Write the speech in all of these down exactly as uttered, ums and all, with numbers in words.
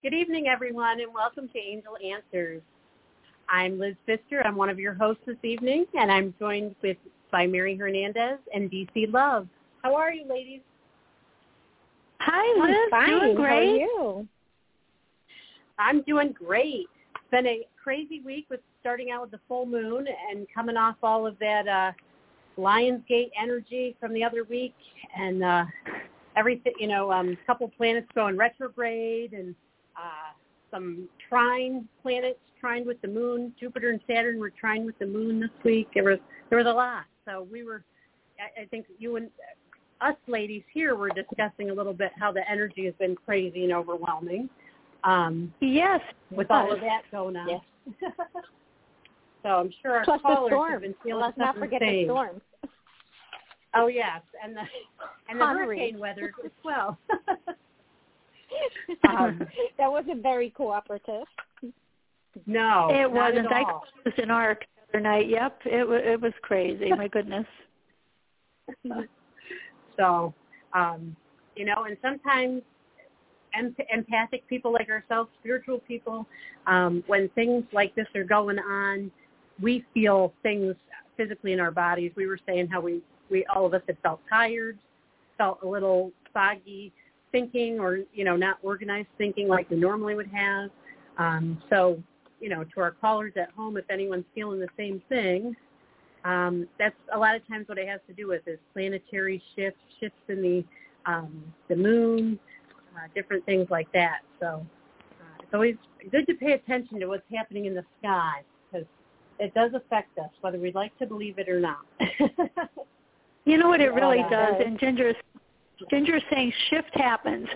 Good evening, everyone, and welcome to Angel Answers. I'm Liz Pfister. I'm one of your hosts this evening, and I'm joined with by Mary Hernandez and D C Love. How are you, ladies? Hi, Liz. I'm fine. Doing great. How are you? I'm doing great. It's been a crazy week with starting out with the full moon and coming off all of that uh, Lionsgate energy from the other week, and uh, everything, you know, um, a couple planets going retrograde, and uh, some trine planets trined with the moon. Jupiter and Saturn were trined with the moon this week. There was there was a lot. So we were, I, I think you and us ladies here were discussing a little bit how the energy has been crazy and overwhelming. Um, yes, with all of that going on. Yes. So I'm sure our Plus callers the storm. have been feeling Let's not something forget the same. the storm. Oh yes, and the and the Henry. hurricane weather as well. um, that wasn't very cooperative. No, it not wasn't. at I all. was in ARC the other night. Yep, it was. It was crazy. My goodness. So, um, you know, and sometimes empath- empathic people like ourselves, spiritual people, um, when things like this are going on, we feel things physically in our bodies. We were saying how we, we all of us had felt tired, felt a little foggy thinking, or, you know, not organized thinking like we normally would have. Um, so, you know, to our callers at home, if anyone's feeling the same thing, um, that's a lot of times what it has to do with is planetary shifts, shifts in the um, the moon, uh, different things like that. So uh, it's always good to pay attention to what's happening in the sky, because it does affect us, whether we'd like to believe it or not. You know what it really Yeah, does, does. and Ginger, Ginger's saying shift happens.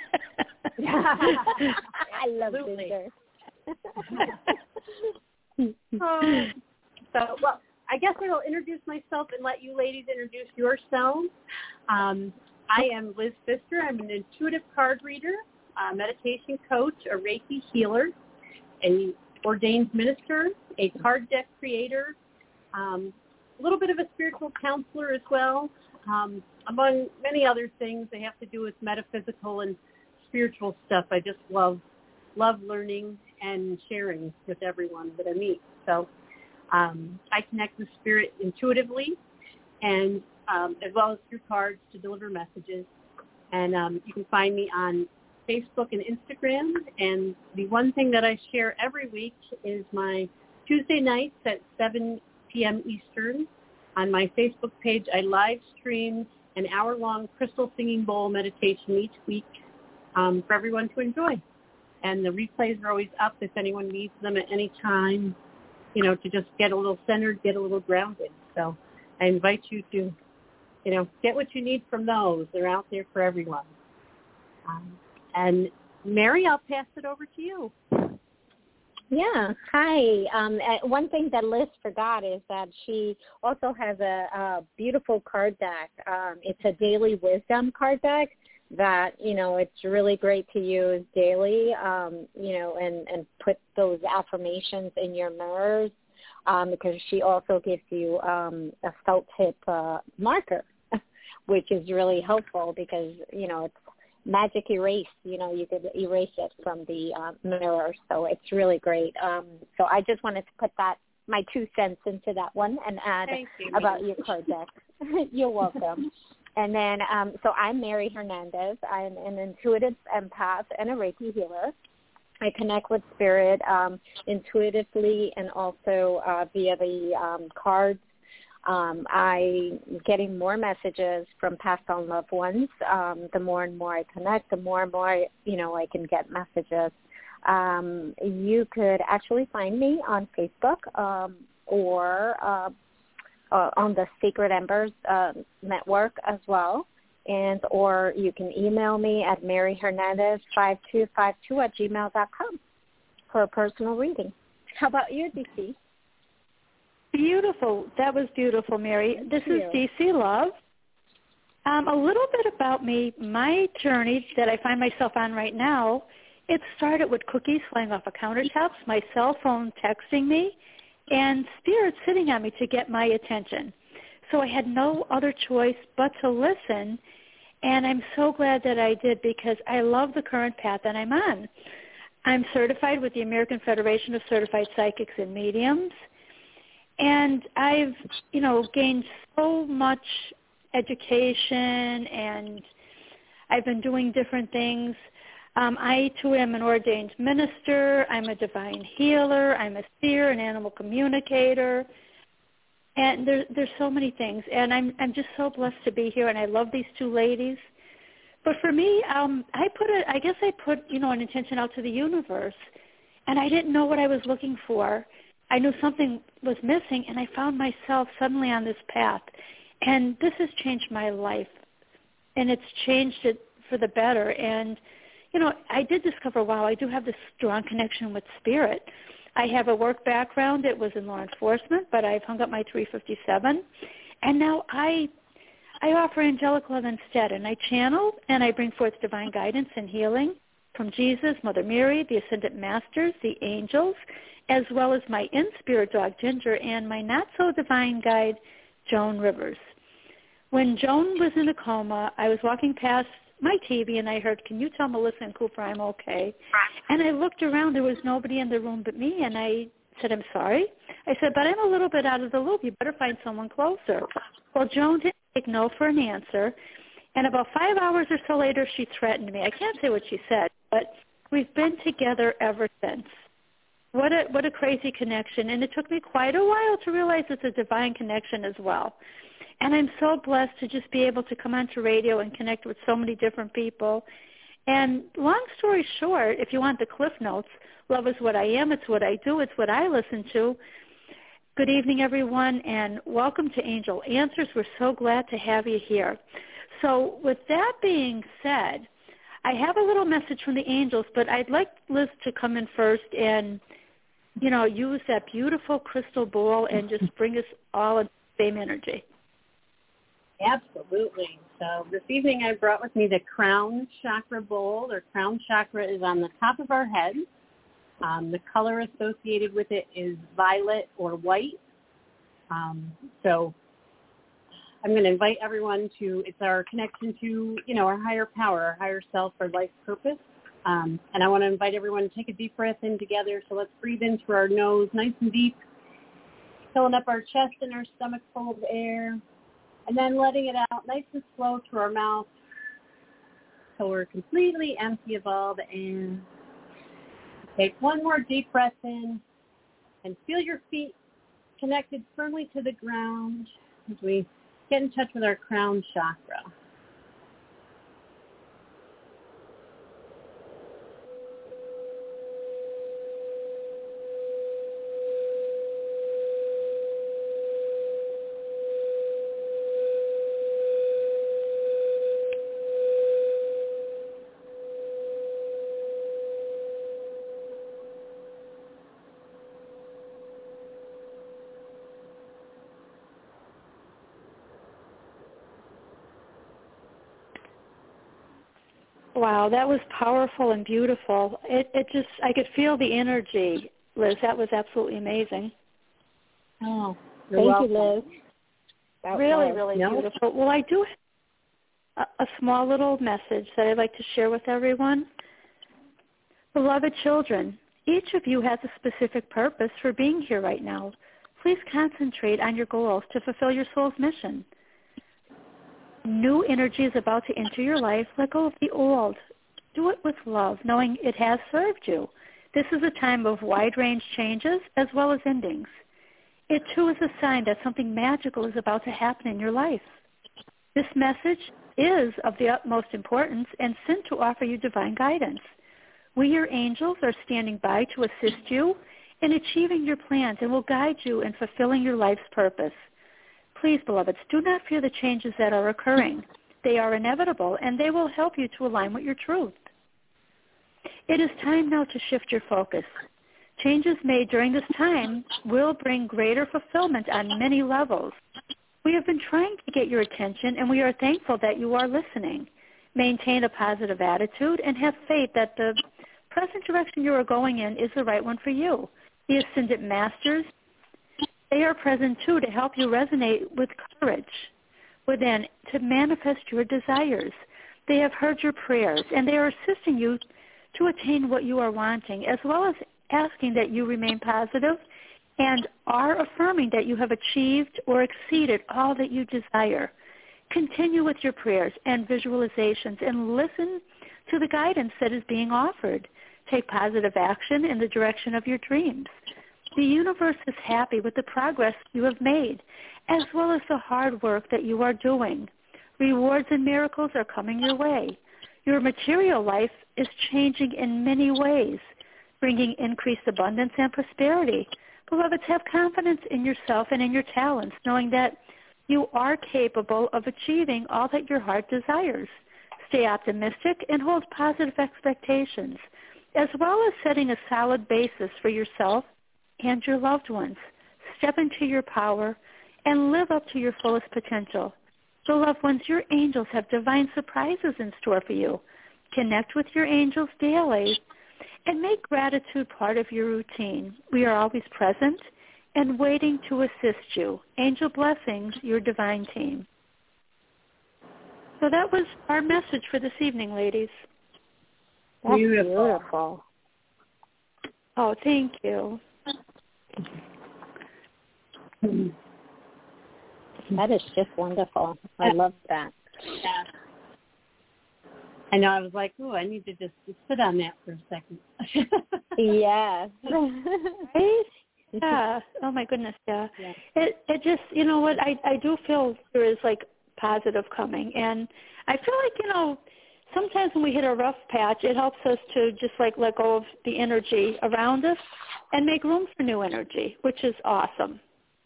I love Absolutely. Ginger. uh, so, well, I guess I will introduce myself and let you ladies introduce yourselves. Um, I am Liz Pfister. I'm an intuitive card reader, a meditation coach, a Reiki healer, a ordained minister, a card deck creator, um, a little bit of a spiritual counselor as well, um, among many other things that have to do with metaphysical and spiritual stuff. I just love love learning and sharing with everyone that I meet. So um, I connect with spirit intuitively, and um, as well as through cards to deliver messages. And um, you can find me on Facebook and Instagram. And the one thing that I share every week is my Tuesday nights at seven p.m. Eastern. On my Facebook page, I live stream an hour-long crystal singing bowl meditation each week um, for everyone to enjoy. And the replays are always up if anyone needs them at any time, you know, to just get a little centered, get a little grounded. So I invite you to, you know, get what you need from those. They're out there for everyone. Um, and Mary, I'll pass it over to you. Yeah. Hi. Um, uh, one thing that Liz forgot is that she also has a, a beautiful card deck. Um, it's a daily wisdom card deck that, you know, it's really great to use daily, um, you know, and, and put those affirmations in your mirrors, um, because she also gives you um, a felt tip uh, marker, which is really helpful because, you know, it's magic erase, you know, you could erase it from the uh, mirror. So it's really great. Um, so I just wanted to put that, my two cents into that one and add you, about your card deck. You're welcome. And then, um, so I'm Mary Hernandez. I'm an intuitive empath and a Reiki healer. I connect with spirit um, intuitively and also uh, via the um, cards. Um, I'm getting more messages from passed on loved ones. Um, the more and more I connect, the more and more, you know, I can get messages. Um, you could actually find me on Facebook um, or uh, uh, on the Sacred Embers uh, network as well. And or you can email me at mary hernandez five two five two at gmail dot com for a personal reading. How about you, D C? Beautiful. That was beautiful, Mary. Thank this you. is D C Love. Um, a little bit about me. My journey that I find myself on right now, it started with cookies flying off of countertops, my cell phone texting me, and spirit sitting on me to get my attention. So I had no other choice but to listen, and I'm so glad that I did because I love the current path that I'm on. I'm certified with the American Federation of Certified Psychics and Mediums. And I've, you know, gained so much education, and I've been doing different things. Um, I, too, am an ordained minister. I'm a divine healer. I'm a seer, an animal communicator. And there, there's so many things. And I'm, I'm just so blessed to be here, and I love these two ladies. But for me, um, I put a, I guess I put, you know, an intention out to the universe, and I didn't know what I was looking for. I knew something was missing, and I found myself suddenly on this path. And this has changed my life, and it's changed it for the better. And, you know, I did discover, wow, I do have this strong connection with spirit. I have a work background. It was in law enforcement, but I've hung up my three fifty-seven. And now I I offer angelic love instead, and I channel and I bring forth divine guidance and healing from Jesus, Mother Mary, the Ascended Masters, the angels, as well as my in-spirit dog, Ginger, and my not-so-divine guide, Joan Rivers. When Joan was in a coma, I was walking past my T V, and I heard, "Can you tell Melissa and Cooper I'm okay?" And I looked around. There was nobody in the room but me, and I said, "I'm sorry." I said, "But I'm a little bit out of the loop. You better find someone closer." Well, Joan didn't take no for an answer, and about five hours or so later, she threatened me. I can't say what she said, but we've been together ever since. What a what a crazy connection. And it took me quite a while to realize it's a divine connection as well. And I'm so blessed to just be able to come onto radio and connect with so many different people. And long story short, if you want the cliff notes, love is what I am, it's what I do, it's what I listen to. Good evening, everyone, and welcome to Angel Answers. We're so glad to have you here. So with that being said, I have a little message from the angels, but I'd like Liz to come in first and, you know, use that beautiful crystal ball and just bring us all in the same energy. Absolutely. So this evening I brought with me the crown chakra bowl. Our crown chakra is on the top of our head. Um, the color associated with it is violet or white. Um, so I'm going to invite everyone to, it's our connection to, you know, our higher power, our higher self, our life purpose. Um, and I want to invite everyone to take a deep breath in together. So let's breathe in through our nose, nice and deep, filling up our chest and our stomach full of air, and then letting it out nice and slow through our mouth so we're completely empty of all the air. Take one more deep breath in and feel your feet connected firmly to the ground as we get in touch with our crown chakra. Wow, that was powerful and beautiful. It, it just, I could feel the energy, Liz. That was absolutely amazing. Oh, thank welcome. you, Liz. That really, was, really no? beautiful. Well, I do have a, a small little message that I'd like to share with everyone. Beloved children, each of you has a specific purpose for being here right now. Please concentrate on your goals to fulfill your soul's mission. New energy is about to enter your life. Let go of the old. Do it with love, knowing it has served you. This is a time of wide-range changes as well as endings. It, too, is a sign that something magical is about to happen in your life. This message is of the utmost importance and sent to offer you divine guidance. We, your angels, are standing by to assist you in achieving your plans and will guide you in fulfilling your life's purpose. Please, beloveds, do not fear the changes that are occurring. They are inevitable, and they will help you to align with your truth. It is time now to shift your focus. Changes made during this time will bring greater fulfillment on many levels. We have been trying to get your attention, and we are thankful that you are listening. Maintain a positive attitude and have faith that the present direction you are going in is the right one for you. The Ascended Masters, they are present, too, to help you resonate with courage within to manifest your desires. They have heard your prayers, and they are assisting you to attain what you are wanting, as well as asking that you remain positive and are affirming that you have achieved or exceeded all that you desire. Continue with your prayers and visualizations and listen to the guidance that is being offered. Take positive action in the direction of your dreams. The universe is happy with the progress you have made, as well as the hard work that you are doing. Rewards and miracles are coming your way. Your material life is changing in many ways, bringing increased abundance and prosperity. Beloveds, have confidence in yourself and in your talents, knowing that you are capable of achieving all that your heart desires. Stay optimistic and hold positive expectations, as well as setting a solid basis for yourself and your loved ones. Step into your power and live up to your fullest potential. So, loved ones, your angels have divine surprises in store for you. Connect with your angels daily and make gratitude part of your routine. We are always present and waiting to assist you. Angel blessings, your divine team. So that was our message for this evening, ladies. That's beautiful. beautiful. Oh, thank you. That is just wonderful. I love that. Yeah. I know. I was like, oh, I need to just sit on that for a second. Yes. Right? Yeah. Oh my goodness. Yeah. yeah. It it just, you know what, I I do feel there is like positive coming, and I feel like, you know, sometimes when we hit a rough patch, it helps us to just like let go of the energy around us and make room for new energy, which is awesome.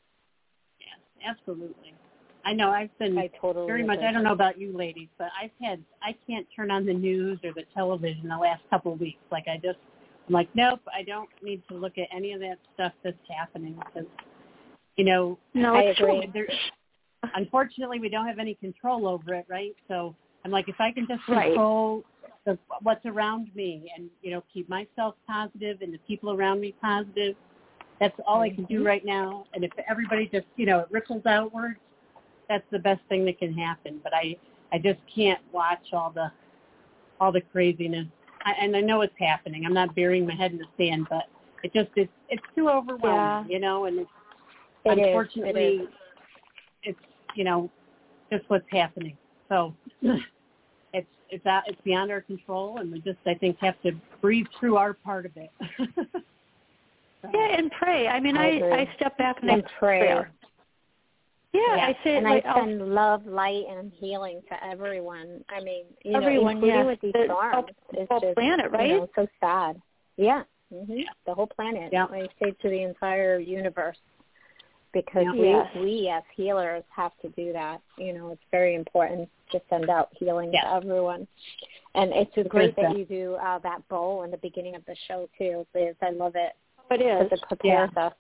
Yeah, absolutely. I know. I've been I totally very much. agree. I don't know about you ladies, but I've had. I can't turn on the news or the television the last couple of weeks. Like I just. I'm like, nope, I don't need to look at any of that stuff that's happening because, you know, No, I it's agree. true. Unfortunately, we don't have any control over it, right? So I'm like, if I can just Right. control the, what's around me and, you know, keep myself positive and the people around me positive, that's all Mm-hmm. I can do right now. And if everybody just, you know, it ripples outwards, that's the best thing that can happen. But I, I just can't watch all the, all the craziness. I, and I know it's happening. I'm not burying my head in the sand, but it just it's it's too overwhelming, Yeah. you know. And it's, It is, unfortunately, it is. it's you know just what's happening. So it's it's out, it's beyond our control, and we just I think have to breathe through our part of it. So, Yeah, and pray. I mean, I I, agree. I step back and, And I pray. prayer. Yeah, Yeah. I say And like, I I'll- send love, light, and healing to everyone. I mean, you Everyone, know, including yes. with these The storms. whole- It's whole just, planet, right? you know, so sad. Yeah. hmm Yeah. The whole planet. Yeah. I say to the entire universe. Because Yeah. we, Yes. we as healers have to do that. You know, it's very important to send out healing Yeah. to everyone. And it's great Good that stuff. you do uh, that bowl in the beginning of the show, too, Liz. I love it. it is. Because it prepares us.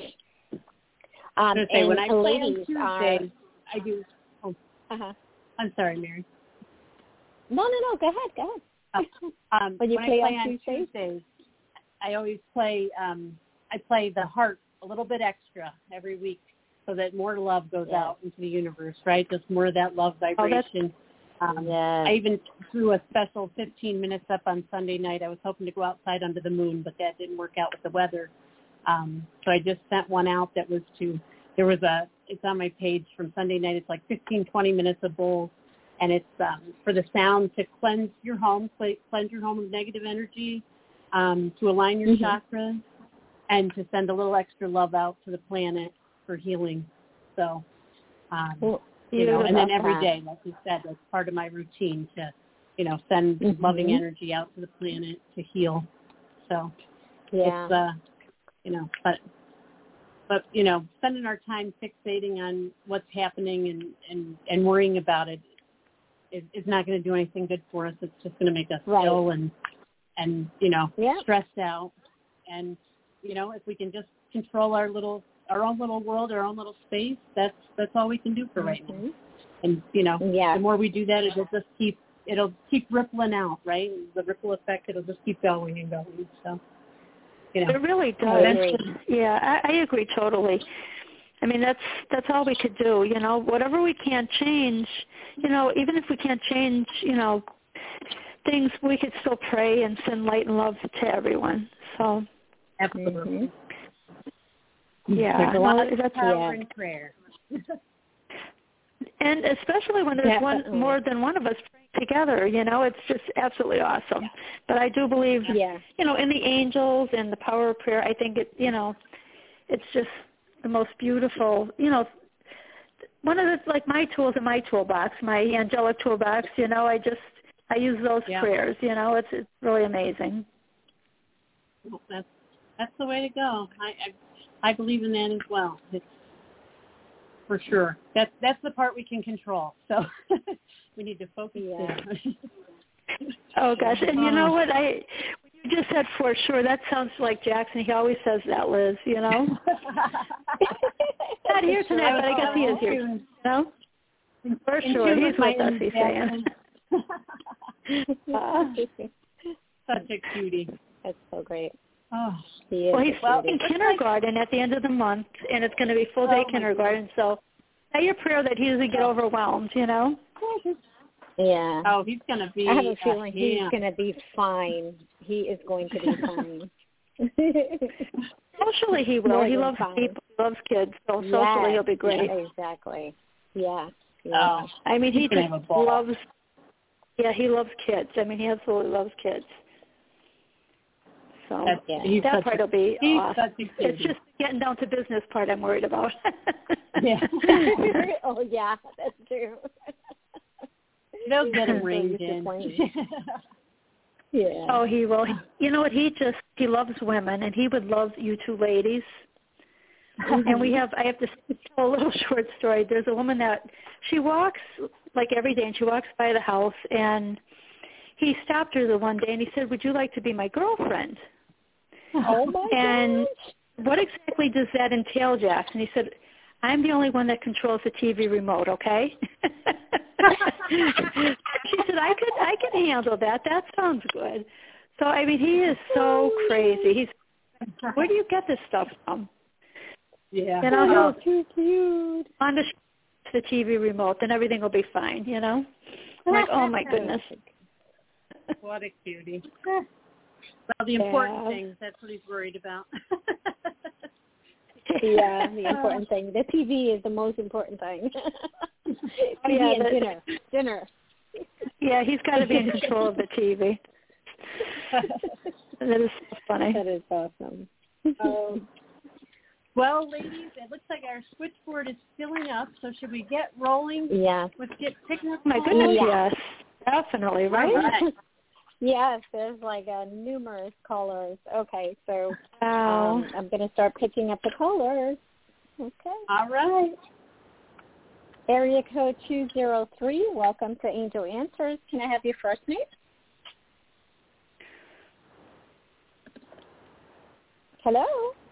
Um, I was gonna say, and when I play on ladies are... Tuesdays, I do. Oh, Uh-huh. I'm sorry, Mary. No, no, no. Go ahead. Go ahead. Um, When you when play I play on on Tuesdays? Tuesdays, I always play. Um, I play the heart a little bit extra every week, so that more love goes Yeah. out into the universe. Right, just more of that love vibration. um, Yes. I even threw a special fifteen minutes up on Sunday night. I was hoping to go outside under the moon, but that didn't work out with the weather. Um, so I just sent one out that was to. There was a. It's on my page from Sunday night. It's like fifteen, twenty minutes of bowls. And it's um, for the sound to cleanse your home, cleanse your home of negative energy, um, to align your Mm-hmm. chakras, and to send a little extra love out to the planet for healing. So, um, Well, you know, and then love every that. day, like you said, that's part of my routine to, you know, send Mhm. loving energy out to the planet to heal. So Yeah. it's, uh, you know, but, but, you know, spending our time fixating on what's happening and, and, and worrying about it, Is, is not going to do anything good for us. It's just going to make us Right. ill and, and you know, Yep. stressed out. And, you know, if we can just control our little, our own little world, our own little space, that's that's all we can do for right now. Mhm. And, you know, Yeah. the more we do that, it'll just keep, it'll keep rippling out, right? The ripple effect, it'll just keep going and going. So, you know. It really I does. agree. Yeah, I, I agree totally. I mean, that's that's all we could do. You know, whatever we can't change, you know, even if we can't change, you know, things, we could still pray and send light and love to everyone. So, absolutely. Yeah, there's a lot no, of that's power yeah. in prayer. And especially when there's Definitely. one more than one of us praying together, you know, it's just absolutely awesome. But I do believe, yeah. you know, in the angels and the power of prayer. I think it, you know, it's just the most beautiful, you know, one of the, like my tools in my toolbox, my angelic toolbox, you know, I just, I use those yeah. prayers, you know, it's it's really amazing. That's, that's the way to go. I, I, I believe in that as well. It's, for sure. That's that's the part we can control. So we need to focus yeah. there. Oh gosh, and you know what? I you just said for sure. That sounds like Jackson. He always says that, Liz. You know. Not here tonight, but I guess he is here. You know. For sure, he's with us. He's saying. uh, Such a cutie. That's so great. Oh, he is well, he's well, in kindergarten at the end of the month, and it's going to be full day oh kindergarten. So, say your prayer that he doesn't get overwhelmed. You know. Yeah. Oh, he's going to be. I have a feeling uh, he's yeah. going to be fine. He is going to be fine. Socially, he will. More He than loves fine. people. He loves kids. So yes. socially, he'll be great. Yeah, exactly. Yeah. yeah. Oh, I mean, he he's gonna just have a ball. loves. Yeah, he loves kids. I mean, he absolutely loves kids. So That's, yeah. that part a, will be he's awesome. such a It's just getting down to business part I'm worried about. yeah. Oh yeah, that's true. They'll get him So reined used to in. playing. Yeah. Oh, he will. You know what? He just he loves women, and he would love you two ladies. And we have I have to tell a little short story. There's a woman that she walks like every day, and she walks by the house, and he stopped her the one day, and he said, "Would you like to be my girlfriend?" Oh my and gosh. what exactly does that entail, Jackson? He said, "I'm the only one that controls the T V remote, okay?" She said, "I could, I can handle that. That sounds good." So I mean, he is so crazy. He's, where do you get this stuff from? Yeah. You know, Oh, too cute. on the the T V remote, then everything will be fine. You know, I'm like, oh my goodness. What a cutie. Well, the important Yeah. things, that's what he's worried about. Yeah, the important thing. The T V is the most important thing. T V yeah, and the, dinner. Dinner. Yeah, he's got to be in control of the T V. That is so funny. That is awesome. Um, well, ladies, it looks like our switchboard is filling up, so should we get rolling? Yeah. With get picking up Oh my goodness, Yeah. yes. Definitely, right? right. Yes, there's like uh, numerous callers. Okay, so Wow. um, I'm going to start picking up the callers. Okay. All right. Area code two zero three, welcome to Angel Answers. Can I have your first name? Hello?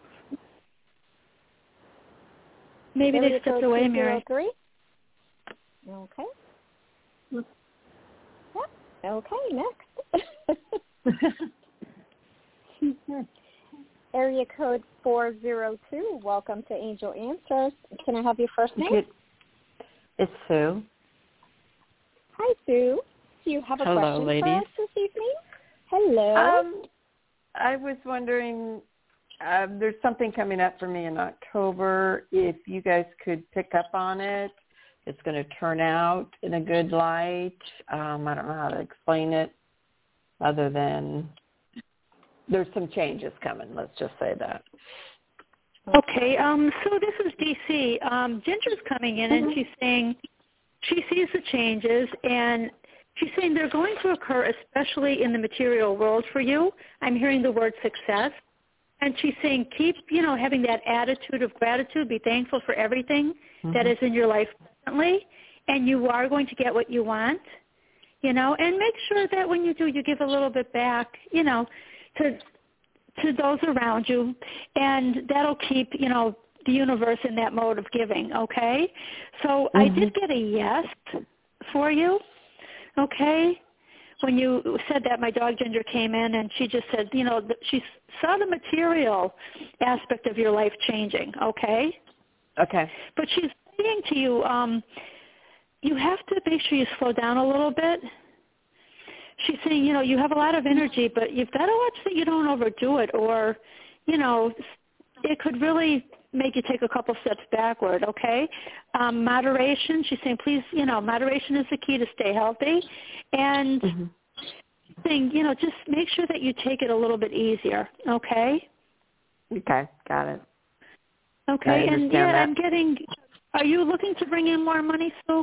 Maybe Area they stepped code away, two Mary. zero three. Okay. Yep. Okay, next. Area code four zero two, welcome to Angel Answers. Can I have your first name? It's Sue. Hi, Sue. Do you have a Hello, question ladies. for us this evening? Hello. Um, I was wondering, um, there's something coming up for me in October. If you guys could pick up on it, it's going to turn out in a good light. Um, I don't know how to explain it other than there's some changes coming. Let's just say that. Okay, um, so this is D C. Um, Ginger's coming in, and she's saying she sees the changes, and she's saying they're going to occur especially in the material world for you. I'm hearing the word success. And she's saying keep, you know, having that attitude of gratitude, be thankful for everything mm-hmm. that is in your life presently, and you are going to get what you want, you know, and make sure that when you do, you give a little bit back, you know, to to those around you, and that'll keep, you know, the universe in that mode of giving, okay? So mm-hmm. I did get a yes for you, okay? When you said that, my dog Ginger came in, and she just said, you know, she saw the material aspect of your life changing, okay? Okay. But she's saying to you, um, you have to make sure you slow down a little bit, she's saying, you know, you have a lot of energy, but you've got to watch that you don't overdo it, or, you know, it could really make you take a couple steps backward, okay? Um, moderation, she's saying, please, you know, moderation is the key to stay healthy. And mm-hmm. saying, you know, just make sure that you take it a little bit easier, okay? Okay, got it. Okay, and yeah, that. I'm getting, are you looking to bring in more money, Sue?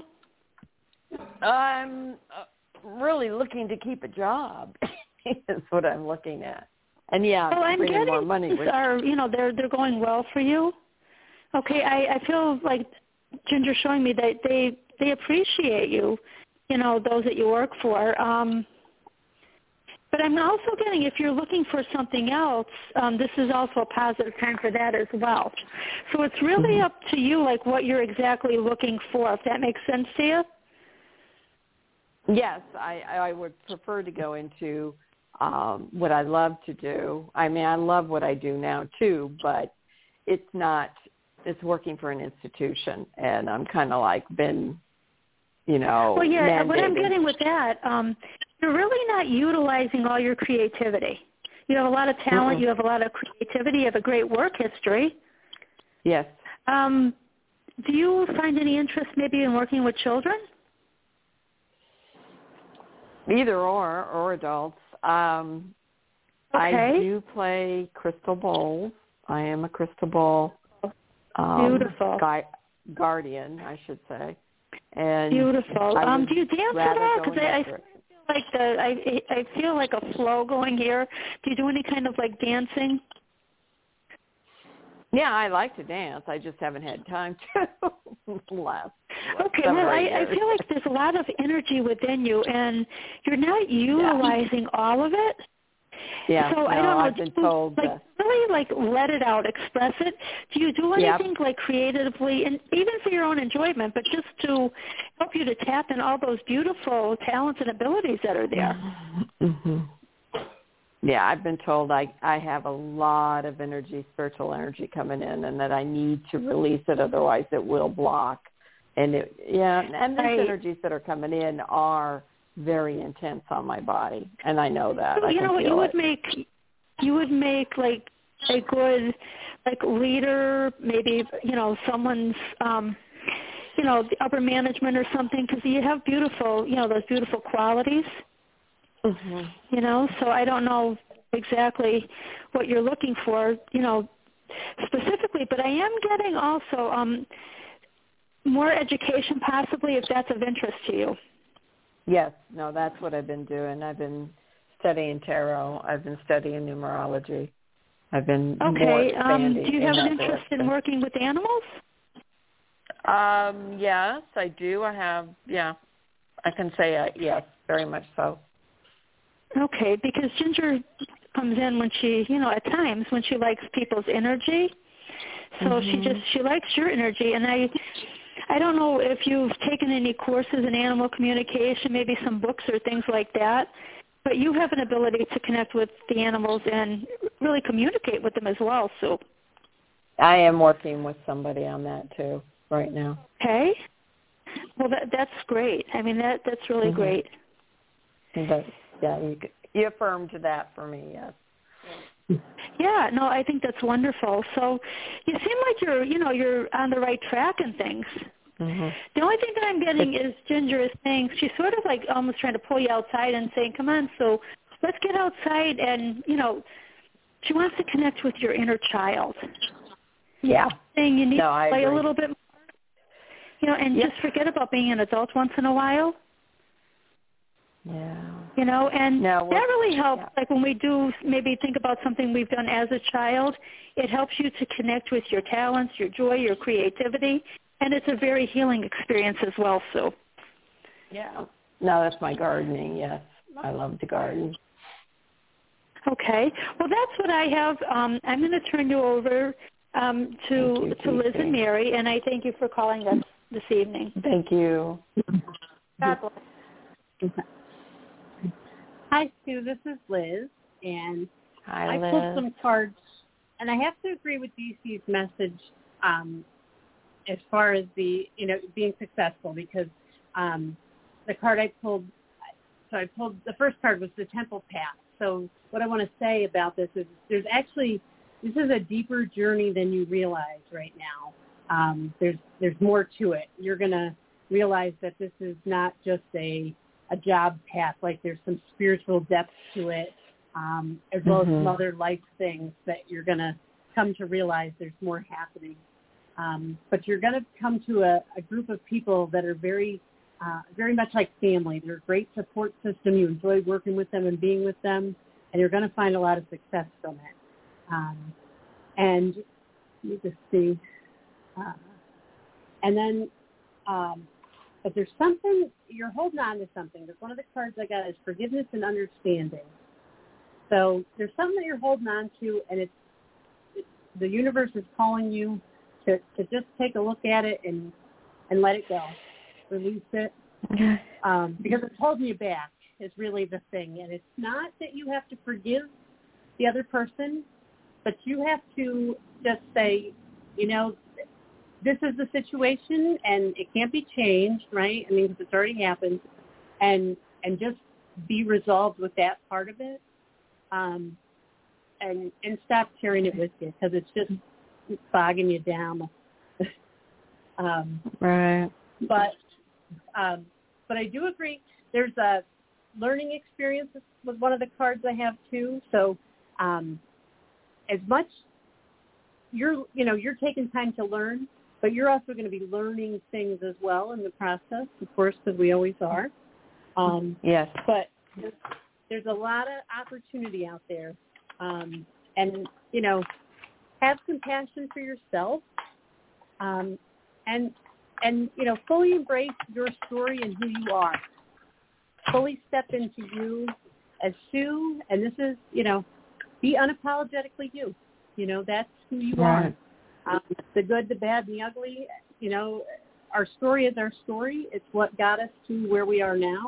I'm uh, really looking to keep a job is what I'm looking at. And yeah, well, I'm bringing getting more money. With... are, you know, they're, they're going well for you. Okay, I, I feel like Ginger's showing me that they, they appreciate you, you know, those that you work for. Um, but I'm also getting, if you're looking for something else, um, this is also a positive time for that as well. So it's really mm-hmm. up to you, like what you're exactly looking for, if that makes sense to you. Yes, I, I would prefer to go into um, what I love to do. I mean, I love what I do now too, but it's not, it's working for an institution, and I'm kind of like been, you know, well, yeah, mandated. What I'm getting with that, um, you're really not utilizing all your creativity. You have a lot of talent. Mm-mm. You have a lot of creativity. You have a great work history. Yes. Um, do you find any interest maybe in working with children? Either or, or adults. Um, okay. I do play crystal bowls. I am a crystal bowl um, Beautiful. Gui- guardian, I should say. And Beautiful. Um, do you dance at all? Because I, I feel like the I I feel like a flow going here. Do you do any kind of like dancing? Yeah, I like to dance. I just haven't had time to last. Okay, well, I, I feel like there's a lot of energy within you, and you're not utilizing yeah. all of it. Yeah, so no, I don't know. I've been do you, told like that. really like let it out, express it. Do you do anything yep. like creatively, and even for your own enjoyment, but just to help you to tap in all those beautiful talents and abilities that are there? Mm-hmm. Yeah, I've been told I I have a lot of energy, spiritual energy coming in, and that I need to release it, otherwise it will block. And it, yeah, and these right. energies that are coming in are very intense on my body, and I know that. So, I you can know what? feel You would it. make you would make like a good like leader, maybe you know someone's um, you know the upper management or something, because you have beautiful you know those beautiful qualities. Mm-hmm. You know, so I don't know exactly what you're looking for, you know, specifically, but I am getting also um, more education possibly if that's of interest to you. Yes, no, that's what I've been doing. I've been studying tarot. I've been studying numerology. I've been okay. more expanding. Um, do you have in an interest direction. in working with animals? Um, yes, I do. I have, yeah, I can say uh, yes, very much so. Okay, because Ginger comes in when she, you know, at times when she likes people's energy. So mm-hmm. she just, she likes your energy. And I, I don't know if you've taken any courses in animal communication, maybe some books or things like that, but you have an ability to connect with the animals and really communicate with them as well, Sue. I am working with somebody on that too right now. Okay. Well, that, that's great. I mean, that that's really mm-hmm. great. But, yeah, you, you affirmed that for me, yes. Yeah, no, I think that's wonderful. So you seem like you're, you know, you're on the right track and things. Mm-hmm. The only thing that I'm getting is Ginger is saying, she's sort of like almost trying to pull you outside and saying, come on, so let's get outside, and, you know, she wants to connect with your inner child. Yeah. Saying you need no, to I play agree. a little bit more, you know, and yep. just forget about being an adult once in a while. Yeah. You know, and no, that really helps. Yeah. Like when we do maybe think about something we've done as a child, it helps you to connect with your talents, your joy, your creativity, and it's a very healing experience as well, Sue. Yeah. No, that's my gardening, yes. I love to garden. Okay. Well, that's what I have. Um, I'm going to turn you over um, to, you, to Liz and Mary, and I thank you for calling us this evening. Thank you. God bless. Hi, Sue. This is Liz, and Hi, I Liz. pulled some cards, and I have to agree with D C's message um, as far as the, you know, being successful, because um, the card I pulled, so I pulled, the first card was the Temple Path. So what I want to say about this is there's actually, this is a deeper journey than you realize right now. Um, there's there's more to it. You're going to realize that this is not just a, a job path, like there's some spiritual depth to it, um, as well mm-hmm. as some other life things that you're going to come to realize there's more happening. Um, but you're going to come to a, a group of people that are very, uh, very much like family. They're a great support system. You enjoy working with them and being with them, and you're going to find a lot of success from it. Um, and let me just see. Uh, and then, um, but there's something, you're holding on to something. There's one of the cards I got is forgiveness and understanding. So there's something that you're holding on to, and it's, it's the universe is calling you to, to just take a look at it and, and let it go. Release it. Um, because it's holding you back is really the thing. And it's not that you have to forgive the other person, but you have to just say, you know, this is the situation and it can't be changed, right? I mean, because it's already happened. And and just be resolved with that part of it. Um, and, and stop carrying it with you because it's just bogging you down. um, right. But um, but I do agree. There's a learning experience with one of the cards I have too. So um, as much you're you know you're taking time to learn, but you're also going to be learning things as well in the process, of course, because we always are. Um, yes. But there's, there's a lot of opportunity out there, um, and you know, have compassion for yourself, um, and and you know, fully embrace your story and who you are. Fully step into you as Sue, and this is you know, be unapologetically you. You know, that's who you right. are. Um, the good, the bad, the ugly. You know, our story is our story. It's what got us to where we are now.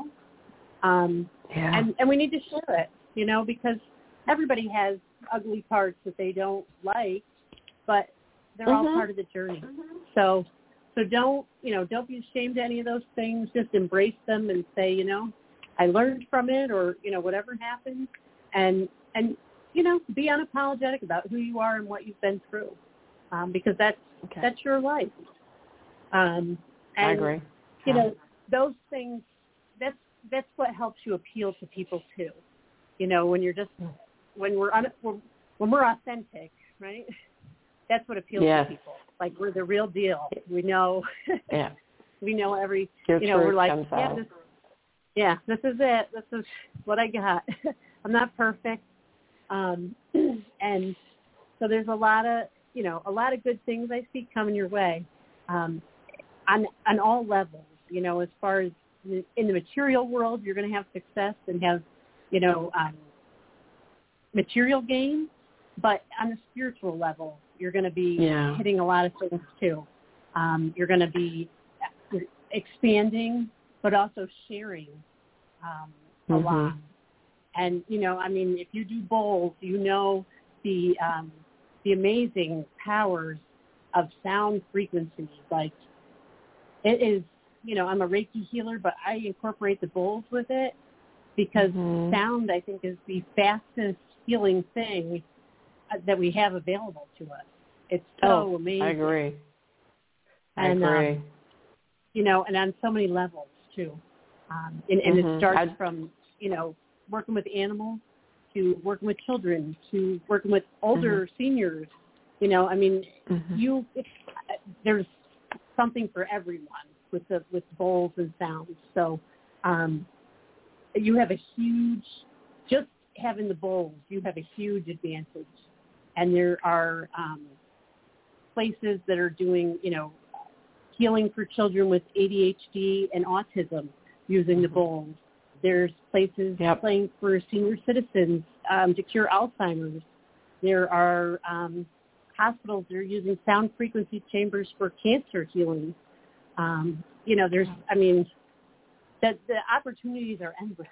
Um, yeah. and, and we need to share it, you know, because everybody has ugly parts that they don't like, but they're mm-hmm. all part of the journey. Mm-hmm. So, so don't, you know, don't be ashamed of any of those things. Just embrace them and say, you know, I learned from it, or, you know, whatever happened, and, and, you know, be unapologetic about who you are and what you've been through, um, because that's, okay. that's your life. Um, and, I agree. You know, those things, that's, that's what helps you appeal to people too. You know, when you're just, when we're, un, we're when we're authentic, right? That's what appeals yes. to people. Like we're the real deal. We know, yeah. we know every, Your you know, we're like, yeah, out. this, yeah, this is it. This is what I got. I'm not perfect. Um, and so there's a lot of, you know, a lot of good things I see coming your way, um, on, on all levels, you know, as far as in the material world, you're going to have success and have, you know, um, material gain, but on the spiritual level, you're going to be yeah. hitting a lot of things too. Um, you're going to be expanding, but also sharing um, a mm-hmm. lot. And, you know, I mean, if you do bowls, you know the um, the amazing powers of sound frequencies. Like, it is, you know, I'm a Reiki healer, but I incorporate the bowls with it because mm-hmm. sound, I think, is the fastest healing thing that we have available to us. It's so oh, amazing. I agree. I and, agree. Um, you know, and on so many levels, too. Um, and and mm-hmm. it starts I'd... from, you know, working with animals to working with children to working with older mm-hmm. seniors. You know, I mean, mm-hmm. you it's, there's something for everyone with the with bowls and sounds. So um, you have a huge, just having the bowls, you have a huge advantage. And there are um, places that are doing, you know, healing for children with A D H D and autism using mm-hmm. the bowls. There's places yep. playing for senior citizens um, to cure Alzheimer's. There are um, hospitals that are using sound frequency chambers for cancer healing. Um, you know, there's, I mean, the, the opportunities are endless.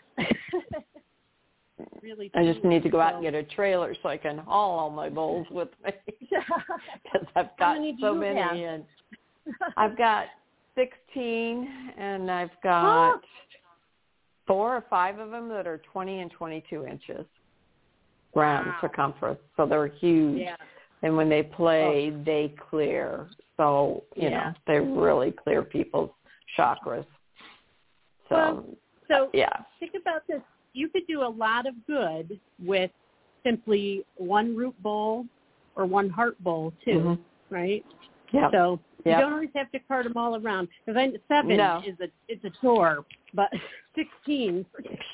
Really, I just need to go so. out and get a trailer so I can haul all my bowls with me because I've got many so many. Have? And I've got sixteen, and I've got four or five of them that are twenty and twenty-two inches round Wow. circumference. So they're huge. Yeah. And when they play, Oh. they clear. So, you Yeah. know, they really clear people's chakras. So, Well, so yeah. think about this. You could do a lot of good with simply one root bowl or one heart bowl, too, Mm-hmm. right? Yeah. So Yep. you don't always have to cart them all around. Because I seven No. is a it's a chore, but sixteen.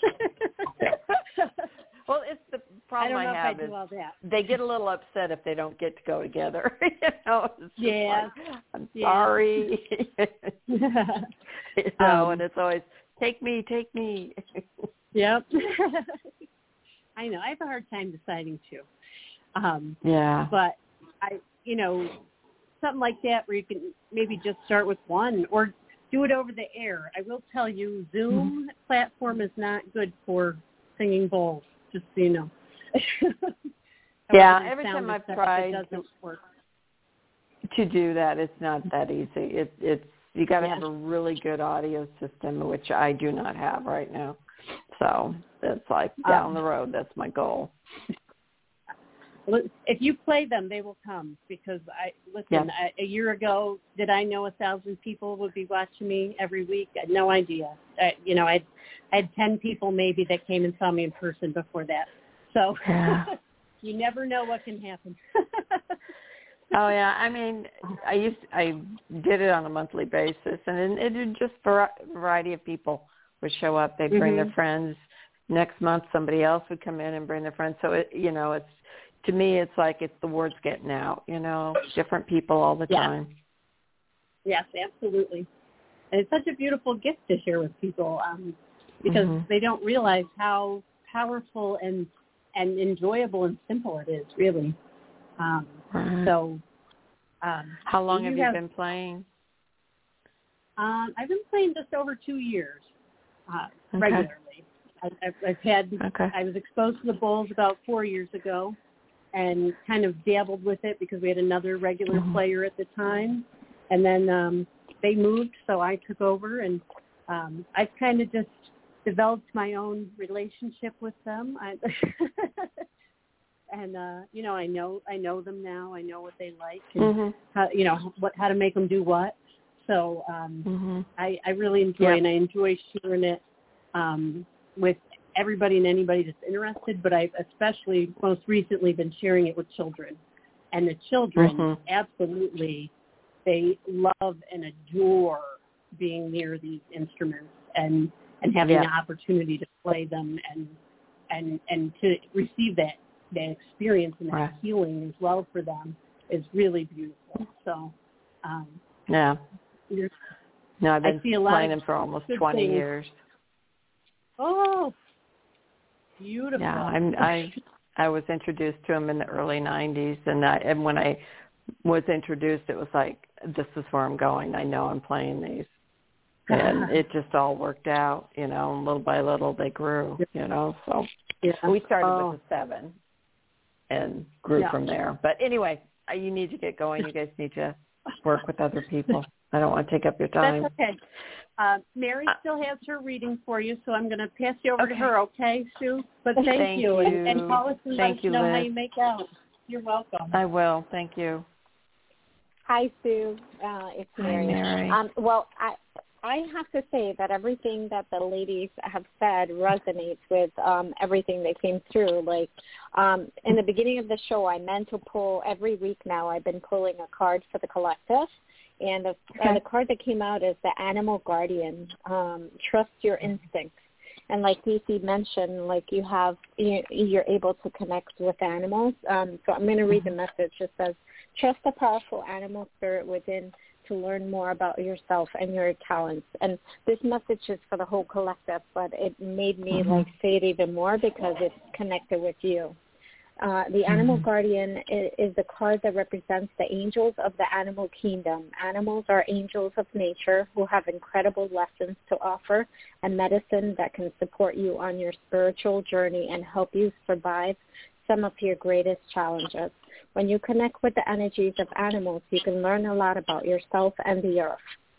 Well, it's the problem I don't know I if I have do is all that. they get a little upset if they don't get to go together. you know, it's just Yeah. like, I'm Yeah. sorry. you know, Um, and it's always, take me, take me. Yep. I know. I have a hard time deciding too. Um, yeah. but I, you know, something like that where you can maybe just start with one or do it over the air. I will tell you, Zoom mm-hmm. platform is not good for singing bowls, just so you know. Yeah, every time I've tried it to, work. to do that, it's not that easy. It, it's you got to yeah. have a really good audio system, which I do not have right now. So it's like down um, the road. That's my goal. If you play them, they will come. Because I listen. Yeah. I, a year ago, did I know a thousand people would be watching me every week? I had no idea. I, you know, I I had ten people maybe that came and saw me in person before that. So yeah. you never know what can happen. Oh yeah, I mean, I used I did it on a monthly basis, and it, it just a variety of people would show up. They'd bring mm-hmm. their friends. Next month, somebody else would come in and bring their friends. So it, you know, it's to me, it's like it's the word's getting out. You know, different people all the yeah. time. Yes, absolutely. And it's such a beautiful gift to share with people um, because mm-hmm. they don't realize how powerful and and enjoyable and simple it is, really. Um, right. So, um, how long you have you have, been playing? Um, I've been playing just over two years uh, okay. regularly. I, I've, I've had. Okay. I was exposed to the bowls about four years ago, and kind of dabbled with it because we had another regular mm-hmm. player at the time, and then um, they moved, so I took over, and um, I've kind of just developed my own relationship with them. I, And uh, you know, I know I know them now. I know what they like, and mm-hmm. how, you know what how to make them do what. So um, mm-hmm. I, I really enjoy, yep. and I enjoy sharing it um, with everybody and anybody that's interested. But I've especially most recently been sharing it with children, and the children mm-hmm. absolutely they love and adore being near these instruments and and having yep. the opportunity to play them and and and to receive that. that experience and that right. healing as well for them is really beautiful. So, um, yeah. No, I've been I see a lot playing them for almost twenty things. years. Oh, beautiful. Yeah, I'm, I I was introduced to them in the early nineties, and, I, and when I was introduced, it was like, this is where I'm going. I know I'm playing these. And it just all worked out, you know, and little by little they grew, you know. So yeah. we started oh. with a seven and grew yeah. from there. But anyway, you need to get going. You guys need to work with other people. I don't want to take up your time. That's okay. Uh, Mary still has her reading for you, so I'm going to pass you over okay. to her, okay, Sue? But thank, thank you. you. And, and call us and thank let us you, know Liz. how you make out. You're welcome. I will. Thank you. Hi, Sue. Uh, it's Mary. Hi, Mary. Um, well, I I have to say that everything that the ladies have said resonates with um, everything that came through. Like um, in the beginning of the show, I meant to pull every week now. I've been pulling a card for the collective, and the, okay. uh, the card that came out is the Animal Guardian. Um, trust your instincts. And like D C mentioned, like you have, you're able to connect with animals. Um, so I'm going to read the message. It says, trust the powerful animal spirit within to learn more about yourself and your talents. And this message is for the whole collective, but it made me mm-hmm. like say it even more because it's connected with you. Uh, the Animal mm-hmm. Guardian is, is the card that represents the angels of the animal kingdom. Animals are angels of nature who have incredible lessons to offer and medicine that can support you on your spiritual journey and help you survive some of your greatest challenges. When you connect with the energies of animals, you can learn a lot about yourself and the earth.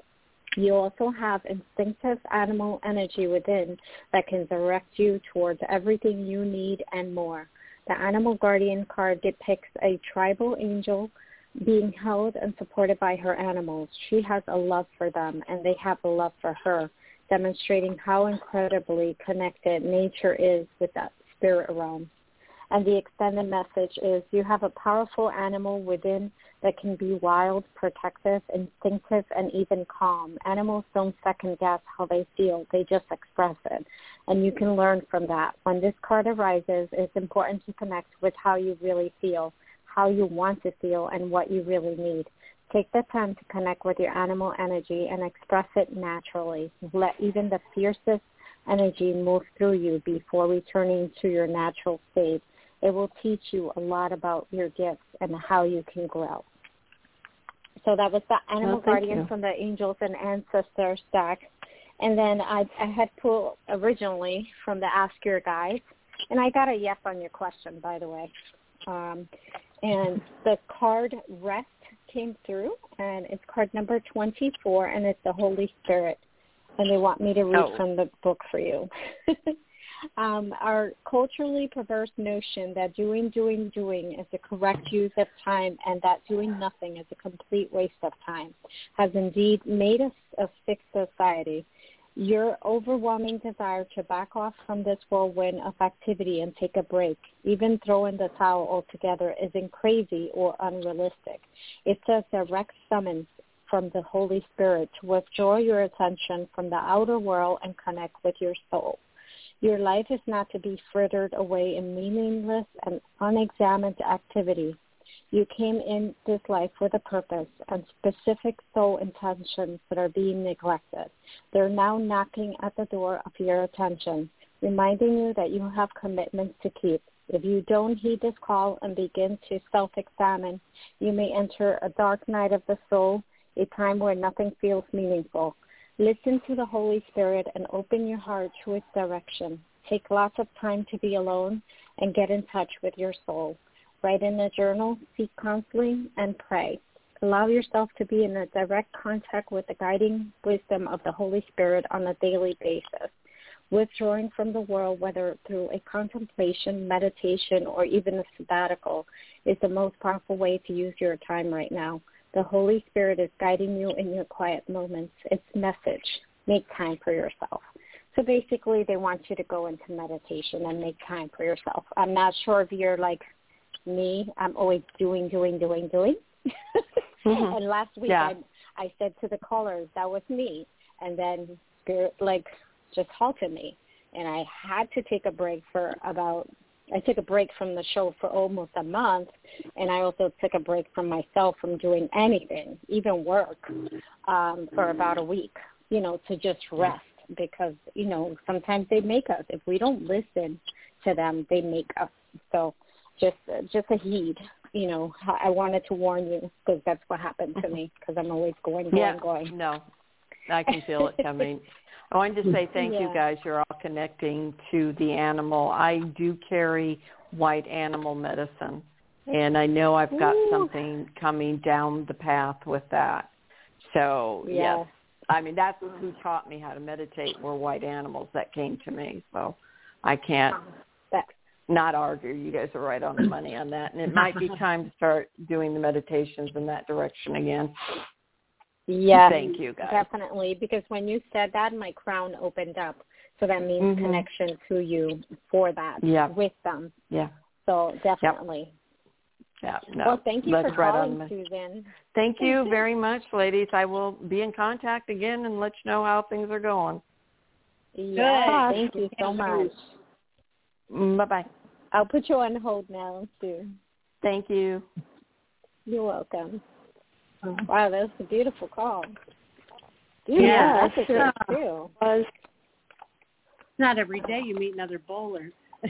You also have instinctive animal energy within that can direct you towards everything you need and more. The Animal Guardian card depicts a tribal angel being held and supported by her animals. She has a love for them, and they have a love for her, demonstrating how incredibly connected nature is with that spirit realm. And the extended message is you have a powerful animal within that can be wild, protective, instinctive, and even calm. Animals don't second guess how they feel. They just express it. And you can learn from that. When this card arises, it's important to connect with how you really feel, how you want to feel, and what you really need. Take the time to connect with your animal energy and express it naturally. Let even the fiercest energy move through you before returning to your natural state. It will teach you a lot about your gifts and how you can grow. So that was the Animal oh, Guardian you. from the Angels and Ancestors deck. And then I, I had pulled originally from the Ask Your Guides. And I got a yes on your question, by the way. Um, and the card Rest came through, and it's card number twenty-four, and it's the Holy Spirit. And they want me to read oh. from the book for you. Um, our culturally perverse notion that doing, doing, doing is the correct use of time and that doing nothing is a complete waste of time has indeed made us a fixed society. Your overwhelming desire to back off from this whirlwind of activity and take a break, even throw in the towel altogether, isn't crazy or unrealistic. It's a direct summons from the Holy Spirit to withdraw your attention from the outer world and connect with your soul. Your life is not to be frittered away in meaningless and unexamined activity. You came in this life with a purpose and specific soul intentions that are being neglected. They're now knocking at the door of your attention, reminding you that you have commitments to keep. If you don't heed this call and begin to self-examine, you may enter a dark night of the soul, a time where nothing feels meaningful. Listen to the Holy Spirit and open your heart to its direction. Take lots of time to be alone and get in touch with your soul. Write in a journal, seek counseling, and pray. Allow yourself to be in a direct contact with the guiding wisdom of the Holy Spirit on a daily basis. Withdrawing from the world, whether through a contemplation, meditation, or even a sabbatical, is the most powerful way to use your time right now. The Holy Spirit is guiding you in your quiet moments. Its message, make time for yourself. So basically, they want you to go into meditation and make time for yourself. I'm not sure if you're like me. I'm always doing, doing, doing, doing. Mm-hmm. And last week, yeah. I, I said to the callers, that was me. And then Spirit, like, just halted me. And I had to take a break for about I took a break from the show for almost a month, and I also took a break from myself from doing anything, even work, um, for about a week, you know, to just rest because, you know, sometimes they make us. If we don't listen to them, they make us. So just just a heed, you know, I wanted to warn you because that's what happened to me because I'm always going, going, yeah, going. No, I can feel it coming. I wanted to say thank yeah. you guys. You're all connecting to the animal. I do carry white animal medicine, and I know I've got Ooh. something coming down the path with that. So, yeah. yes. I mean, that's who taught me how to meditate were white animals that came to me. So I can't not argue. You guys are right on the money on that. And it might be time to start doing the meditations in that direction again. Yes, thank you, guys. Definitely, because when you said that, my crown opened up. So that means mm-hmm. connection to you for that, yeah. with them. Yeah. So definitely. Yep. Yeah, no, well, thank you that's for right calling, on Susan. Thank you very much, ladies. I will be in contact again and let you know how things are going. Yeah, thank you so much. Bye-bye. I'll put you on hold now, too. Thank you. You're welcome. Oh, wow, that was a beautiful call. Beautiful yeah, message, yeah. too. It's not every day you meet another bowler.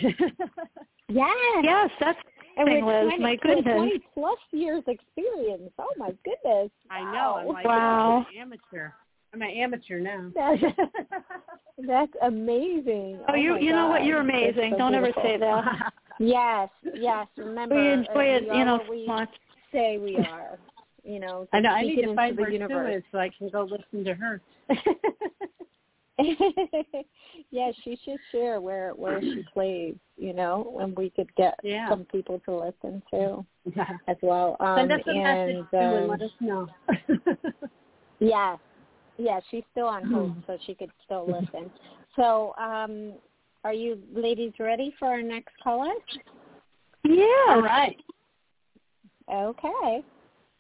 yes. Yes, that's and thing, Liz. twenty, my goodness. twenty plus years experience. Oh, my goodness. I know. I'm like, wow. I'm an amateur. I'm an amateur now. That's amazing. Oh, you oh you God. know what? You're amazing. So Don't beautiful. ever say that. yes, yes. Remember, we enjoy uh, it, we you know, we much. say we are. you know, I know. I speak need it to find into where the Sue universe. is so I can go listen to her. Yeah, she should share where where she plays, you know, and we could get yeah. some people to listen to Yeah. as well. Um, Send us a and, message too um, and let us know. yeah, yeah, she's still on hold, so she could still listen. So, um, are you ladies ready for our next caller? Yeah. All right. Okay.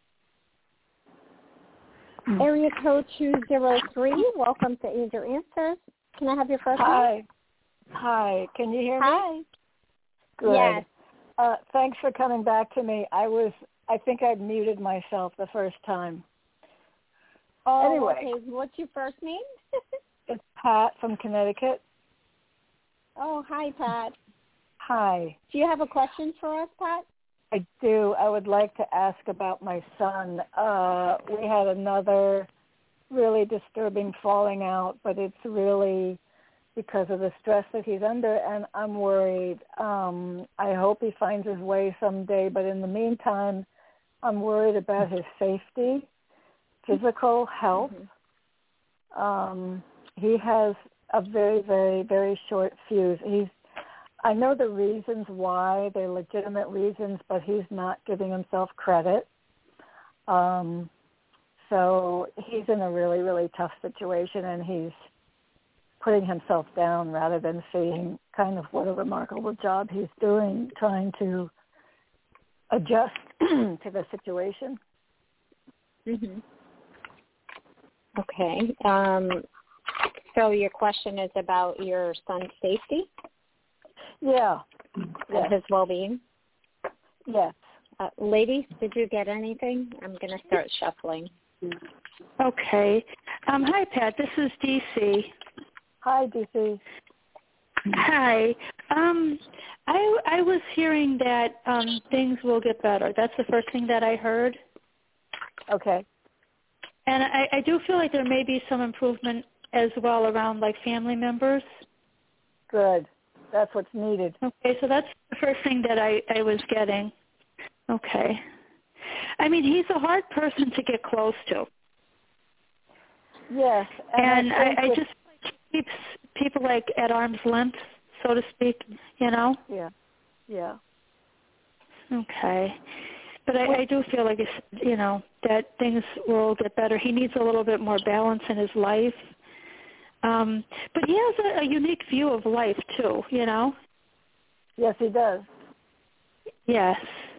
Area code two zero three. Welcome to Angel Answers. Can I have your first name? Hi. Hi. Can you hear me? Hi. Good. Yes. Uh, thanks for coming back to me. I was, I think I muted myself the first time. Oh, Anyway. okay. What's your first name? It's Pat from Connecticut. Oh, hi, Pat. Hi. Do you have a question for us, Pat? I do. I would like to ask about my son. Uh, we had another really disturbing falling out, but it's really because of the stress that he's under, and I'm worried. Um, I hope he finds his way someday, but in the meantime, I'm worried about his safety, physical health. Mm-hmm. Um, he has a very, very, very short fuse. He's I know the reasons why, they're legitimate reasons, but he's not giving himself credit. Um, so he's in a really, really tough situation, and he's putting himself down rather than seeing kind of what a remarkable job he's doing trying to adjust to the situation. Mm-hmm. Okay. Um, so your question is about your son's safety? Yeah. And yes. his well-being? Yes. Uh, ladies, did you get anything? I'm going to start shuffling. Okay. Um, hi, Pat. This is D C. Hi, D C. Hi. Um, I I was hearing that um, things will get better. That's the first thing that I heard. Okay. And I, I do feel like there may be some improvement as well around like family members. Good. That's what's needed. Okay, so that's the first thing that I, I was getting. Okay. I mean, he's a hard person to get close to. Yes. And, and I, I, I with, just keeps people like at arm's length, so to speak, you know? Yeah. Yeah. Okay. But I, I do feel like, it's, you know, that things will get better. He needs a little bit more balance in his life. Um, but he has a, a unique view of life, too, you know? Yes, he does. Yes.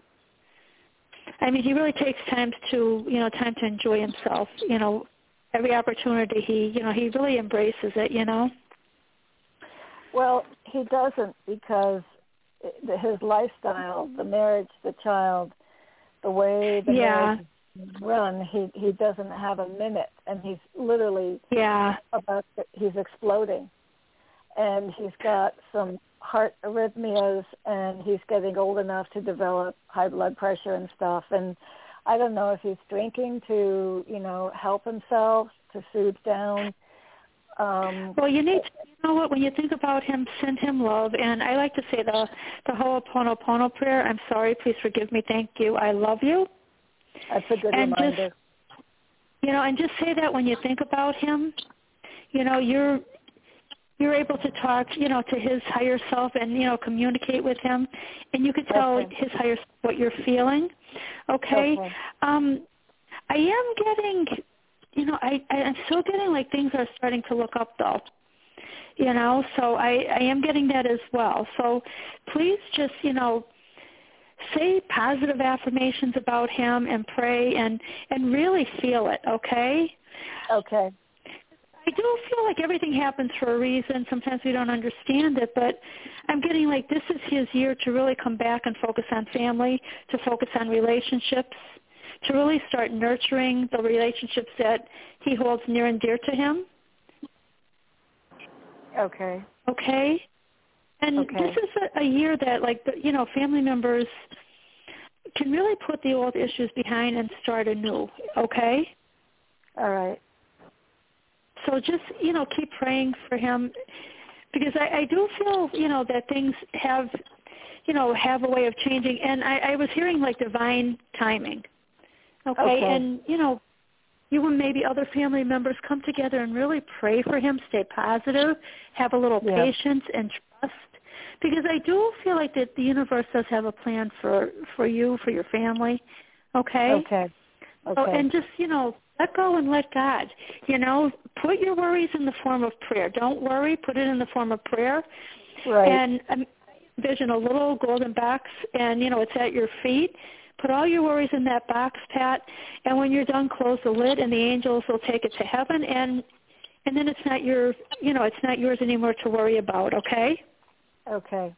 I mean, he really takes time to, you know, time to enjoy himself. You know, every opportunity he, you know, he really embraces it, you know? Well, he doesn't because his lifestyle, the marriage, the child, the way the yeah. marriage is run, he, he doesn't have a minute, and he's literally yeah. about to, he's exploding. And he's got some heart arrhythmias, and he's getting old enough to develop high blood pressure and stuff. And I don't know if he's drinking to, you know, help himself, to soothe down. Um, well, you need to, you know what, when you think about him, send him love. And I like to say the, the Ho'oponopono prayer, I'm sorry, please forgive me, thank you, I love you. That's a good and reminder. Just, you know, and just say that when you think about him, you know, you're you're able to talk, you know, to his higher self and, you know, communicate with him. And you could tell okay. his higher self what you're feeling. Okay? okay. Um, I am getting, you know, I, I'm still getting like things are starting to look up though. You know, so I, I am getting that as well. So please just, you know, say positive affirmations about him and pray and, and really feel it, okay? Okay. I do feel like everything happens for a reason. Sometimes we don't understand it, but I'm getting like this is his year to really come back and focus on family, to focus on relationships, to really start nurturing the relationships that he holds near and dear to him. Okay. Okay? And okay. this is a, a year that, like, the, you know, family members can really put the old issues behind and start anew, okay? All right. So just, you know, keep praying for him because I, I do feel, you know, that things have, you know, have a way of changing. And I, I was hearing, like, divine timing, Okay? Okay. And, you know, you and maybe other family members come together and really pray for him, stay positive, have a little Yeah. patience and trust. Because I do feel like that the universe does have a plan for, for you, for your family. Okay? Okay. Okay. So, and just, you know, let go and let God. You know, put your worries in the form of prayer. Don't worry. Put it in the form of prayer. Right. And um, envision a little golden box, and, you know, it's at your feet. Put all your worries in that box, Pat, and when you're done, close the lid, and the angels will take it to heaven, and and then it's not your, you know, it's not yours anymore to worry about. Okay. Okay.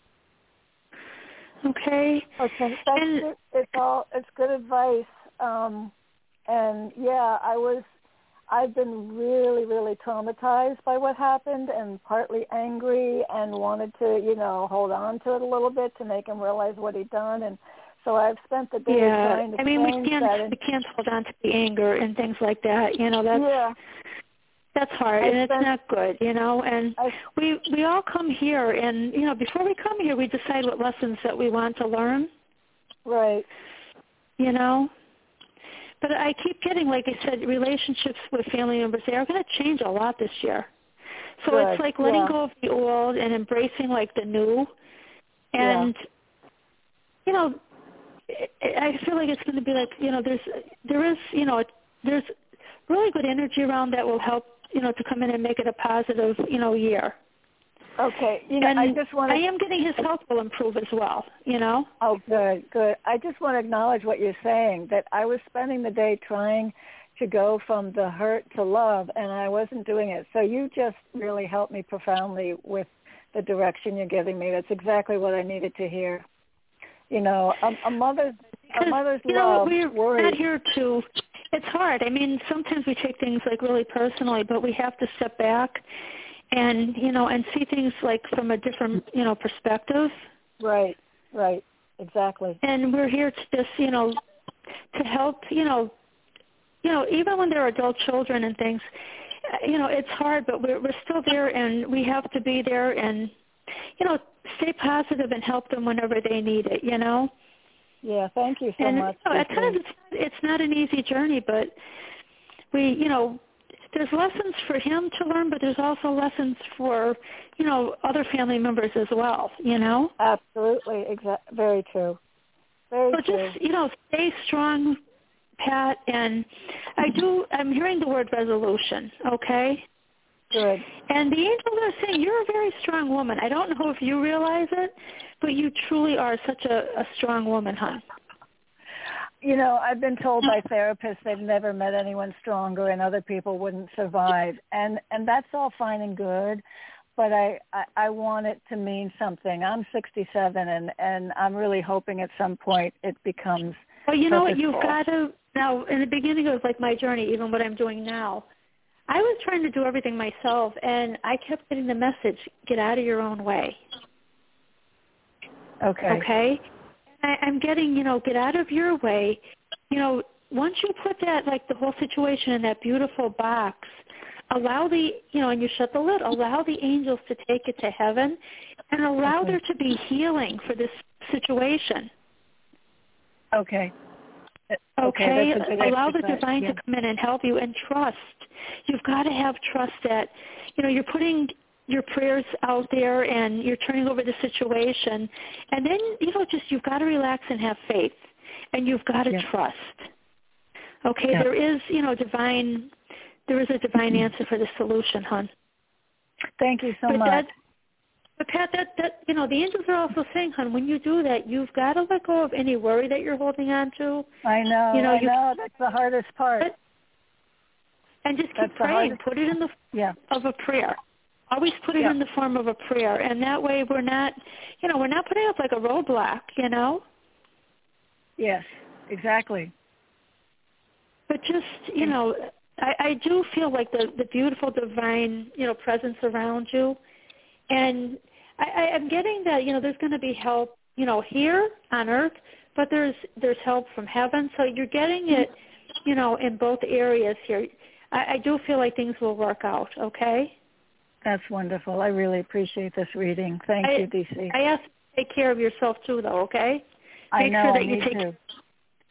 Okay. Okay. That's And, it. It's all. It's good advice. Um, and yeah, I was. I've been really, really traumatized by what happened, and partly angry, and wanted to, you know, hold on to it a little bit to make him realize what he'd done, and so I've spent the day yeah, trying to I mean, we change can't that. And, we can't hold on to the anger and things like that. You know, that's yeah. that's hard, I and it's spent, not good. You know, and I, we we all come here, and you know, before we come here, we decide what lessons that we want to learn. right. You know. But I keep getting, like I said, relationships with family members, they are going to change a lot this year. So Good. it's like letting Yeah. go of the old and embracing, like, the new. And, Yeah. you know, I feel like it's going to be like, you know, there's, there is, you know, there's really good energy around that will help, you know, to come in and make it a positive, you know, year. Okay. You know, and I just want to. I am getting his health will improve as well, you know. Oh, good, good. I just want to acknowledge what you're saying, that I was spending the day trying to go from the hurt to love, and I wasn't doing it. So you just really helped me profoundly with the direction you're giving me. That's exactly what I needed to hear. You know, a, a mother's a mother's you know, love. we're worries. not here to. It's hard. I mean, sometimes we take things like really personally, but we have to step back and, you know, and see things like from a different, you know, perspective. Right, right, exactly. And we're here to just, you know, to help, you know, you know, even when they're adult children and things, you know, it's hard, but we're, we're still there, and we have to be there and, you know, stay positive and help them whenever they need it, you know. Yeah, thank you so and, much. You know, at times it's, it's not an easy journey, but we, you know, there's lessons for him to learn, but there's also lessons for, you know, other family members as well, you know? Absolutely. Exa- very true. Very so true. just, you know, stay strong, Pat, and I do, I'm hearing the word resolution, okay? Good. And the angels are saying you're a very strong woman. I don't know if you realize it, but you truly are such a, a strong woman, hon. You know, I've been told by therapists they've never met anyone stronger and other people wouldn't survive. And and that's all fine and good, but I, I, I want it to mean something. I'm sixty-seven, and, and I'm really hoping at some point it becomes Well, you know what? purposeful. You've got to, now, in the beginning of, like, my journey, even what I'm doing now, I was trying to do everything myself, and I kept getting the message, get out of your own way. Okay. Okay? I, I'm getting, you know, get out of your way. You know, once you put that, like, the whole situation in that beautiful box, allow the, you know, and you shut the lid, allow the angels to take it to heaven and allow Okay. there to be healing for this situation. Okay. Okay, that's a good allow the exercise. divine Yeah. to come in and help you, and trust. You've got to have trust that, you know, you're putting your prayers out there and you're turning over the situation, and then, you know, just you've got to relax and have faith, and you've got to Yeah. trust. Okay, Yeah. there is, you know, divine, there is a divine answer for the solution, hon. Thank you so but much. That, but Pat, that, that, you know, the angels are also saying, hon, when you do that, you've got to let go of any worry that you're holding on to. I know, you know, I you, know. That's the hardest part. And just keep That's the praying. hardest. Put it in the Yeah. of a prayer. Always put it Yeah. in the form of a prayer, and that way we're not, you know, we're not putting up like a roadblock, you know. Yes, exactly. But just, you know, I, I do feel like the the beautiful divine, you know, presence around you, and I, I, I'm getting that, you know, there's going to be help, you know, here on earth, but there's there's help from heaven. So you're getting it, you know, in both areas here. I, I do feel like things will work out. Okay. That's wonderful. I really appreciate this reading. Thank I, you, D C. I ask you to take care of yourself too, though. Okay. I Make know sure that I you need take. to.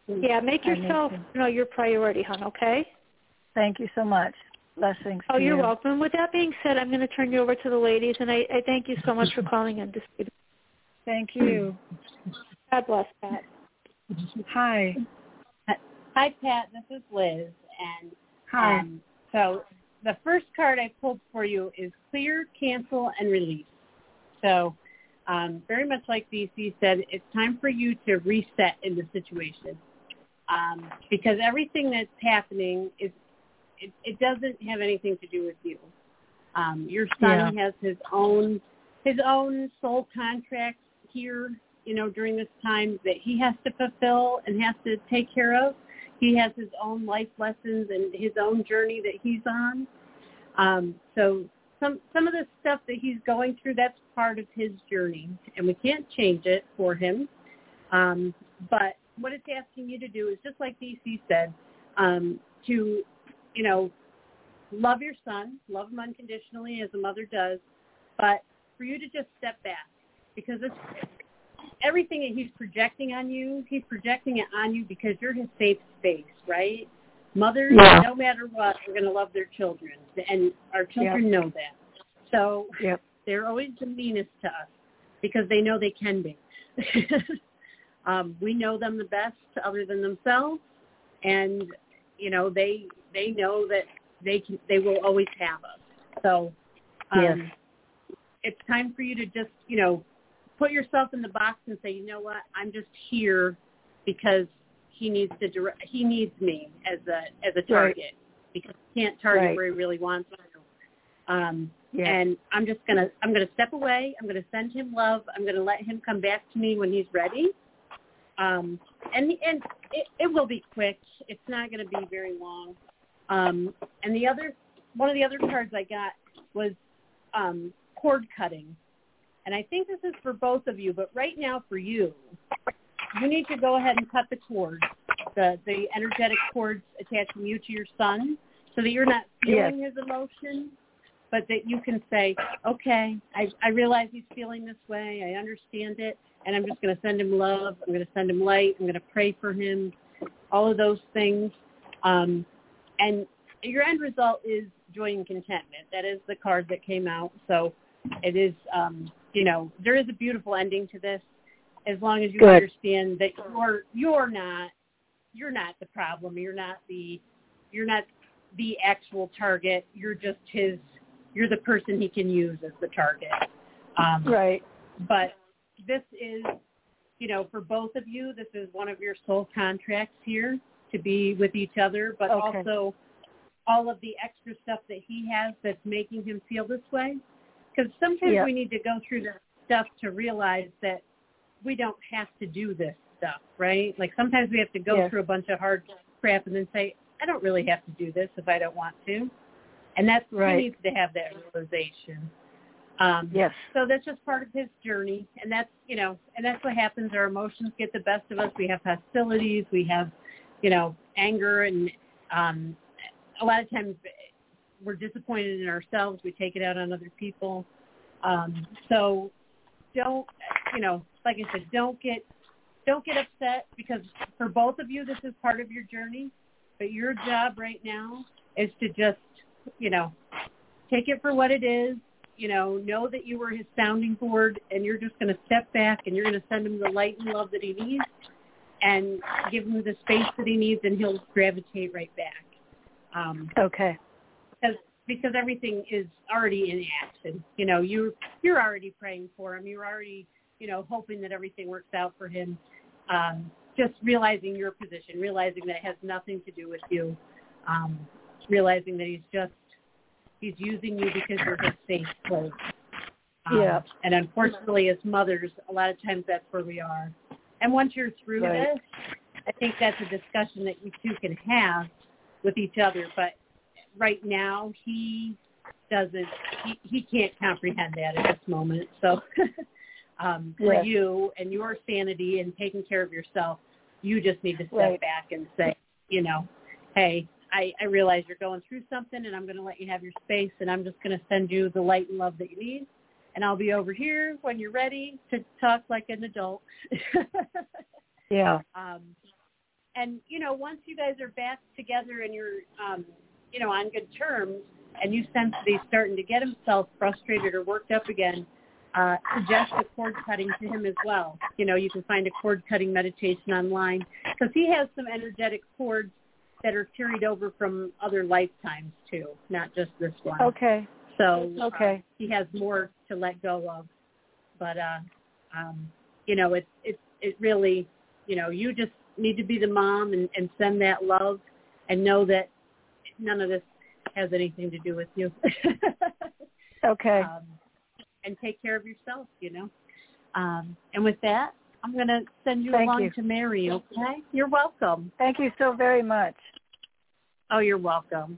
Yeah, make yourself, you know, your priority, hon, okay? Thank you so much. Blessings Oh, to you're you. welcome. With that being said, I'm going to turn you over to the ladies, and I, I thank you so much for calling in. Thank you. God bless, Pat. Hi. Hi, Pat. This is Liz. And Hi. Um, so the first card I pulled for you is clear, cancel, and release. So um, very much like D C said, it's time for you to reset in the situation um, because everything that's happening is it, it doesn't have anything to do with you. Um, your son Yeah. has his own his own soul contracts here, you know, during this time that he has to fulfill and has to take care of. He has his own life lessons and his own journey that he's on. Um, so some some of the stuff that he's going through, that's part of his journey, and we can't change it for him. Um, but what it's asking you to do is just like D C said, um, to, you know, love your son, love him unconditionally as a mother does, but for you to just step back because it's everything that he's projecting on you, he's projecting it on you because you're his safe space, right? Mothers, yeah. no matter what, are going to love their children, and our children yep. know that. So yep. they're always the meanest to us because they know they can be. um, we know them the best other than themselves, and, you know, they they know that they can, they will always have us. So um, yes. it's time for you to just, you know, put yourself in the box and say, you know what, I'm just here because he needs to direct, he needs me as a as a target right. because he can't target right. where he really wants to. Um, yes. And I'm just gonna I'm gonna step away. I'm gonna send him love. I'm gonna let him come back to me when he's ready. Um, and and it, it will be quick. It's not going to be very long. Um, and the other one of the other cards I got was um, cord cutting. And I think this is for both of you, but right now for you, you need to go ahead and cut the cords, the, the energetic cords attaching you to your son so that you're not feeling yes. his emotion, but that you can say, okay, I, I realize he's feeling this way. I understand it, and I'm just going to send him love. I'm going to send him light. I'm going to pray for him, all of those things. Um, and your end result is joy and contentment. That is the card that came out. So it is, um, you know, there is a beautiful ending to this as long as you Good. understand that you're you're not you're not the problem. You're not the you're not the actual target. You're just his. You're the person he can use as the target. Um, right. But this is, you know, for both of you, this is one of your soul contracts here to be with each other, but okay. also all of the extra stuff that he has that's making him feel this way. Because sometimes yeah. we need to go through this stuff to realize that we don't have to do this stuff, right? Like sometimes we have to go yes. through a bunch of hard crap and then say, I don't really have to do this if I don't want to. And that's right. he needs to have that realization. Um, yes. So that's just part of his journey, and that's you know, and that's what happens. Our emotions get the best of us. We have hostilities. We have, you know, anger, and um, a lot of times we're disappointed in ourselves. We take it out on other people. Um, so don't, you know, like I said, don't get don't get upset because for both of you, this is part of your journey. But your job right now is to just, you know, take it for what it is. You know, know that you were his sounding board, and you're just going to step back, and you're going to send him the light and love that he needs, and give him the space that he needs, and he'll gravitate right back. Um, okay. Because because everything is already in action. You know, you you're already praying for him. You're already, you know, hoping that everything works out for him. Um, just realizing your position, realizing that it has nothing to do with you, um, realizing that he's just he's using you because you're his safe place. Um, yeah. And unfortunately, as mothers, a lot of times that's where we are. And once you're through right. this, I think that's a discussion that you two can have with each other. But right now, he doesn't, he, he can't comprehend that at this moment. So um, for yes. you and your sanity and taking care of yourself, you just need to step right. back and say, you know, hey, I, I realize you're going through something, and I'm going to let you have your space, and I'm just going to send you the light and love that you need, and I'll be over here when you're ready to talk like an adult. yeah. Um, and, you know, once you guys are back together and you're, um, you know, on good terms, and you sense that he's starting to get himself frustrated or worked up again, uh, suggest the cord cutting to him as well. You know, you can find a cord cutting meditation online because he has some energetic cords that are carried over from other lifetimes too, not just this one. Okay. So okay. Uh, he has more to let go of. But, uh, um, you know, it's, it's, it really, you know, you just need to be the mom and, and send that love and know that none of this has anything to do with you. Okay. Um, and take care of yourself, you know. Um, and with that, I'm going to send you Thank along you. to Mary, okay? You're welcome. Thank you so very much. Oh, you're welcome.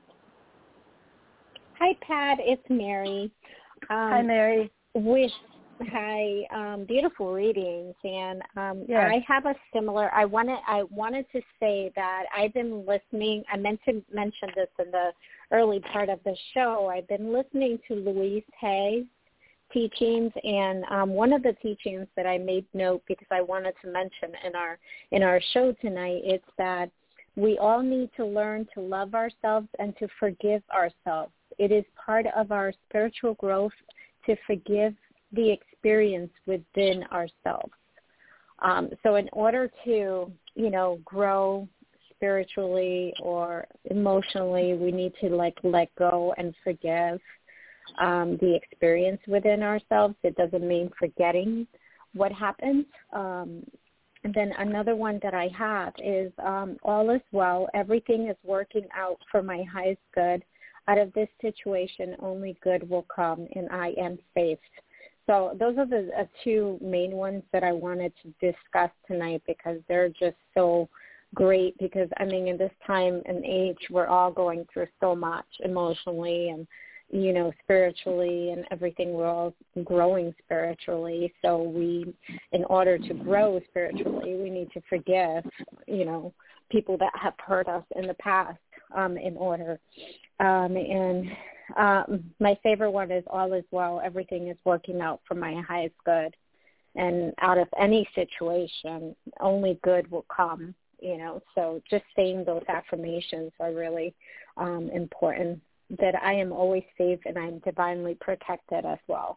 Hi, Pat. It's Mary. Um, Hi, Mary. With hi, um, beautiful readings, and um, Yes. I have a similar. I wanted I wanted to say that I've been listening. I meant to mention this in the early part of the show. I've been listening to Louise Hay's teachings, and um, one of the teachings that I made note because I wanted to mention in our in our show tonight, it's that we all need to learn to love ourselves and to forgive ourselves. It is part of our spiritual growth to forgive the experience within ourselves. Um, so in order to, you know, grow spiritually or emotionally, we need to like let go and forgive um, the experience within ourselves. It doesn't mean forgetting what happened. Um, and then another one that I have is um, all is well. Everything is working out for my highest good. Out of this situation, only good will come, and I am safe. So those are the uh, two main ones that I wanted to discuss tonight because they're just so great because, I mean, in this time and age, we're all going through so much emotionally and, you know, spiritually and everything. We're all growing spiritually. So we, in order to grow spiritually, we need to forgive, you know, people that have hurt us in the past um, in order. Um, and um, my favorite one is all is well. Everything is working out for my highest good. And out of any situation, only good will come, you know. So just saying those affirmations are really um, important, that I am always safe and I'm divinely protected as well.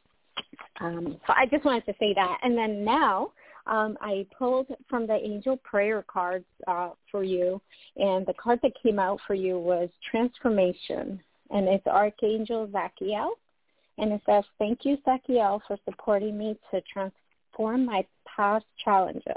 Um, so I just wanted to say that. And then now um, I pulled from the angel prayer cards uh, for you, and the card that came out for you was transformation, and it's Archangel Zachiel, and it says, thank you, Zachiel, for supporting me to transform my past challenges.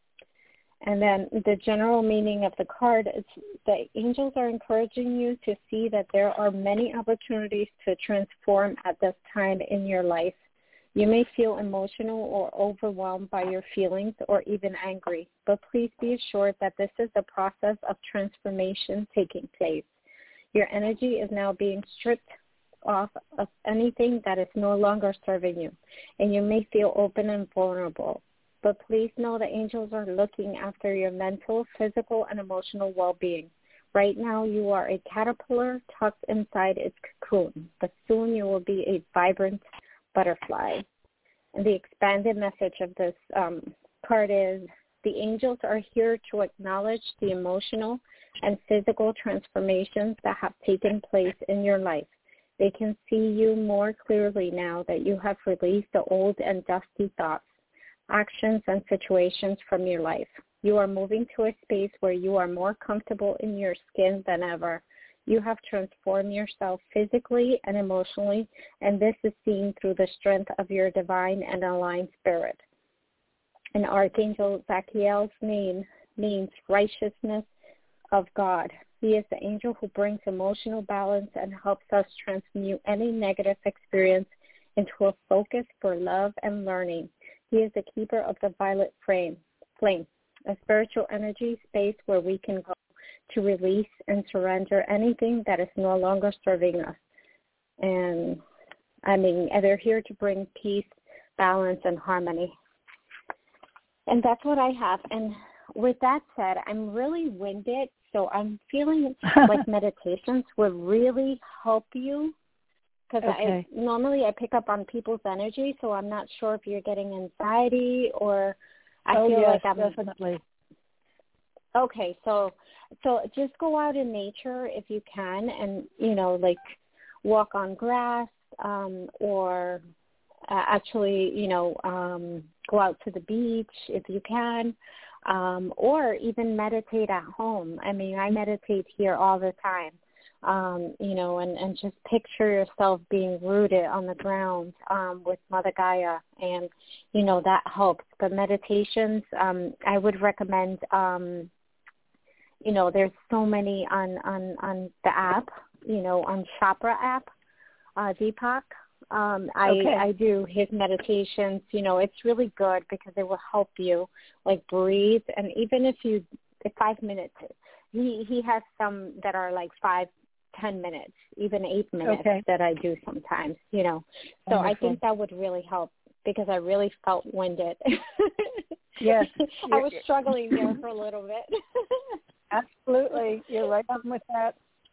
And then the general meaning of the card is the angels are encouraging you to see that there are many opportunities to transform at this time in your life. You may feel emotional or overwhelmed by your feelings or even angry, but please be assured that this is the process of transformation taking place. Your energy is now being stripped off of anything that is no longer serving you, and you may feel open and vulnerable. But please know the angels are looking after your mental, physical, and emotional well-being. Right now, you are a caterpillar tucked inside its cocoon, but soon you will be a vibrant butterfly. And the expanded message of this um, card is, the angels are here to acknowledge the emotional and physical transformations that have taken place in your life. They can see you more clearly now that you have released the old and dusty thoughts, actions, and situations from your life. You are moving to a space where you are more comfortable in your skin than ever. You have transformed yourself physically and emotionally, and this is seen through the strength of your divine and aligned spirit. And Archangel Zachiel's name means righteousness of God. He is the angel who brings emotional balance and helps us transmute any negative experience into a focus for love and learning. He is the keeper of the violet flame, flame, a spiritual energy space where we can go to release and surrender anything that is no longer serving us. And, I mean, they're here to bring peace, balance, and harmony. And that's what I have. And with that said, I'm really winded, so I'm feeling like meditations would really help you. Because okay. I normally I pick up on people's energy, so I'm not sure if you're getting anxiety or I oh, feel yes, like I'm definitely. Okay, so so just go out in nature if you can, and you know, like walk on grass, um, or uh, actually, you know, um, go out to the beach if you can, um, or even meditate at home. I mean, I meditate here all the time, um, you know, and, and just picture yourself being rooted on the ground um, with Mother Gaia, and you know that helps. But meditations, um, I would recommend. Um, You know, there's so many on, on, on the app, you know, on Chopra app, uh, Deepak. Um, I, Okay. I do his meditations. You know, it's really good because it will help you, like, breathe. And even if you, if five minutes, he, he has some that are like five, ten minutes, even eight minutes Okay. that I do sometimes, you know. So Wonderful. I think that would really help because I really felt winded. Yes. I was struggling there for a little bit. Absolutely. You're right on with that.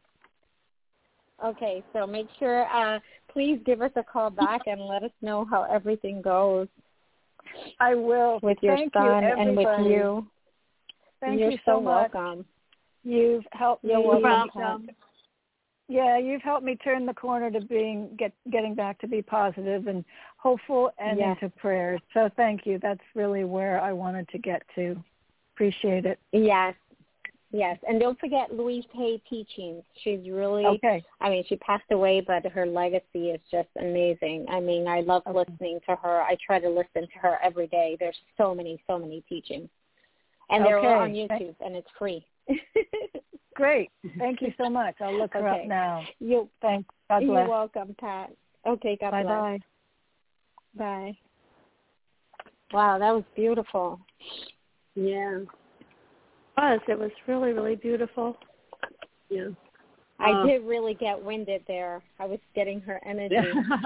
Okay, so make sure, uh, please give us a call back and let us know how everything goes. I will. With your Thank son you, and with everybody. you. Thank You're you so, so much. welcome. You've helped You're me. welcome. Yeah, you've helped me turn the corner to being get getting back to be positive and hopeful and Yes. into prayers. So thank you. That's really where I wanted to get to. Appreciate it. Yes. Yes, and don't forget Louise Hay Teachings. She's really, Okay. I mean, she passed away, but her legacy is just amazing. I mean, I love Okay. listening to her. I try to listen to her every day. There's so many, so many teachings. And they're Okay. all on YouTube, and it's free. Great. Thank you so much. I'll look her Okay. up now. You, Thanks. God bless. You're welcome, Pat. Okay, God bless. Bye-bye. Bye. Wow, that was beautiful. Yeah. It was. It was really, really beautiful. Yeah. I Uh, did really get winded there. I was getting her energy.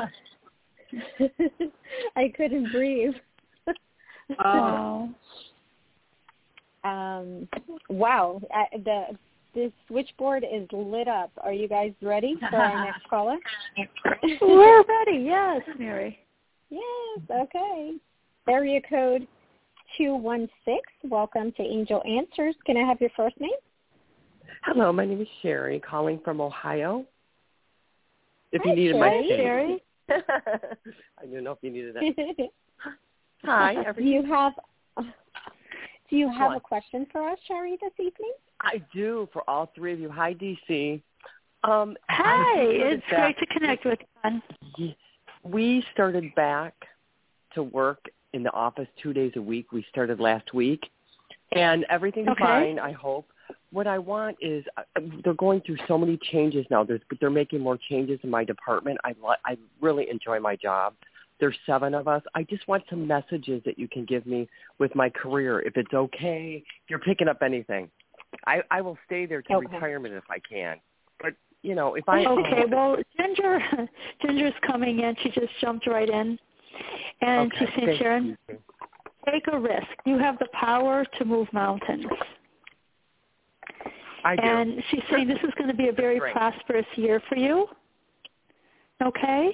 I couldn't breathe. Oh. um, wow. I, the this switchboard is lit up. Are you guys ready for our next caller? We're ready. Yes, Mary. Yes. Okay. Area code two one six. Welcome to Angel Answers. Can I have your first name? Hello, my name is Sherry, calling from Ohio. If Hi, you needed Sherry. my state. Sherry. I didn't know if you needed that. Hi, do everyone. you have Do you have What? a question for us, Sherry, this evening? I do for all three of you. Hi, D C. Um, Hi. I started It's back- great to connect with you. We started back to work in the office two days a week. We started last week, and everything's Okay. fine, I hope. What I want is uh, they're going through so many changes now. There's, they're making more changes in my department. I, li- I really enjoy my job. There's seven of us. I just want some messages that you can give me with my career, if it's okay. If you're picking up anything, I, I will stay there to Okay. retirement if I can. But, you know, if I... Okay, well, Ginger, Ginger's coming in. She just jumped right in. And Okay, she's saying, thank Sharon, you. take a risk. You have the power to move mountains. I do. And she's saying this is going to be a very Great. prosperous year for you. Okay?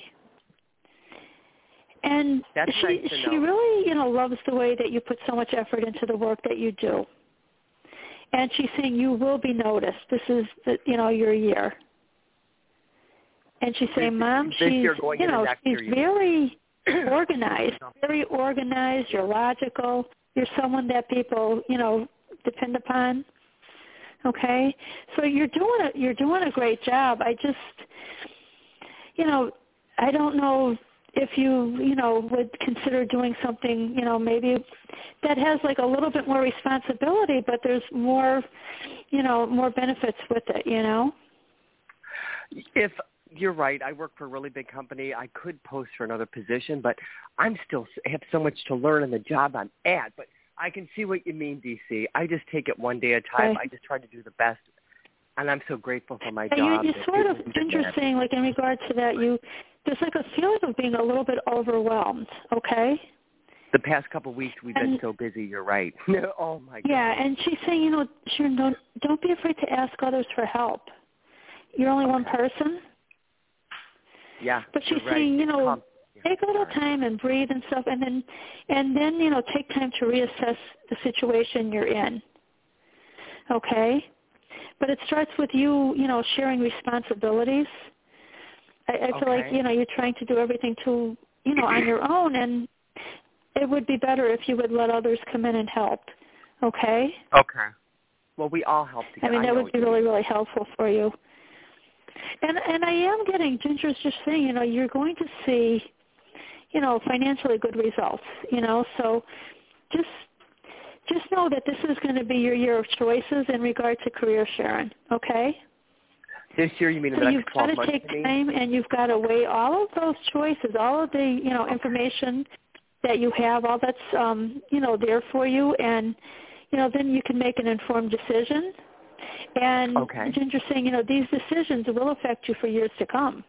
And That's she nice to she know. really, you know, loves the way that you put so much effort into the work that you do. And she's saying you will be noticed. This is, the, you know, your year. And she's saying, This- Mom, this she's, year going you into know, next she's year, you mean. very organized, very organized. You're logical. You're someone that people, you know, depend upon. Okay, so you're doing a you're doing a great job. I just, you know, I don't know if you, you know, would consider doing something, you know, maybe that has like a little bit more responsibility, but there's more, you know, more benefits with it, you know. If you're right, I work for a really big company. I could post for another position, but I'm still have so much to learn in the job I'm at. But I can see what you mean, D C. I just take it one day at a time. Right. I just try to do the best, and I'm so grateful for my Yeah, job. you, you that sort of, people do Ginger, that. saying, like, in regard to that, you there's like a feeling of being a little bit overwhelmed, okay? The past couple of weeks, we've been And- so busy. You're right. Oh, my God. Yeah, and she's saying, you know, Sharon, don't, don't be afraid to ask others for help. You're only one person. Yeah, But she's you're right. saying, you know, Come. take a little Sorry. time and breathe and stuff, and then, and then, you know, take time to reassess the situation you're in. okay? But it starts with you, you know, sharing responsibilities. I, I feel Okay. like, you know, you're trying to do everything to, you know, on your own, and it would be better if you would let others come in and help, okay? Okay. Well, we all help I together. mean, I that know would what be you really, mean. really helpful for you. And and I am getting, Ginger's just saying, you know, you're going to see, you know, financially good results, you know, so just just know that this is going to be your year of choices in regard to career, Sharon, okay? This year, you mean in So the you've next got twelve to months? take to me? time and you've got to weigh all of those choices, all of the, you know, information that you have, all that's, um, you know, there for you, and, you know, then you can make an informed decision. And Okay. Ginger's saying, you know, these decisions will affect you for years to come.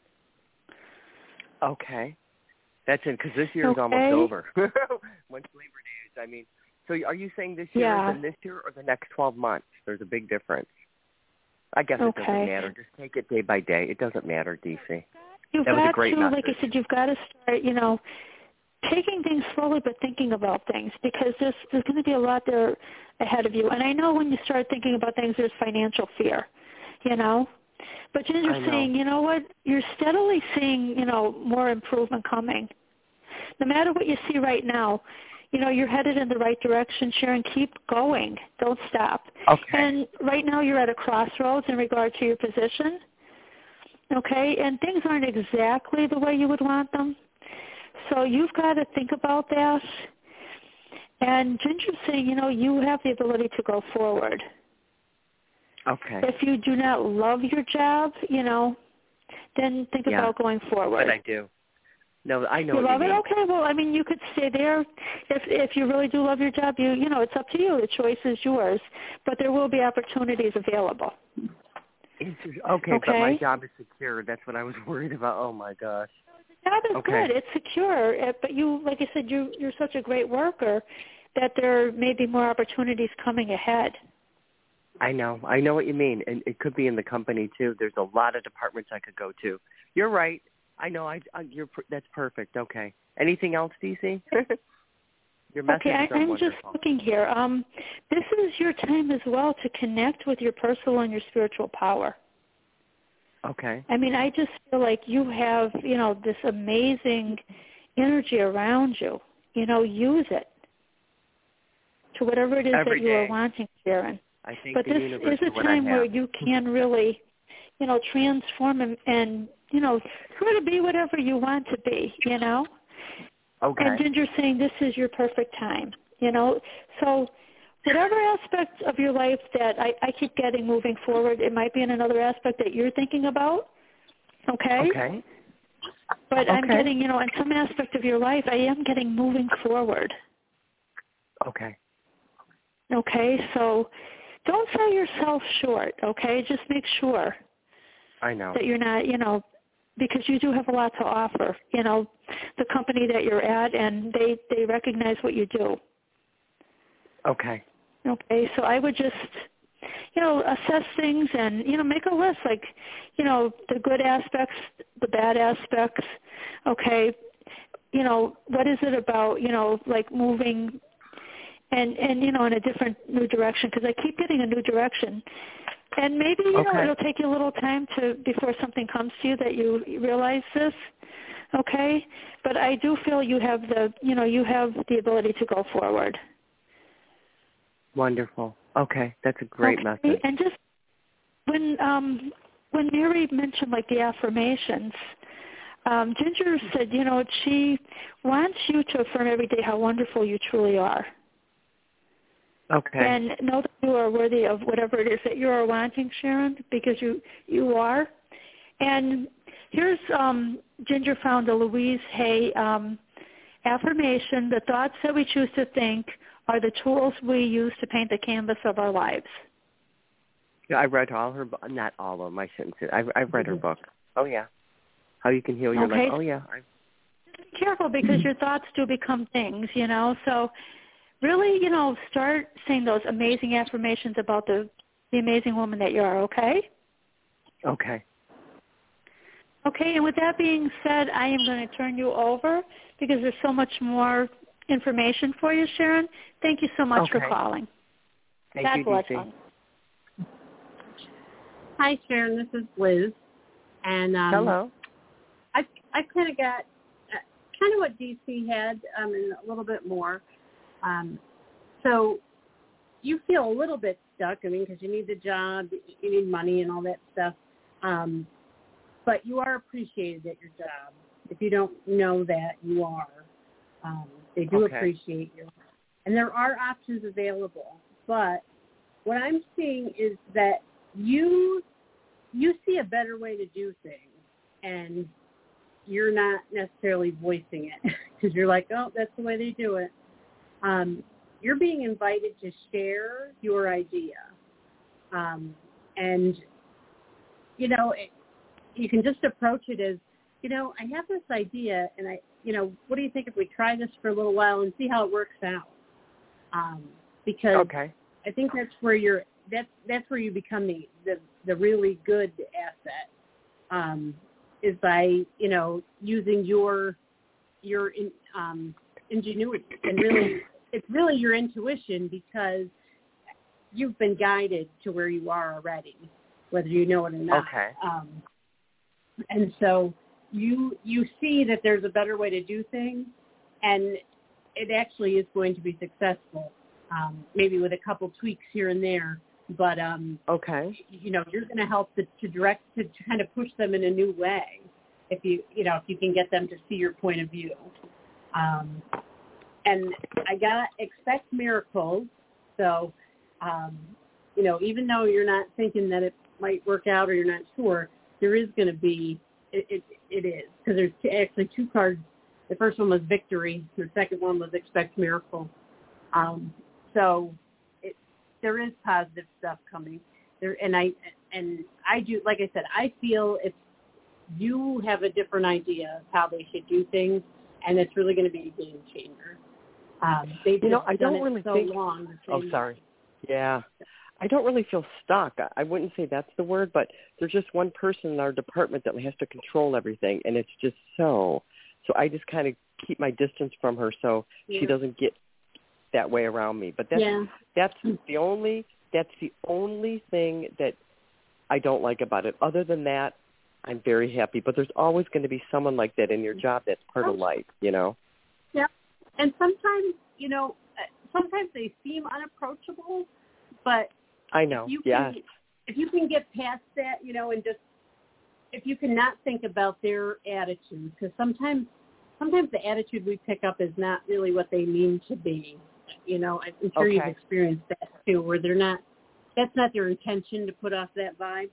Okay. That's it, because this year is Okay. almost over. Once Labor Day is, I mean, so are you saying this year Yeah. is in this year or the next twelve months? There's a big difference. I guess it Okay. doesn't matter. Just take it day by day. It doesn't matter, D C. You've That was got a great to, message. like I said, you've got to start, you know, taking things slowly but thinking about things, because there's, there's going to be a lot there ahead of you. And I know when you start thinking about things, there's financial fear, you know. But Ginger's I know. saying, you know what, you're steadily seeing, you know, more improvement coming. No matter what you see right now, you know, you're headed in the right direction, Sharon. Keep going. Don't stop. Okay. And right now you're at a crossroads in regard to your position, okay? And things aren't exactly the way you would want them. So you've got to think about that. And Ginger's saying, you know, you have the ability to go forward. Okay. If you do not love your job, you know, then think Yeah. about going forward. But I do. No, I know You what love you it? mean. Okay, well, I mean, you could stay there. If if you really do love your job, you you know, it's up to you. The choice is yours. But there will be opportunities available. It's, okay, Okay? but my job is secure. That's what I was worried about. Oh, my gosh. The job is Okay. good. It's secure. Uh, But you, like I said, you, you're such a great worker that there may be more opportunities coming ahead. I know. I know what you mean. And it could be in the company, too. There's a lot of departments I could go to. You're right. I know. I, I you're that's perfect. Okay. Anything else, D C? Your messages Okay, I, are I'm wonderful. just looking here. Um, this is your time as well to connect with your personal and your spiritual power. Okay. I mean, I just feel like you have, you know, this amazing energy around you. You know, use it to whatever it is Every that you are day. wanting, Sharon. I think But the this universe is a for what time I where have. you can really, you know, transform and, and, you know, try to be whatever you want to be, you know. Okay. And Ginger's saying this is your perfect time, you know. So whatever aspect of your life that I, I keep getting moving forward, it might be in another aspect that you're thinking about, okay? Okay. But I'm Okay. getting, you know, in some aspect of your life, I am getting moving forward, Okay. okay? So don't sell yourself short, okay? Just make sure I know. that you're not, you know, because you do have a lot to offer, you know, the company that you're at, and they, they recognize what you do. Okay. Okay, so I would just, you know, assess things and, you know, make a list, like, you know, the good aspects, the bad aspects, okay, you know, what is it about, you know, like moving and, and you know, in a different new direction, because I keep getting a new direction. And maybe, you know, Okay. it'll take you a little time to before something comes to you that you realize this, okay? But I do feel you have the, you know, you have the ability to go forward. Wonderful. Okay. That's a great okay? message. And just when um, when Mary mentioned, like, the affirmations, um, Ginger said, you know, she wants you to affirm every day how wonderful you truly are. Okay. And know that you are worthy of whatever it is that you are wanting, Sharon, because you, you are. And here's um, Ginger found a Louise Hay um, affirmation: the thoughts that we choose to think are the tools we use to paint the canvas of our lives. Yeah, I read all her, bo- not all of them, I shouldn't say. I've, I've read her book. Oh, yeah. How you can heal your Okay. life. Oh, yeah. I, Be careful, because your thoughts do become things, you know. So really, you know, start saying those amazing affirmations about the, the amazing woman that you are, okay? okay. Okay, and with that being said, I am going to turn you over because there's so much more information for you, Sharon. Thank you so much Okay. for calling. Thank God you, bless D C. you. Hi, Sharon. This is Liz. And um, Hello. I I kind of got uh, kind of what D C had, um, and a little bit more. Um, so you feel a little bit stuck. I mean, because you need the job, you need money, and all that stuff. Um, but you are appreciated at your job. If you don't know that, you are. Um, they do Okay. appreciate you, and there are options available. But what I'm seeing is that you you see a better way to do things, and you're not necessarily voicing it because you're like, oh, that's the way they do it. Um, you're being invited to share your idea. Um, and, you know, it, you can just approach it as, you know, I have this idea, and I, you know, what do you think if we try this for a little while and see how it works out? Um, because Okay. I think that's where you're, that's, that's where you become the, the, the really good asset. Um, is by, you know, using your your in, um, ingenuity. And really, it's really your intuition because you've been guided to where you are already, whether you know it or not. Okay. Um, and so you you see that there's a better way to do things, and it actually is going to be successful, um, maybe with a couple tweaks here and there. But, um, Okay. you know, you're going to help to, to direct, to kind of push them in a new way if you, you know, if you can get them to see your point of view. Um, and I got to expect miracles. So, um, you know, even though you're not thinking that it might work out or you're not sure, there is going to be, it, it, it is. Because there's two, actually two cards. The first one was victory. The second one was expect miracle. Um, so, there is positive stuff coming there. And I, and I do, like I said, I feel if you have a different idea of how they should do things, and it's really going to be a game changer. Um, they've You know, just I done don't it really so think, long. the oh, same sorry. way. Yeah. I don't really feel stuck. I- I wouldn't say that's the word, but there's just one person in our department that has to control everything, and it's just so. So I just kind of keep my distance from her so Yeah. she doesn't get that way around me. But that's Yeah. that's the only that's the only thing that I don't like about it. Other than that, I'm very happy. But there's always going to be someone like that in your job that's part of life, you know? Yeah. And sometimes, you know, sometimes they seem unapproachable, but I know. if you yes. can, if you can get past that, you know, and just, if you can not think about their attitude, because sometimes, sometimes the attitude we pick up is not really what they mean to be. You know, I'm sure Okay. you've experienced that too, where they're not, that's not their intention to put off that vibe.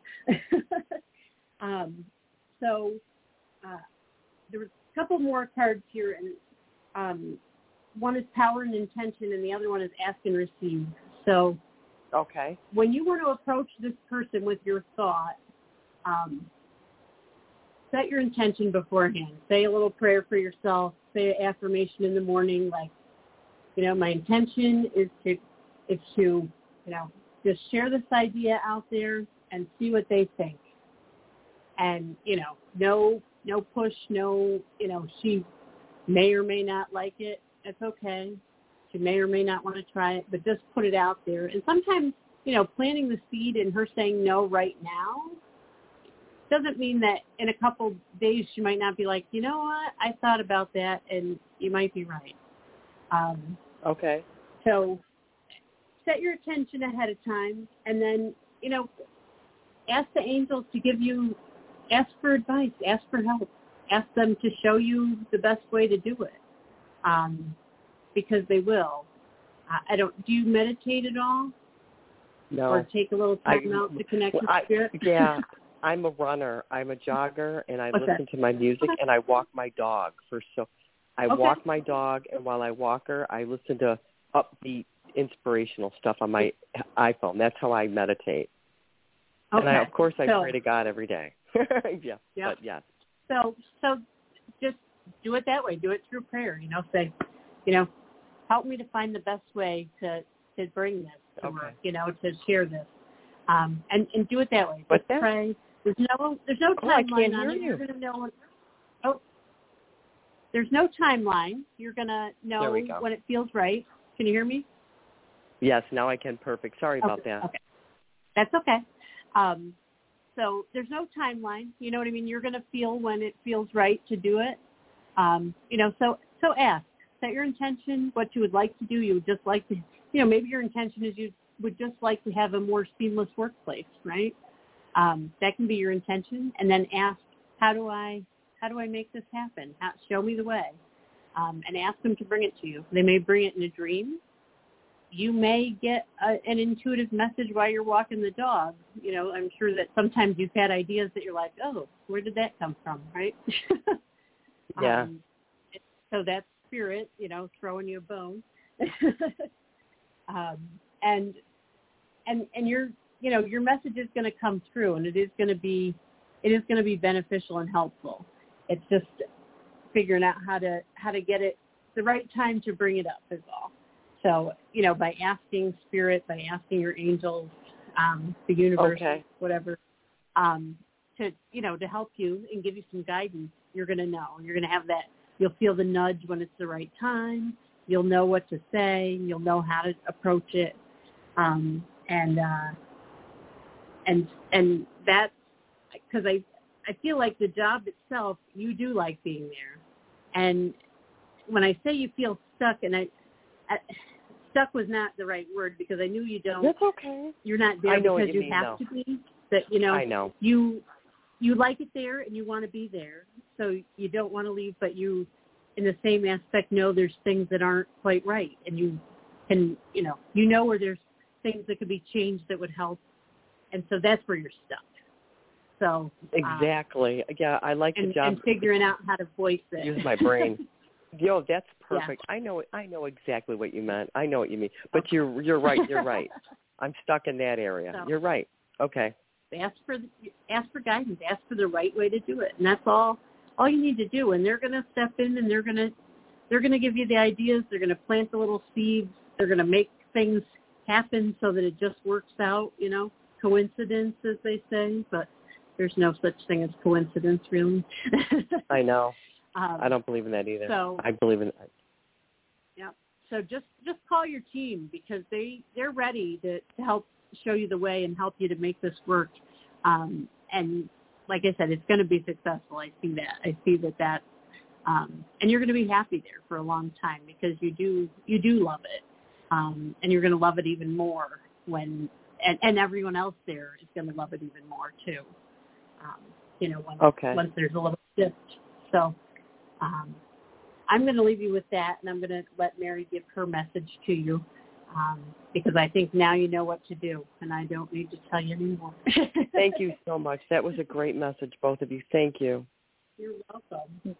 um, so uh, there was a couple more cards here, and um, one is power and intention, and the other one is ask and receive. So Okay. when you want to approach this person with your thought, um, set your intention beforehand. Say a little prayer for yourself. Say an affirmation in the morning, like, you know, my intention is to, is to, you know, just share this idea out there and see what they think. And, you know, no, no push, no, you know, she may or may not like it. That's okay. She may or may not want to try it, but just put it out there. And sometimes, you know, planting the seed and her saying no right now doesn't mean that in a couple days she might not be like, you know what, I thought about that and you might be right. Um, Okay. so set your attention ahead of time, and then, you know, ask the angels to give you, ask for advice, ask for help, ask them to show you the best way to do it, um, because they will. I, I don't, do you meditate at all? No. Or take a little time I, out to connect well, with I, spirit? yeah. I'm a runner. I'm a jogger, and I Okay. listen to my music, and I walk my dog. For so, I Okay. walk my dog, and while I walk her, I listen to upbeat, inspirational stuff on my iPhone. That's how I meditate. Okay. And I, of course, I so, pray to God every day. yeah. Yeah. But yes. So, so just do it that way. Do it through prayer. You know, say, you know, help me to find the best way to, to bring this to Okay. work. You know, to share this, um, and and do it that way. But Just that, pray. There's no there's no oh, I timeline can't on hear it. you. You're gonna know. Oh, there's no timeline. You're gonna know There we go. when it feels right. Can you hear me? Yes. Now I can. Perfect. Sorry about okay. that. Okay. That's okay. Um, so there's no timeline. You know what I mean? You're going to feel when it feels right to do it. Um, you know, so so ask. Set your intention, what you would like to do. You would just like to, you know, maybe your intention is you would just like to have a more seamless workplace, right? Um, that can be your intention. And then ask, how do I how do I make this happen? How, show me the way. Um, and ask them to bring it to you. They may bring it in a dream. You may get a, an intuitive message while you're walking the dog. You know, I'm sure that sometimes you've had ideas that you're like, oh, where did that come from, right? Yeah. Um, so that's spirit, you know, throwing you a bone. um, and and and your you know your message is going to come through, and it is going to be it is going to be beneficial and helpful. It's just figuring out how to how to get it the right time to bring it up is all. So, you know, by asking spirit, by asking your angels, um, the universe, okay. whatever, um, to, you know, to help you and give you some guidance, you're going to know. You're going to have that, you'll feel the nudge when it's the right time. You'll know what to say. You'll know how to approach it. Um, and, uh, and, and that's, because I, I feel like the job itself, you do like being there. And when I say you feel stuck, and I, I, stuck was not the right word because I knew you don't. That's okay. You're not there I know because what you, you mean, have though. to be. That you know, I know. You you like it there and you want to be there, so you don't want to leave. But you, in the same aspect, know there's things that aren't quite right, and you can you know you know where there's things that could be changed that would help, and so that's where you're stuck. So exactly, um, yeah, I like and, the job. And figuring out how to voice it. Use my brain. Yo, that's perfect. Yeah. I know. I know exactly what you meant. I know what you mean. But okay. you're you're right. You're right. I'm stuck in that area. So, you're right. Okay. Ask for ask for guidance. Ask for the right way to do it, and that's all. All you need to do. And they're going to step in, and they're going to they're going to give you the ideas. They're going to plant the little seeds. They're going to make things happen so that it just works out. You know, coincidence, as they say, but there's no such thing as coincidence, really. I know. Um, I don't believe in that either. So, I believe in that. Yeah. So just, just call your team because they, they're ready to, to help show you the way and help you to make this work. Um, and like I said, it's going to be successful. I see that. I see that that, um, and you're going to be happy there for a long time because you do, you do love it. Um, and you're going to love it even more when, and, and everyone else there is going to love it even more too. Um, you know, once, okay. once there's a little shift. So, Um, I'm going to leave you with that, and I'm going to let Mary give her message to you um, because I think now you know what to do, and I don't need to tell you anymore. Thank you so much. That was a great message, both of you. Thank you. You're welcome.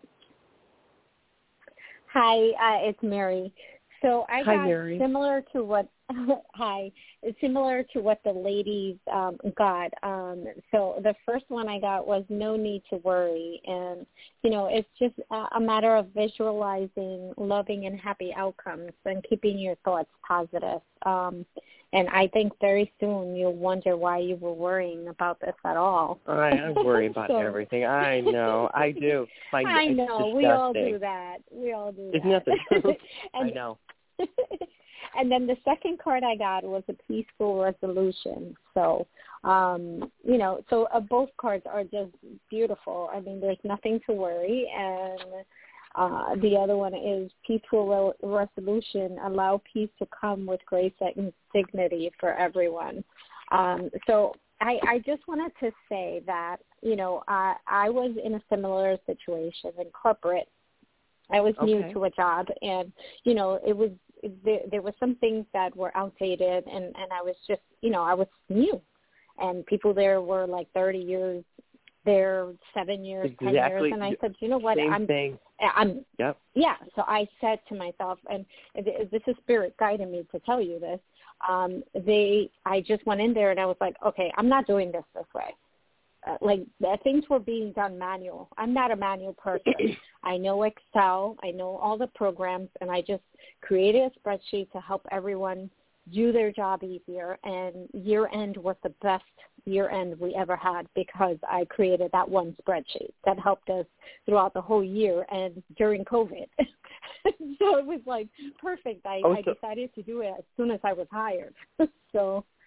Hi, uh, it's Mary. So I Hi, got Mary. similar to what hi, similar to what the ladies um, got. Um, so the first one I got was no need to worry, and you know it's just a, a matter of visualizing loving and happy outcomes and keeping your thoughts positive. Um, and I think very soon you'll wonder why you were worrying about this at all. I, I worry about so, everything. I know. I do. I, I know. We all do that. We all do Isn't that. that the truth? and, I know. And then the second card I got was a peaceful resolution. So, um, you know, so uh, both cards are just beautiful. I mean, there's nothing to worry. And uh, the other one is peaceful re- resolution. Allow peace to come with grace and dignity for everyone. Um, so I, I just wanted to say that, you know, I, I was in a similar situation in corporate. I was new okay. to a job, and, you know, it was, there, there were some things that were outdated, and, and I was just, you know, I was new. And people there were like thirty years, there seven years, exactly. ten years. And I said, you know what? Same I'm, thing. I'm, yep. yeah. So I said to myself, and this is spirit guiding me to tell you this, um, they, I just went in there and I was like, okay, I'm not doing this this way. Uh, like uh, things were being done manual. I'm not a manual person. I know Excel. I know all the programs, and I just created a spreadsheet to help everyone do their job easier. And year end was the best year end we ever had because I created that one spreadsheet that helped us throughout the whole year and during COVID. So it was like perfect. I, oh, I so- decided to do it as soon as I was hired. So.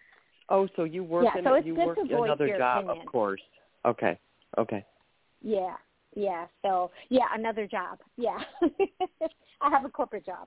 Oh, so you work yeah, in so it's you good work to voice another your job, opinion. of course. Okay. Okay. Yeah. Yeah. So yeah, another job. Yeah. I have a corporate job.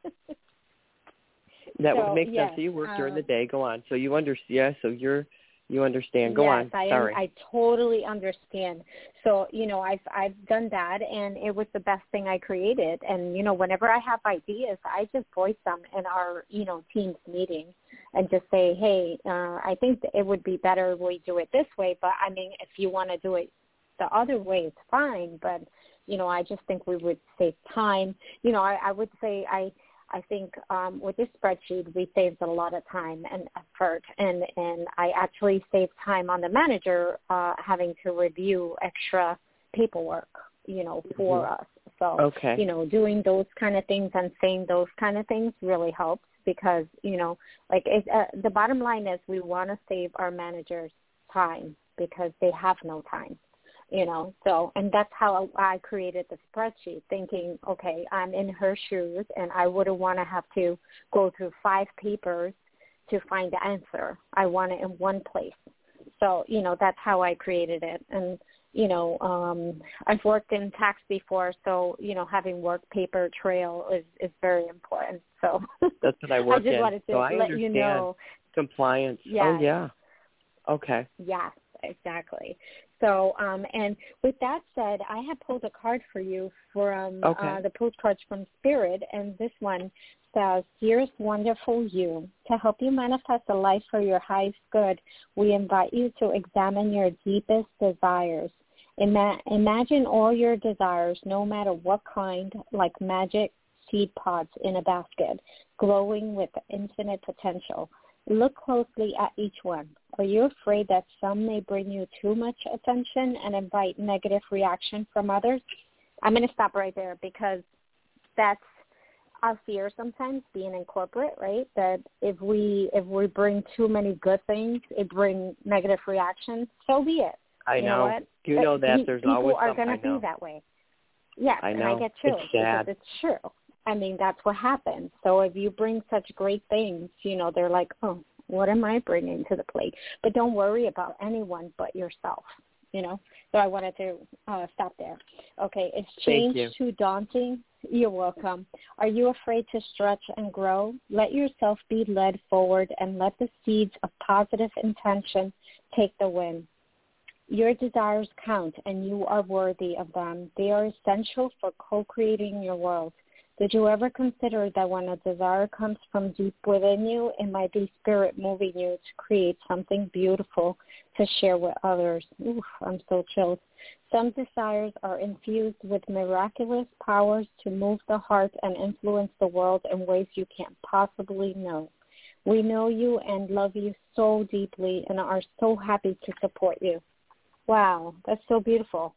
That so, would make yes, sense. So you work um, during the day. Go on. So you understand. Yeah. So you're you understand. Go yes, on. I Sorry. am, I totally understand. So you know, I've I've done that, and it was the best thing I created. And you know, whenever I have ideas, I just voice them in our you know team's meeting, and just say, hey, uh, I think it would be better if we do it this way. But I mean, if you want to do it the other way, it's fine. But you know, I just think we would save time. You know, I, I would say I. I think um, with this spreadsheet, we saved a lot of time and effort, and, and I actually saved time on the manager uh, having to review extra paperwork, you know, for mm-hmm. us. So, okay. you know, doing those kind of things and saying those kind of things really helps because, you know, like it, uh, the bottom line is we want to save our managers time because they have no time. You know, so, and that's how I created the spreadsheet, thinking, okay, I'm in her shoes, and I wouldn't want to have to go through five papers to find the answer. I want it in one place. So, you know, that's how I created it. And, you know, um, I've worked in tax before, so, you know, having work paper trail is, is very important. So that's what I work I just in. wanted to so I let understand you know. Compliance. Yes. Oh, yeah. Okay. Yes, exactly. So, um, and with that said, I have pulled a card for you from okay. uh, the postcards from Spirit, and this one says, "Dearest wonderful you, to help you manifest a life for your highest good, we invite you to examine your deepest desires. Ima- imagine all your desires, no matter what kind, like magic seed pods in a basket, glowing with infinite potential. Look closely at each one. Are you afraid that some may bring you too much attention and invite negative reaction from others?" I'm going to stop right there because that's our fear sometimes being in corporate, right? That if we if we bring too many good things, it brings negative reaction. So be it. I you know. know what? You know that Pe- there's people always are something. going to be that way. Yes, I and know. I get chills it's sad. because it's true. I mean, that's what happens. So if you bring such great things, you know, they're like, oh, what am I bringing to the plate? But don't worry about anyone but yourself, you know. So I wanted to uh, stop there. Okay, is change too daunting? You're welcome. Are you afraid to stretch and grow? Let yourself be led forward and let the seeds of positive intention take the wind. Your desires count, and you are worthy of them. They are essential for co-creating your world. Did you ever consider that when a desire comes from deep within you, it might be spirit moving you to create something beautiful to share with others? Oof, I'm so chilled. Some desires are infused with miraculous powers to move the heart and influence the world in ways you can't possibly know. We know you and love you so deeply and are so happy to support you. Wow, that's so beautiful.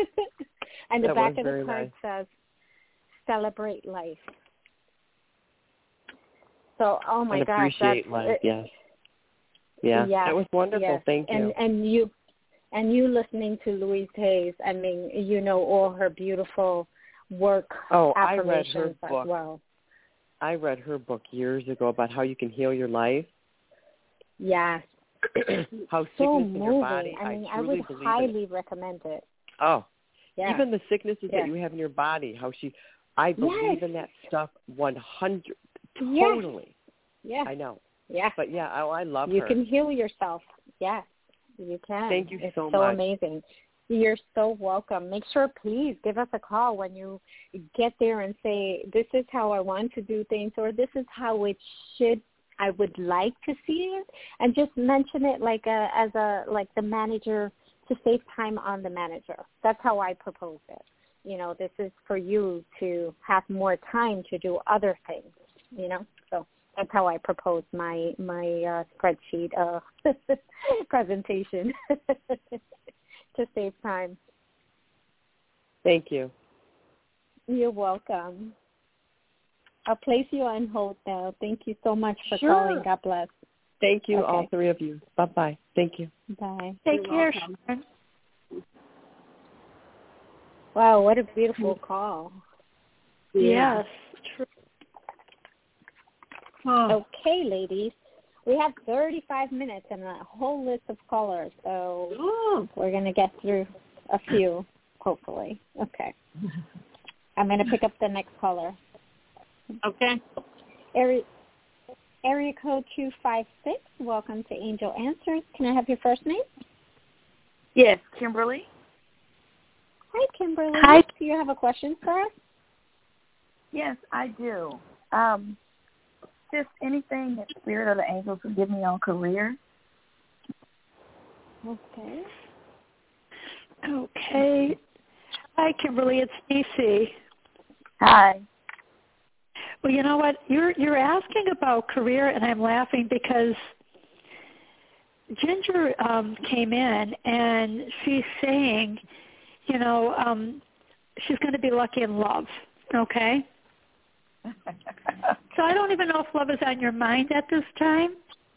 And the that back was of the very card nice. says, celebrate life. So, oh my and gosh, appreciate that's, life. it, Yes. Yeah. yes, that was wonderful. yes. Thank you. And and you, and you listening to Louise Hayes. I mean, you know all her beautiful work oh, affirmations I read her book. as well. I read her book years ago about how you can heal your life. Yes. how so sickness moving. in your body. I mean, I, I would believe highly it. recommend it. Oh, yeah. Even the sicknesses yes. that you have in your body. How she, I believe yes. in that stuff one hundred. Yes. Totally. Yeah. I know. Yeah. But yeah, oh, I love you her. You can heal yourself. Yes, you can. Thank you it's so so much. amazing. You're so welcome. Make sure, please, give us a call when you get there and say, this is how I want to do things, or this is how it should, I would like to see it, and just mention it like a, as a, like the manager, to save time on the manager. That's how I propose it. You know, this is for you to have more time to do other things, you know, so. That's how I propose my my uh, spreadsheet uh, presentation to save time. Thank you. You're welcome. I'll place you on hold now. Thank you so much for sure. calling. God bless. Thank you, okay. all three of you. Bye-bye. Thank you. Bye. Take You're care, welcome. Sharon. Wow, what a beautiful call. Yes, true. Oh. Okay, ladies. we have thirty-five minutes and a whole list of callers, so Ooh. we're going to get through a few, hopefully. Okay. I'm going to pick up the next caller. Okay. Area, area code two five six, welcome to Angel Answers. Can I have your first name? Yes, Kimberly. Hi, Kimberly. Hi. Do you have a question for us? Yes, I do. Um, just anything that Spirit or the Angels would give me on career. Okay. Okay. Hi, Kimberly. It's Stacey. Hi. Well, you know what? You're you're asking about career, and I'm laughing because Ginger um, came in, and she's saying, you know, um, she's going to be lucky in love, okay? So I don't even know if love is on your mind at this time.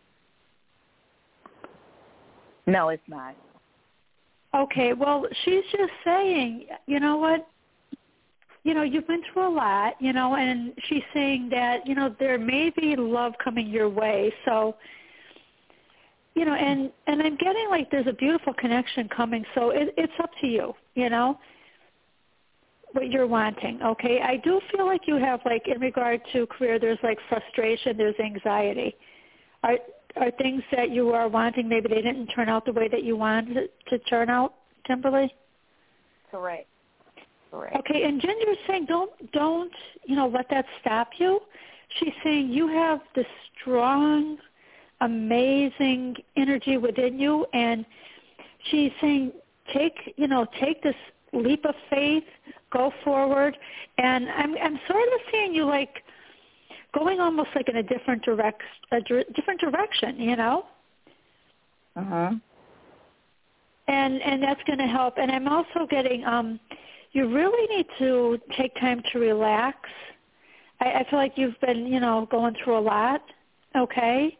No, it's not. Okay, well, she's just saying, you know what? You know, you've been through a lot, you know, and she's saying that, you know, there may be love coming your way. So, you know, and, and I'm getting like there's a beautiful connection coming. So it, it's up to you, you know, what you're wanting. Okay. I do feel like you have like in regard to career, there's like frustration, there's anxiety. Are, are things that you are wanting, maybe they didn't turn out the way that you wanted it to turn out, Kimberly? Correct. Correct. Okay, and Ginger's saying don't don't you know let that stop you. She's saying you have this strong, amazing energy within you, and she's saying take you know take this leap of faith, go forward, and I'm I'm sort of seeing you like going almost like in a different direct a different direction, you know. Uh huh. And and that's going to help. And I'm also getting um. You really need to take time to relax. I, I feel like you've been, you know, going through a lot, okay?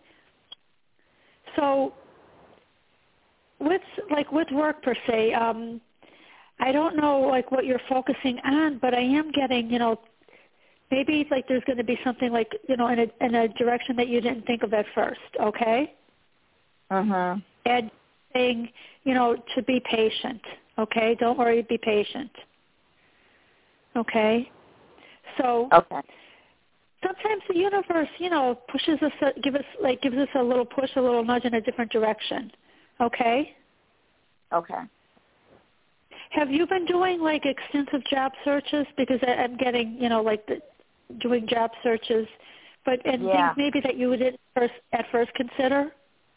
So with, like, with work per se, um, I don't know, like, what you're focusing on, but I am getting, you know, maybe, like, there's going to be something, like, you know, in a, in a direction that you didn't think of at first, okay? Uh-huh. And saying, you know, to be patient, okay? Don't worry, be patient. Okay, so okay. sometimes the universe, you know, pushes us, a, give us like gives us a little push, a little nudge in a different direction. Okay. Okay. Have you been doing like extensive job searches? Because I, I'm getting, you know, like the, doing job searches, but and yeah. things maybe that you didn't first at first consider.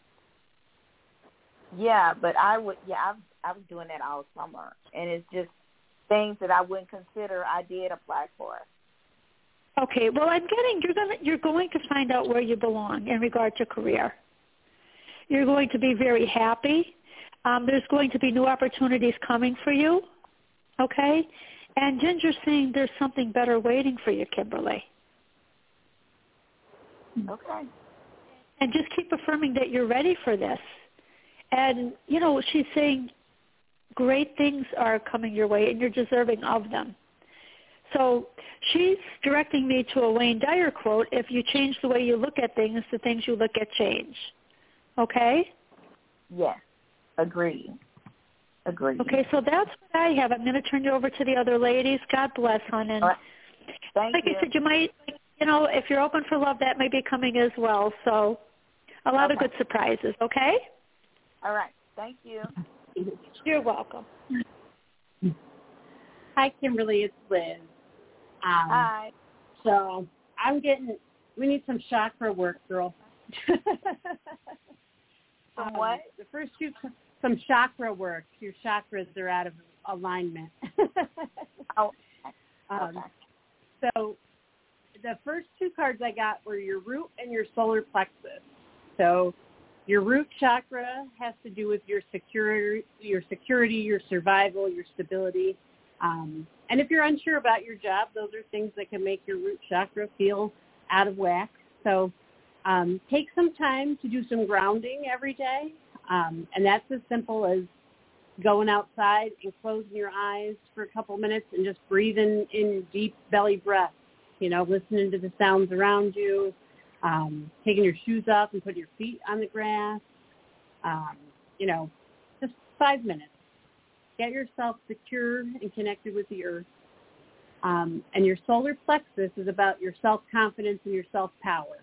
Yeah, but I would. Yeah, I I was doing that all summer, and it's just. Things that I wouldn't consider, I did apply for. Okay, well, I'm getting you're going to you're going to find out where you belong in regard to career. You're going to be very happy. Um, there's going to be new opportunities coming for you. Okay, and Ginger's saying there's something better waiting for you, Kimberly. Okay. And just keep affirming that you're ready for this. And you know, she's saying. Great things are coming your way, and you're deserving of them. So she's directing me to a Wayne Dyer quote, if you change the way you look at things, the things you look at change. Okay? Yes. Agree. Agree. Okay, so that's what I have. I'm going to turn you over to the other ladies. God bless, hon. And right. Thank like you. I said, you might, you know, if you're open for love, that may be coming as well. So a lot okay. of good surprises, okay? All right. Thank you. You're welcome. Hi, Kimberly. It's Liz. Um, Hi. So I'm getting, we need some chakra work, girl. Some um, what? The first two, some chakra work. Your chakras are out of alignment. oh, um, okay. So the first two cards I got were your root and your solar plexus. So your root chakra has to do with your security, your security, your survival, your stability. Um, and if you're unsure about your job, those are things that can make your root chakra feel out of whack. So um, take some time to do some grounding every day. Um, and that's as simple as going outside and closing your eyes for a couple minutes and just breathing in deep belly breaths, you know, listening to the sounds around you. um, taking your shoes off and putting your feet on the grass, um, you know, just five minutes. Get yourself secure and connected with the earth. Um, and your solar plexus is about your self-confidence and your self-power.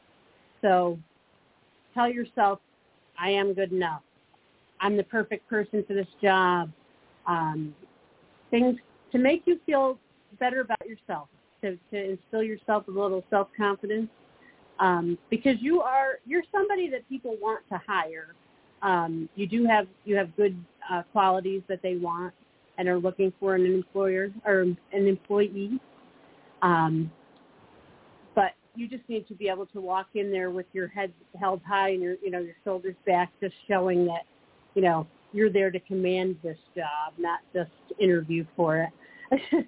So tell yourself, I am good enough. I'm the perfect person for this job. Um, things to make you feel better about yourself, to, to instill yourself with a little self-confidence, um, because you are you're somebody that people want to hire. Um, you do have you have good uh, qualities that they want and are looking for in an employer or an employee. Um, but you just need to be able to walk in there with your head held high and your you know your shoulders back, just showing that you know you're there to command this job, not just to interview for it.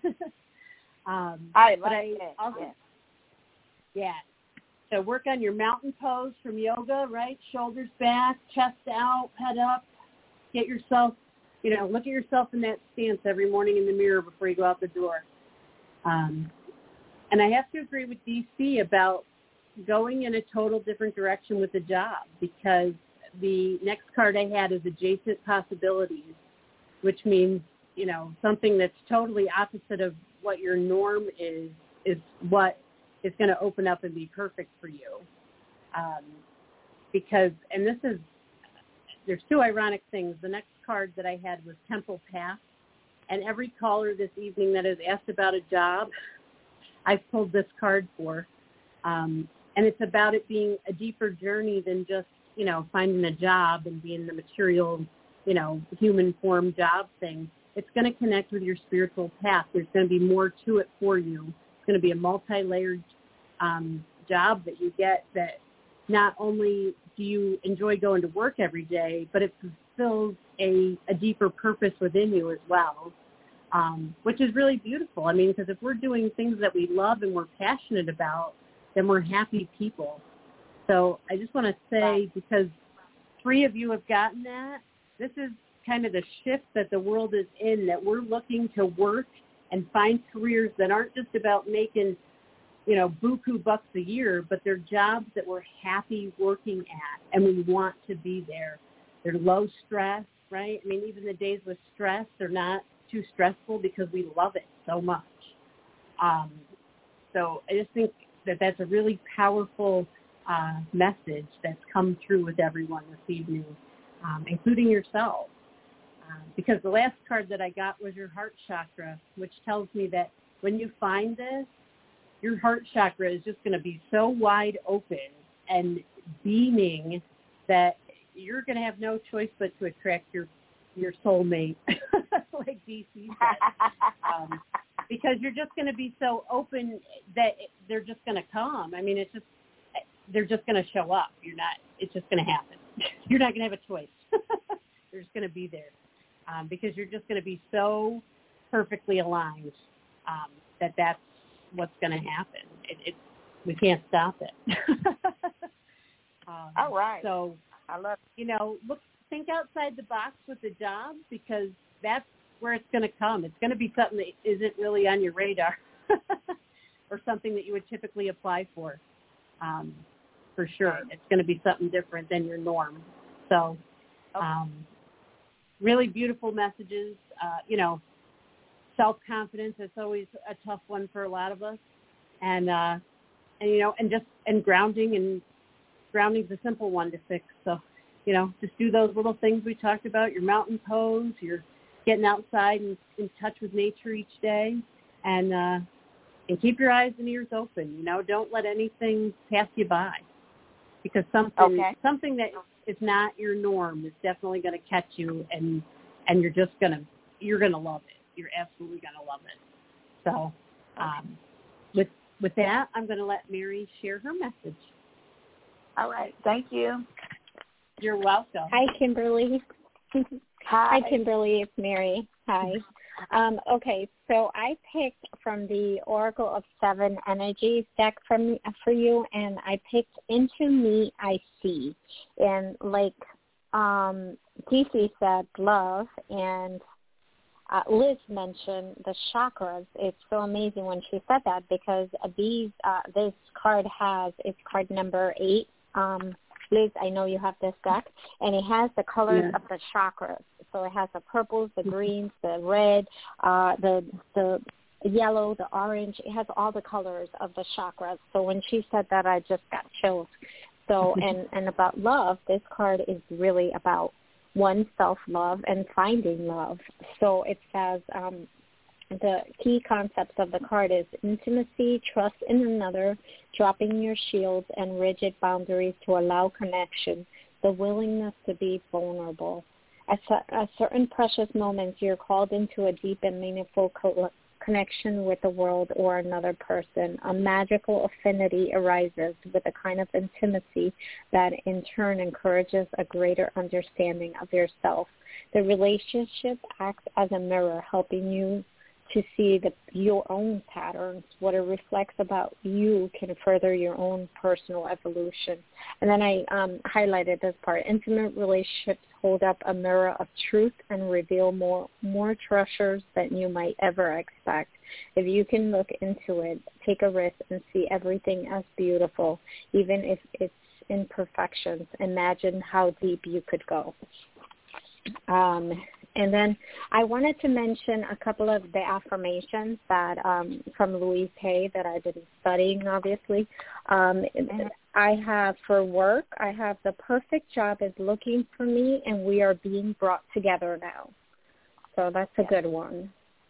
um, I like I that. also, yeah. yeah. So work on your mountain pose from yoga, right? Shoulders back, chest out, head up. Get yourself, you know, look at yourself in that stance every morning in the mirror before you go out the door. Um, and I have to agree with D C about going in a total different direction with the job, because the next card I had is adjacent possibilities, which means, you know, something that's totally opposite of what your norm is, is what is going to open up and be perfect for you. Um, because, and this is, there's two ironic things. The next card that I had was Temple Path, and every caller this evening that has asked about a job, I've pulled this card for. Um, and it's about it being a deeper journey than just, you know, finding a job and being the material, you know, human form job thing. It's going to connect with your spiritual path. There's going to be more to it for you. It's going to be a multi-layered um, job that you get, that not only do you enjoy going to work every day, but it fulfills a, a deeper purpose within you as well, um, which is really beautiful. I mean, because if we're doing things that we love and we're passionate about, then we're happy people. So I just want to say, because three of you have gotten that, this is kind of the shift that the world is in, that we're looking to work and find careers that aren't just about making, you know, buku bucks a year, but they're jobs that we're happy working at and we want to be there. They're low stress, right? I mean, even the days with stress, they're not too stressful because we love it so much. Um, so I just think that that's a really powerful uh, message that's come through with everyone this evening, um, including yourself. Uh, because the last card that I got was your heart chakra, which tells me that when you find this, your heart chakra is just going to be so wide open and beaming that you're going to have no choice but to attract your your soulmate, like D C said, um, because you're just going to be so open that they're just going to come. I mean, it's just they're just going to show up. You're not. It's just going to happen. You're not going to have a choice. They're just going to be there um, because you're just going to be so perfectly aligned um, that that's what's going to happen. It, it, we can't stop it. um, All right. So, I love it. You know, look, think outside the box with the job, because that's where it's going to come. It's going to be something that isn't really on your radar or something that you would typically apply for. Um, for sure. It's going to be something different than your norm. So, um, really beautiful messages. Uh, you know, self-confidence, it's always a tough one for a lot of us. And, uh, and you know, and just, and grounding, and grounding's a simple one to fix. So, you know, just do those little things we talked about, your mountain pose, your getting outside and in touch with nature each day, and, uh, and keep your eyes and ears open. You know, don't let anything pass you by, because something, okay. something that is not your norm is definitely going to catch you, and, and you're just going to, you're going to love it. You're absolutely going to love it. So um, with with that, I'm going to let Mary share her message. All right. Thank you. You're welcome. Hi, Kimberly. Hi. Hi, Kimberly. It's Mary. Hi. Um, okay, so I picked from the Oracle of Seven Energies deck from for you, and I picked Into Me I See. And like um, D C said, love, and uh, Liz mentioned the chakras. It's so amazing when she said that because these uh, this card has, it's card number eight. Um, Liz, I know you have this deck, and it has the colors yeah. of the chakras. So it has the purples, the greens, the red, uh, the the yellow, the orange. It has all the colors of the chakras. So when she said that, I just got chills. So and, and about love, this card is really about one, self-love and finding love. So it says um, the key concepts of the card is intimacy, trust in another, dropping your shields and rigid boundaries to allow connection, the willingness to be vulnerable. At, at certain precious moments, you're called into a deep and meaningful co- connection with the world or another person. A magical affinity arises with a kind of intimacy that in turn encourages a greater understanding of yourself. The relationship acts as a mirror, helping you to see the, your own patterns. What it reflects about you can further your own personal evolution. And then I um, highlighted this part. Intimate relationships hold up a mirror of truth and reveal more, more treasures than you might ever expect. If you can look into it, take a risk and see everything as beautiful, even if it's imperfections. Imagine how deep you could go. Um, and then I wanted to mention a couple of the affirmations that um, from Louise Hay that I've been studying, obviously. Um, I have for work, I have the perfect job is looking for me and we are being brought together now. So that's a good one.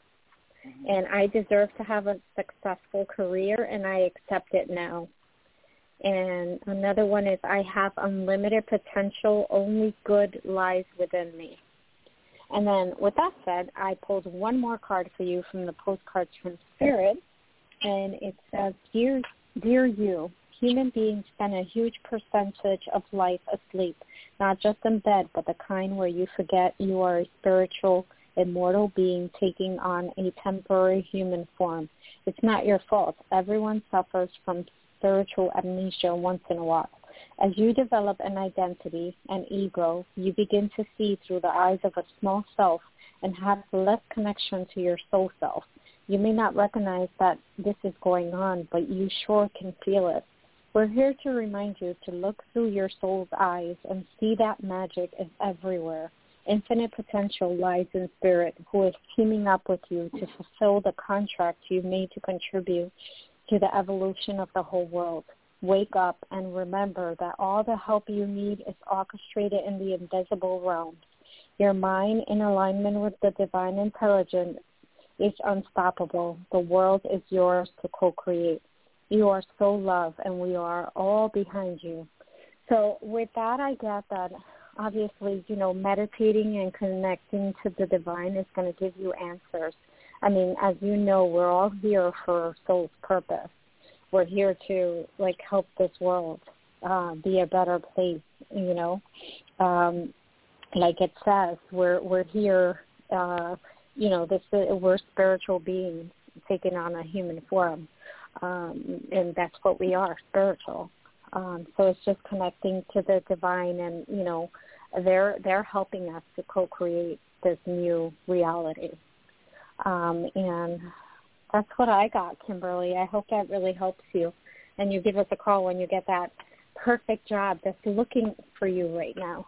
And I deserve to have a successful career and I accept it now. And another one is I have unlimited potential, only good lies within me. And then with that said, I pulled one more card for you from the postcards from Spirit, and it says, Dear, dear you, human beings spend a huge percentage of life asleep, not just in bed, but the kind where you forget you are a spiritual, immortal being taking on a temporary human form. It's not your fault. Everyone suffers from spiritual amnesia once in a while. As you develop an identity, an ego, you begin to see through the eyes of a small self and have less connection to your soul self. You may not recognize that this is going on, but you sure can feel it. We're here to remind you to look through your soul's eyes and see that magic is everywhere. Infinite potential lies in Spirit, who is teaming up with you to fulfill the contract you made to contribute to the evolution of the whole world. Wake up and remember that all the help you need is orchestrated in the invisible realm. Your mind, in alignment with the divine intelligence, is unstoppable. The world is yours to co-create. You are so loved, and we are all behind you. So with that, I get that obviously, you know, meditating and connecting to the divine is going to give you answers. I mean, as you know, we're all here for soul's purpose. We're here to, like, help this world uh, be a better place, you know. Um, like it says, we're we're here, uh, you know, this uh, we're spiritual beings taking on a human form, um, and that's what we are, spiritual. Um, so it's just connecting to the divine, and, you know, they're they're helping us to co-create this new reality. Um, and that's what I got, Kimberly. I hope that really helps you. And you give us a call when you get that perfect job that's looking for you right now.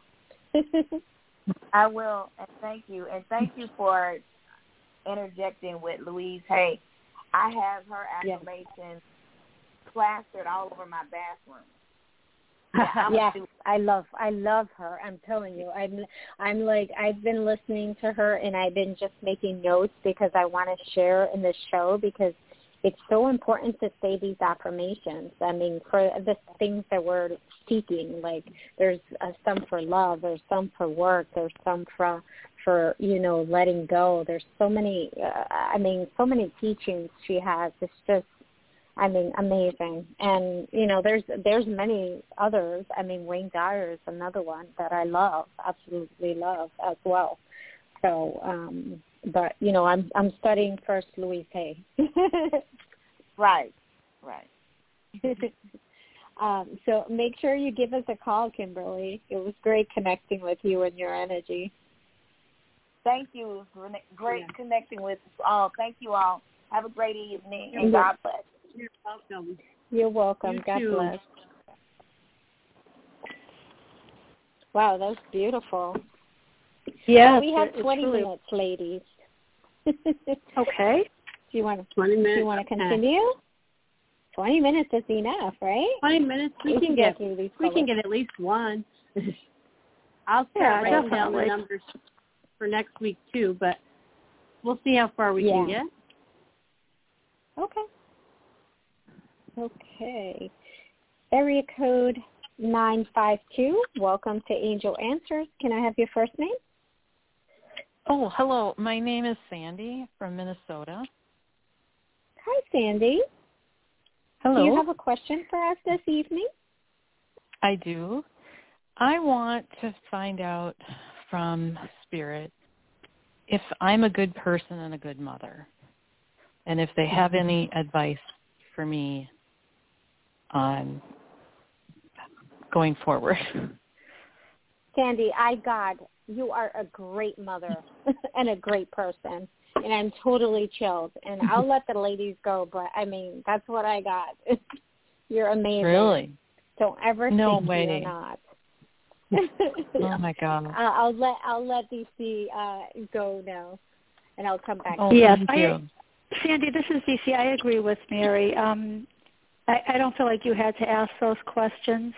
I will, and thank you. And thank you for interjecting with Louise Hay. I have her affirmations yes. plastered all over my bathroom. Yeah, yes, I love, I love her. I'm telling you, I'm, I'm like, I've been listening to her, and I've been just making notes because I want to share in the show because it's so important to say these affirmations. I mean, for the things that we're seeking, like there's uh, some for love, there's some for work, there's some for, for you know, letting go. There's so many. Uh, I mean, so many teachings she has. It's just. I mean, amazing. And, you know, there's there's many others. I mean, Wayne Dyer is another one that I love, absolutely love as well. So, um, but, you know, I'm I'm studying first Louise Hay. Right, right. um, so make sure you give us a call, Kimberly. It was great connecting with you and your energy. Thank you. For great yeah. connecting with us all. Thank you all. Have a great evening, and You're God bless. You're welcome. You're welcome. You God too. bless. Wow, that's beautiful. Yeah, well, we have twenty really... minutes, ladies. Okay. Do you want to? Twenty minutes. Do you want to continue? Twenty minutes is enough, right? Twenty minutes. We, we can, can get. get we can get at least one. I'll start yeah, writing down the numbers for next week too, but we'll see how far we yeah. can get. Okay. Okay. Area code nine five two. Welcome to Angel Answers. Can I have your first name? Oh, hello. My name is Sandy from Minnesota. Hi, Sandy. Hello. Do you have a question for us this evening? I do. I want to find out from Spirit if I'm a good person and a good mother, and if they have any advice for me on going forward. Sandy, I God, you are a great mother and a great person, and I'm totally chilled. And I'll let the ladies go, but I mean, that's what I got. You're amazing. Really? Don't ever no think way. you're not. Oh my God. I'll, I'll let I'll let D C uh, go now, and I'll come back. Oh, to yes, thank you. I, Sandy, this is D C. I agree with Mary. Um, I, I don't feel like you had to ask those questions.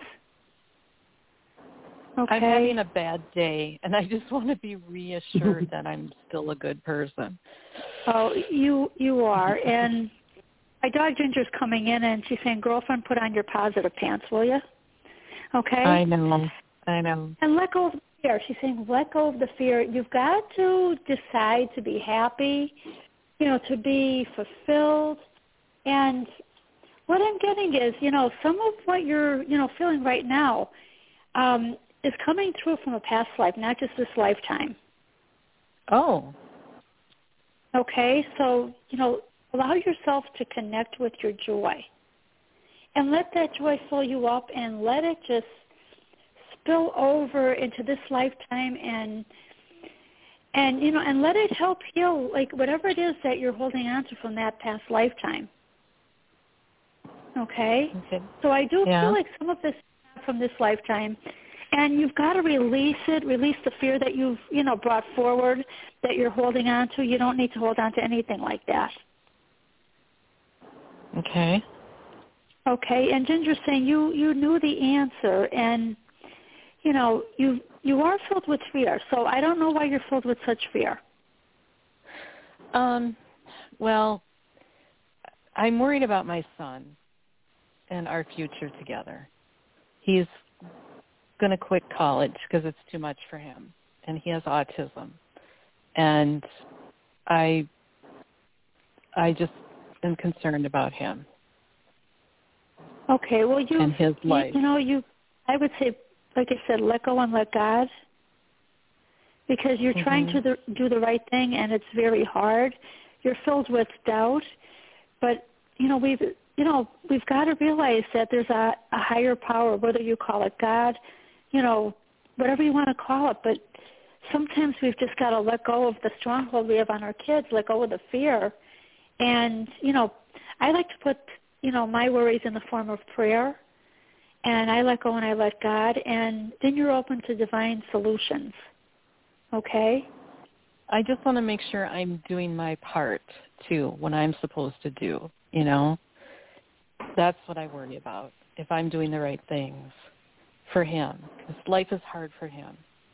Okay. I'm having a bad day, and I just want to be reassured that I'm still a good person. Oh, you you are. And my dog Ginger's coming in, and she's saying, girlfriend, put on your positive pants, will you? Okay? I know. I know. And let go of the fear. She's saying, let go of the fear. You've got to decide to be happy, you know, to be fulfilled. And what I'm getting is, you know, some of what you're, you know, feeling right now um, is coming through from a past life, not just this lifetime. Oh. Okay? So, you know, allow yourself to connect with your joy. And let that joy fill you up, and let it just spill over into this lifetime, and and you know, and let it help heal, like, whatever it is that you're holding on to from that past lifetime. Okay? Okay. So I do yeah. feel like some of this from this lifetime, and you've got to release it, release the fear that you've, you know, brought forward, that you're holding on to. You don't need to hold on to anything like that. Okay. Okay, and Ginger's saying you, you knew the answer, and, you know, you you are filled with fear, so I don't know why you're filled with such fear. Um, well, I'm worried about my son and our future together. He's going to quit college because it's too much for him, and he has autism. And I, I just am concerned about him. Okay, well, you, and his life. You, you know, you, I would say, like I said, let go and let God, because you're mm-hmm. trying to the, do the right thing, and it's very hard. You're filled with doubt, but you know we've, you know, we've got to realize that there's a, a higher power, whether you call it God, you know, whatever you want to call it. But sometimes we've just got to let go of the stronghold we have on our kids, let go of the fear, and you know, I like to put, you know, my worries in the form of prayer, and I let go and I let God, and then you're open to divine solutions. Okay? I just want to make sure I'm doing my part, too, when I'm supposed to do, you know? That's what I worry about, if I'm doing the right things for him, because life is hard for him.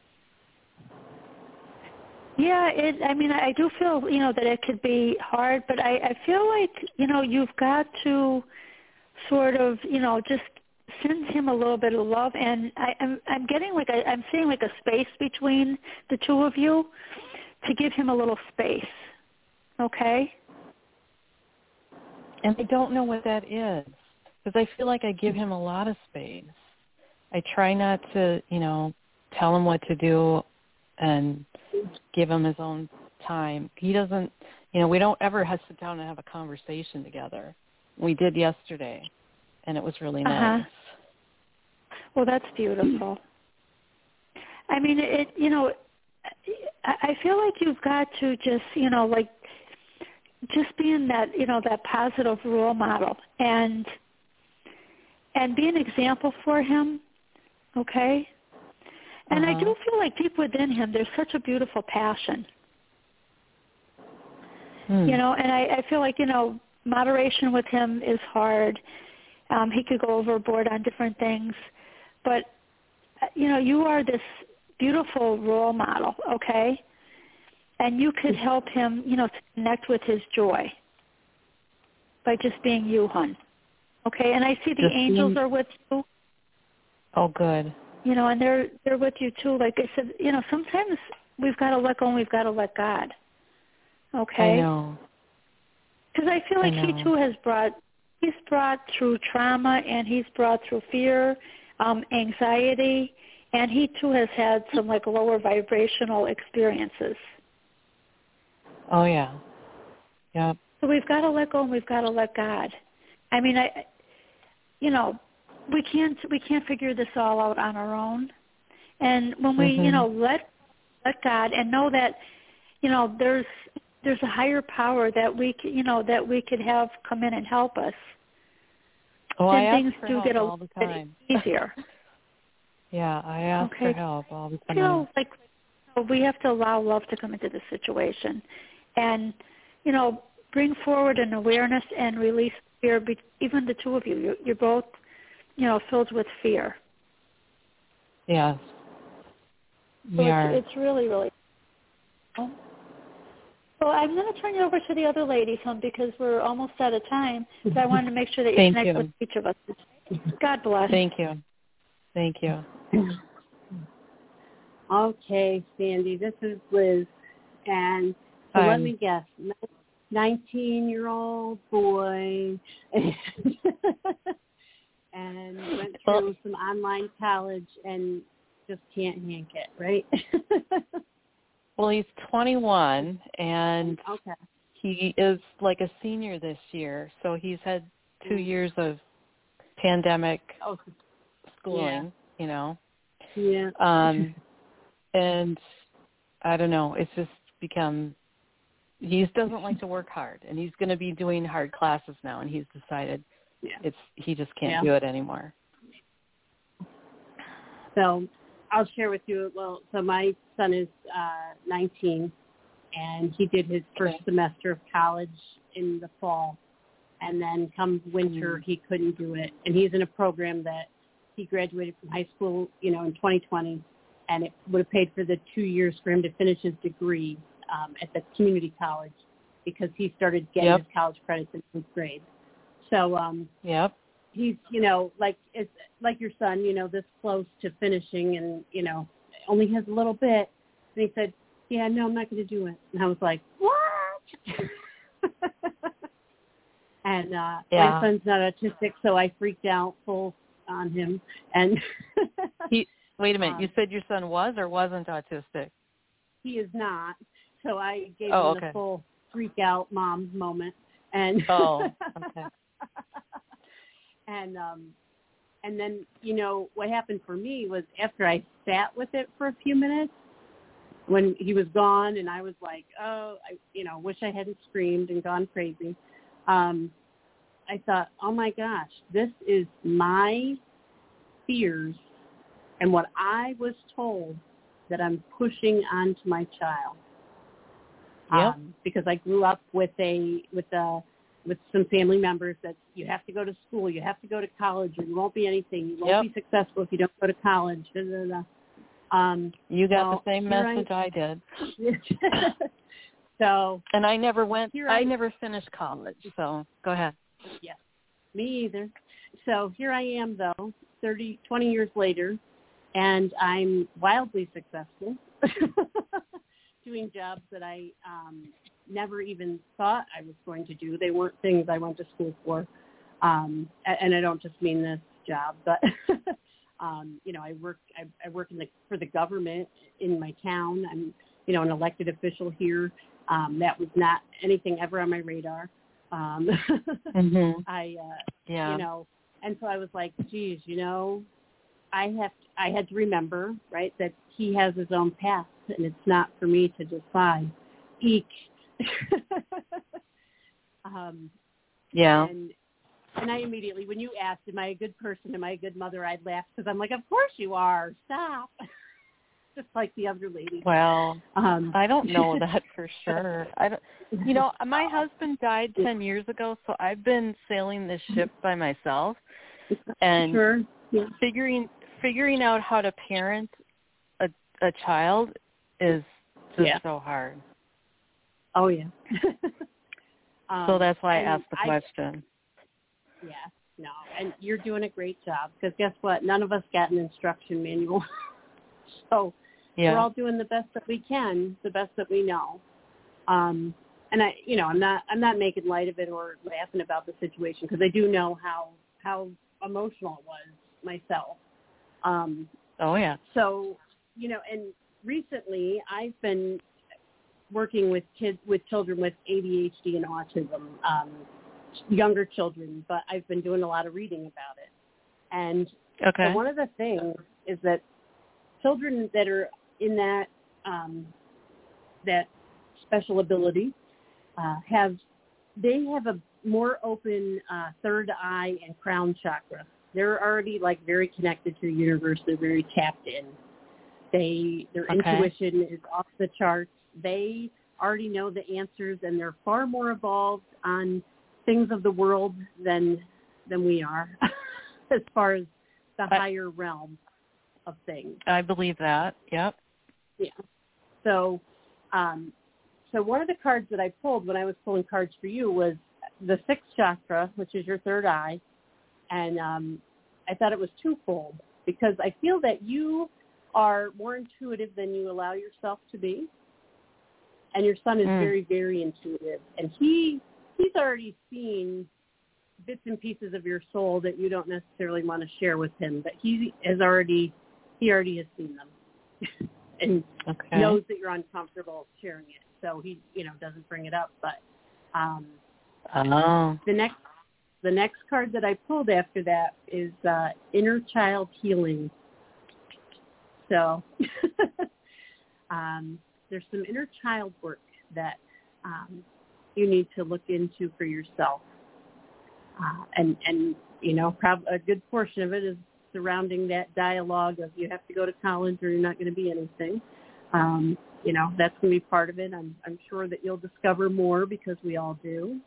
Yeah, it, I mean, I do feel, you know, that it could be hard, but I, I feel like, you know, you've got to sort of, you know, just send him a little bit of love. And I, I'm, I'm getting like, a, I'm seeing like a space between the two of you to give him a little space. Okay? And I don't know what that is, because I feel like I give him a lot of space. I try not to, you know, tell him what to do and give him his own time. He doesn't, you know, we don't ever have to sit down and have a conversation together. We did yesterday, and it was really nice. Uh-huh. Well, that's beautiful. I mean, it, you know, I I feel like you've got to just, you know, like just being that, you know, that positive role model and and be an example for him, okay? And uh-huh. I do feel like deep within him, there's such a beautiful passion. Hmm. You know, and I, I feel like, you know, moderation with him is hard. Um, he could go overboard on different things. But, you know, you are this beautiful role model, okay? And you could help him, you know, to connect with his joy by just being you, hon. Okay? And I see the just angels being... are with you. Oh, good. You know, and they're they're with you too. Like I said, you know, sometimes we've got to let go and we've got to let God. Okay? I know. Because I feel like I he too has brought, he's brought through trauma and he's brought through fear, um, anxiety, and he too has had some like lower vibrational experiences. Oh yeah. Yep. So we've got to let go and we've got to let God. I mean, I, you know, we can't we can't figure this all out on our own. And when we, mm-hmm. you know, let let God and know that, you know, there's there's a higher power that we, you know, that we could have come in and help us. Oh, then I things ask for do help get a all the time. bit easier. Yeah, I ask okay. for help all the time. I feel like we have to allow love to come into the situation, and you know, bring forward an awareness and release fear. Even the two of you, you're, you're both, you know, filled with fear. Yes, so we it's, are. It's really, really. So I'm going to turn you over to the other ladies, hon, because we're almost out of time. So I wanted to make sure that you Thank connect you. with each of us. God bless. Thank you. Thank you. Okay, Sandy, this is Liz. And so Hi. let me guess, nineteen-year-old boy and went through some online college and just can't hank it, right? Well, he's twenty-one, and okay. he is like a senior this year, so he's had two years of pandemic oh, schooling, yeah. you know. Yeah. Um, and I don't know, it's just become, he doesn't like to work hard, and he's going to be doing hard classes now, and he's decided yeah. it's he just can't yeah. do it anymore. So I'll share with you, well, so my son is uh, nineteen, and he did his first okay. semester of college in the fall, and then come winter, mm. he couldn't do it. And he's in a program that he graduated from high school, you know, in twenty twenty, and it would have paid for the two years for him to finish his degree um, at the community college because he started getting yep. his college credits in fifth grade. So um, yep. he's, you know, like it's like your son, you know, this close to finishing and, you know, only has a little bit. And he said, yeah, no, I'm not going to do it. And I was like, what? and uh, yeah. my son's not autistic, so I freaked out full on him. And he, wait a minute, um, you said your son was or wasn't autistic? He is not. So I gave oh, him okay. the full freak out mom moment. And oh, okay. and um, and then, you know, what happened for me was after I sat with it for a few minutes, when he was gone and I was like, oh, I, you know, wish I hadn't screamed and gone crazy. Um, I thought, oh my gosh, this is my fears and what I was told that I'm pushing onto my child. Yep. Um, because I grew up with a with a with some family members that you have to go to school, you have to go to college, or you won't be anything. You won't yep. be successful if you don't go to college. Da, da, da. Um, you got well, the same message I, I did. so, and I never went. I, I never finished college. So go ahead. Yeah, me either. So here I am, though, thirty, twenty years later, and I'm wildly successful, doing jobs that I um, never even thought I was going to do. They weren't things I went to school for, um, and I don't just mean this job, but. Um, you know, I work. I, I work in the for the government in my town. I'm, you know, an elected official here. Um, that was not anything ever on my radar. Um, mm-hmm. I, uh, yeah. you know, and so I was like, geez, you know, I have I had to remember, right, that he has his own path, and it's not for me to decide. Eek. um, yeah. And, and I immediately, when you asked, am I a good person, am I a good mother, I'd laugh because I'm like, of course you are. Stop. Just like the other lady. Well, um, I don't know that for sure. I don't. You know, my husband died ten years ago, so I've been sailing this ship by myself, and sure. yeah. figuring figuring out how to parent a a child is just yeah. so hard. Oh yeah. um, so that's why I asked the I, question. Yeah. No, and you're doing a great job because guess what? None of us got an instruction manual, so. Yeah. We're all doing the best that we can, the best that we know. Um, and I, you know, I'm not, I'm not making light of it or laughing about the situation because I do know how, how emotional it was myself. Um, oh yeah. So, you know, and recently I've been working with kids, with children with A D H D and autism, um, younger children, but I've been doing a lot of reading about it. And okay. so one of the things is that children that are in that um, that special ability uh, have they have a more open uh, third eye and crown chakra. They're already like very connected to the universe. They're very tapped in. They their okay. intuition is off the charts. They already know the answers, and they're far more evolved on things of the world than than we are, as far as the I, higher realm of things. I believe that. Yep. Yeah. So, um, so one of the cards that I pulled when I was pulling cards for you was the sixth chakra, which is your third eye, and um, I thought it was twofold because I feel that you are more intuitive than you allow yourself to be, and your son is mm. very, very intuitive, and he he's already seen bits and pieces of your soul that you don't necessarily want to share with him, but he has already he already has seen them. and okay. knows that you're uncomfortable sharing it, so he, you know, doesn't bring it up. But um, oh. the next, the next card that I pulled after that is uh, inner child healing. So um, there's some inner child work that um, you need to look into for yourself, uh, and and you know, prob- a good portion of it is surrounding that dialogue of you have to go to college or you're not going to be anything. Um, you know, that's going to be part of it. I'm, I'm sure that you'll discover more because we all do.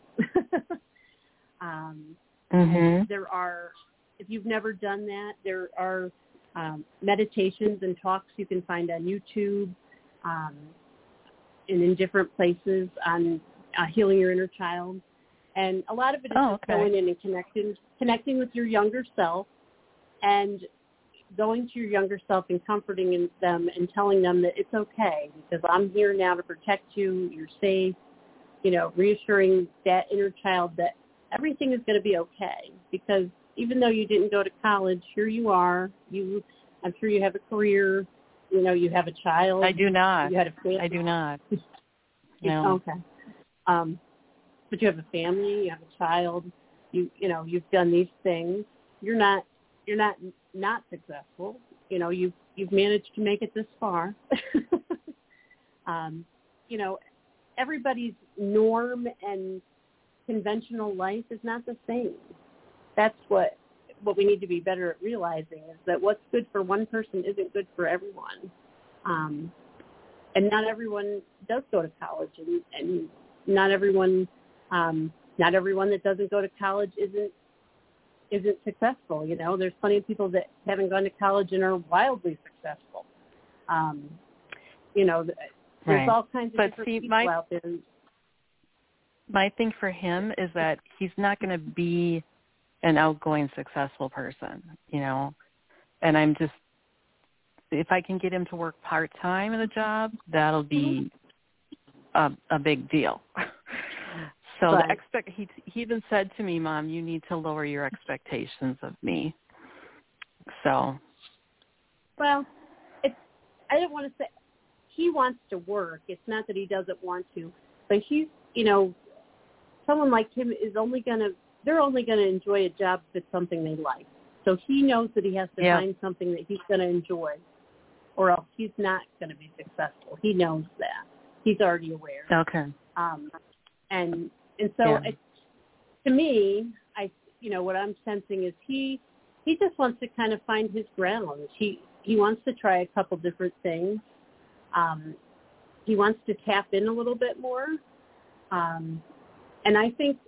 um, mm-hmm. There are, if you've never done that, there are um, meditations and talks you can find on YouTube um, and in different places on uh, healing your inner child. And a lot of it is oh, just okay. going in and connecting, connecting with your younger self, and going to your younger self and comforting them and telling them that it's okay because I'm here now to protect you, you're safe, you know, reassuring that inner child that everything is going to be okay because even though you didn't go to college, here you are. You, I'm sure you have a career, you know, you have a child. I do not. You had a family. I do not. No. Okay. Um, but you have a family, you have a child, you, you know, you've done these things. You're not You're not not successful. You know, you've you've managed to make it this far. um, you know, everybody's norm and conventional life is not the same. That's what what we need to be better at realizing is that what's good for one person isn't good for everyone. Um, and not everyone does go to college, and, and not everyone um, not everyone that doesn't go to college isn't isn't successful. You know, there's plenty of people that haven't gone to college and are wildly successful. Um, you know, there's right. all kinds of but different see, people my, out there. My thing for him is that he's not going to be an outgoing, successful person, you know, and I'm just, if I can get him to work part-time in a job, that'll be a, a big deal. So right. the expect he he even said to me, Mom, you need to lower your expectations of me. So, well, it's I don't want to say he wants to work. It's not that he doesn't want to, but he's, you know, someone like him is only gonna they're only gonna enjoy a job if it's something they like. So he knows that he has to yeah. find something that he's going to enjoy, or else he's not going to be successful. He knows that. He's already aware. Okay. Um, and and so yeah. it, to me, I you know what I'm sensing is he he just wants to kind of find his ground. He he wants to try a couple different things. Um, he wants to tap in a little bit more. Um, and I think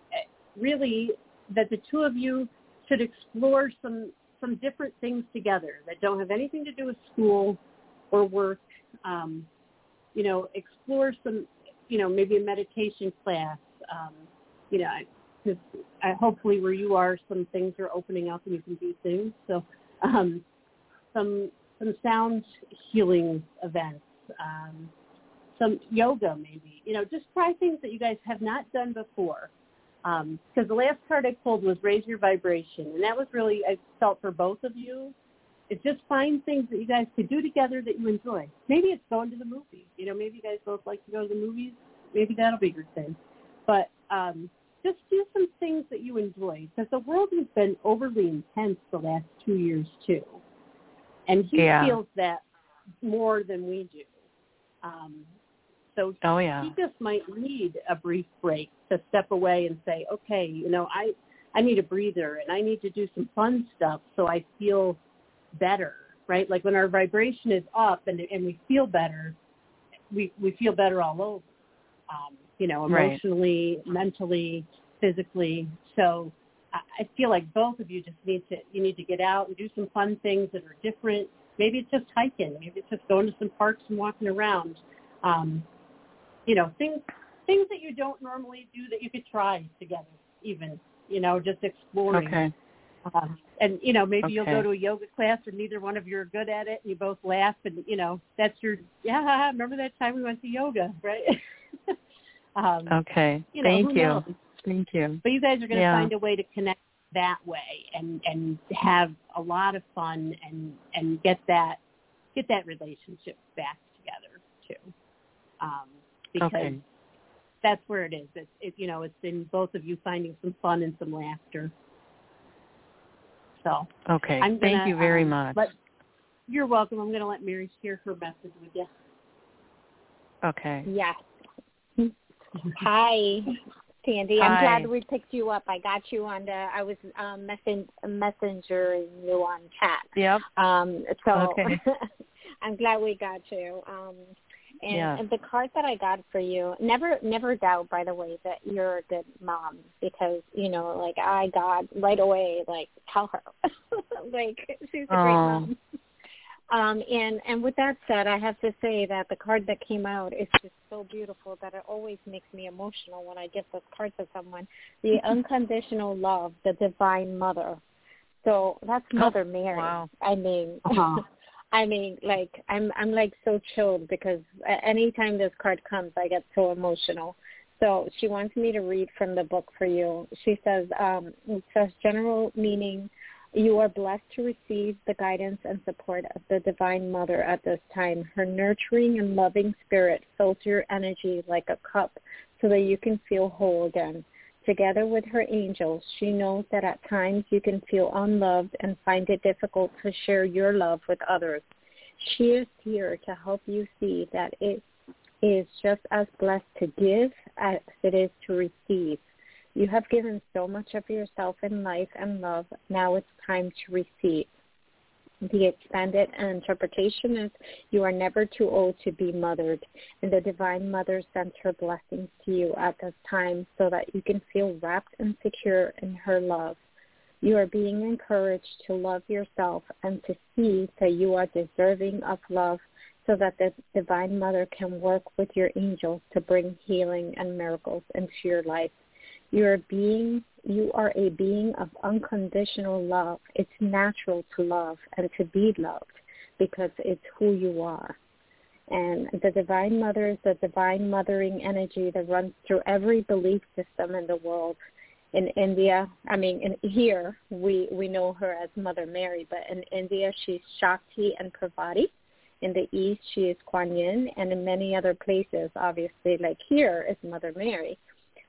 really that the two of you should explore some some different things together that don't have anything to do with school or work. Um, you know, explore some, you know, maybe a meditation class. Um, you know, because hopefully where you are, some things are opening up and you can do things. So um, some some sound healing events, um, some yoga maybe. You know, just try things that you guys have not done before. Because um, the last card I pulled was Raise Your Vibration, and that was really, I felt, for both of you. It's just find things that you guys could do together that you enjoy. Maybe it's going to the movies. You know, maybe you guys both like to go to the movies. Maybe that'll be your thing. But um, just do some things that you enjoy, because the world has been overly intense the last two years, too. And he yeah. feels that more than we do. Um, so oh, yeah. he just might need a brief break to step away and say, okay, you know, I, I need a breather, and I need to do some fun stuff so I feel better, right? Like when our vibration is up and and we feel better, we, we feel better all over, um, you know, emotionally, right. mentally, physically. So I, I feel like both of you just need to, you need to get out and do some fun things that are different. Maybe it's just hiking. Maybe it's just going to some parks and walking around. Um, you know, things things that you don't normally do that you could try together even, you know, just exploring. Okay. Um, and, you know, maybe okay. you'll go to a yoga class and neither one of you are good at it and you both laugh and, you know, that's your, yeah, remember that time we went to yoga, right? um, okay. You know, Thank you. Knows? Thank you. But you guys are going to yeah. find a way to connect that way and, and have a lot of fun and, and get that, get that relationship back together too. Um, because okay. that's where it is. It's, it, you know, it's in both of you finding some fun and some laughter. So okay, I'm gonna, thank you very um, much. Let, you're welcome. I'm going to let Mary share her message with you. Okay. Yes. Hi, Sandy. Hi. I'm glad we picked you up. I got you on the. I was um, messen, messengering you on chat. Yep. Um, so okay. I'm glad we got you. Um, And, yeah. and the card that I got for you, never never doubt, by the way, that you're a good mom, because, you know, like I got right away, like, tell her. like, she's a oh. great mom. Um, and, and with that said, I have to say that the card that came out is just so beautiful that it always makes me emotional when I give this card to someone. The unconditional love, the divine mother. So that's Mother oh, Mary. Wow. I mean... Uh-huh. I mean, like, I'm I'm like so chilled because anytime this card comes, I get so emotional. So she wants me to read from the book for you. She says, um, it says, general meaning, you are blessed to receive the guidance and support of the Divine Mother at this time. Her nurturing and loving spirit fills your energy like a cup so that you can feel whole again. Together with her angels, she knows that at times you can feel unloved and find it difficult to share your love with others. She is here to help you see that it is just as blessed to give as it is to receive. You have given so much of yourself in life and love. Now it's time to receive. The expanded interpretation is you are never too old to be mothered, and the Divine Mother sends her blessings to you at this time so that you can feel wrapped and secure in her love. You are being encouraged to love yourself and to see that you are deserving of love so that the Divine Mother can work with your angels to bring healing and miracles into your life. You are being, you are a being of unconditional love. It's natural to love and to be loved because it's who you are. And the Divine Mother is the divine mothering energy that runs through every belief system in the world. In India, I mean, in here, we, we know her as Mother Mary, but in India, she's Shakti and Parvati. In the East, she is Kuan Yin, and in many other places, obviously, like here, is Mother Mary.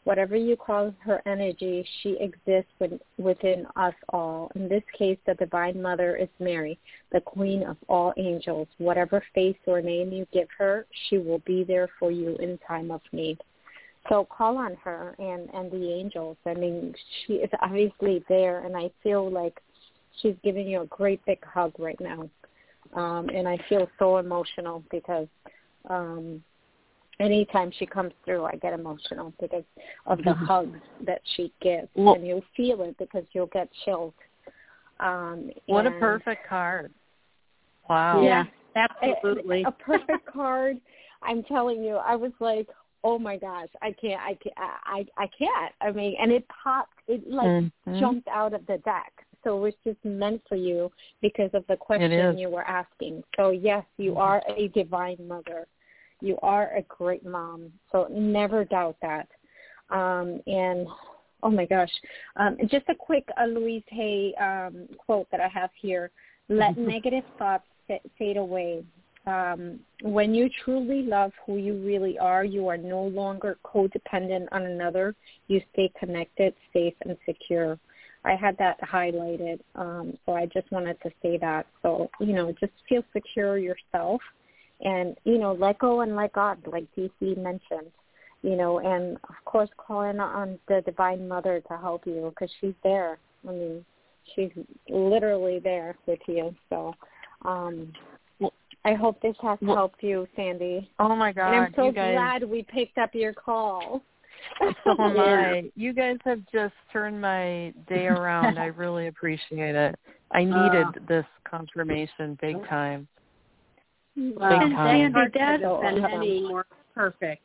Whatever you call her energy, she exists with, within us all. In this case, the Divine Mother is Mary, the Queen of all angels. Whatever face or name you give her, she will be there for you in time of need. So call on her and, and the angels. I mean, she is obviously there, and I feel like she's giving you a great big hug right now. Um, and I feel so emotional because um, anytime she comes through, I get emotional because of the mm-hmm. hugs that she gives. Well, and you'll feel it because you'll get chilled. Um, what a perfect card. Wow. Yeah, absolutely. A, a perfect card. I'm telling you, I was like, oh my gosh, I can't, I can't, I, I can't. I mean, and it popped, it like mm-hmm. jumped out of the deck. So it was just meant for you because of the question you were asking. So yes, you are a divine mother. You are a great mom. So never doubt that. Um, and oh my gosh, um, just a quick uh, Louise Hay um, quote that I have here. Let negative thoughts fade away. Um, when you truly love who you really are, you are no longer codependent on another. You stay connected, safe, and secure. I had that highlighted, um, so I just wanted to say that. So, you know, just feel secure yourself and, you know, let go and let God, like D C mentioned, you know, and, of course, call in on the Divine Mother to help you because she's there. I mean, she's literally there with you. So um, I hope this has well, helped you, Sandy. Oh, my God. And I'm so you guys, glad we picked up your call. So am I. You guys have just turned my day around. I really appreciate it. I needed uh, this confirmation big time. Well, big time. That card couldn't have been any more perfect.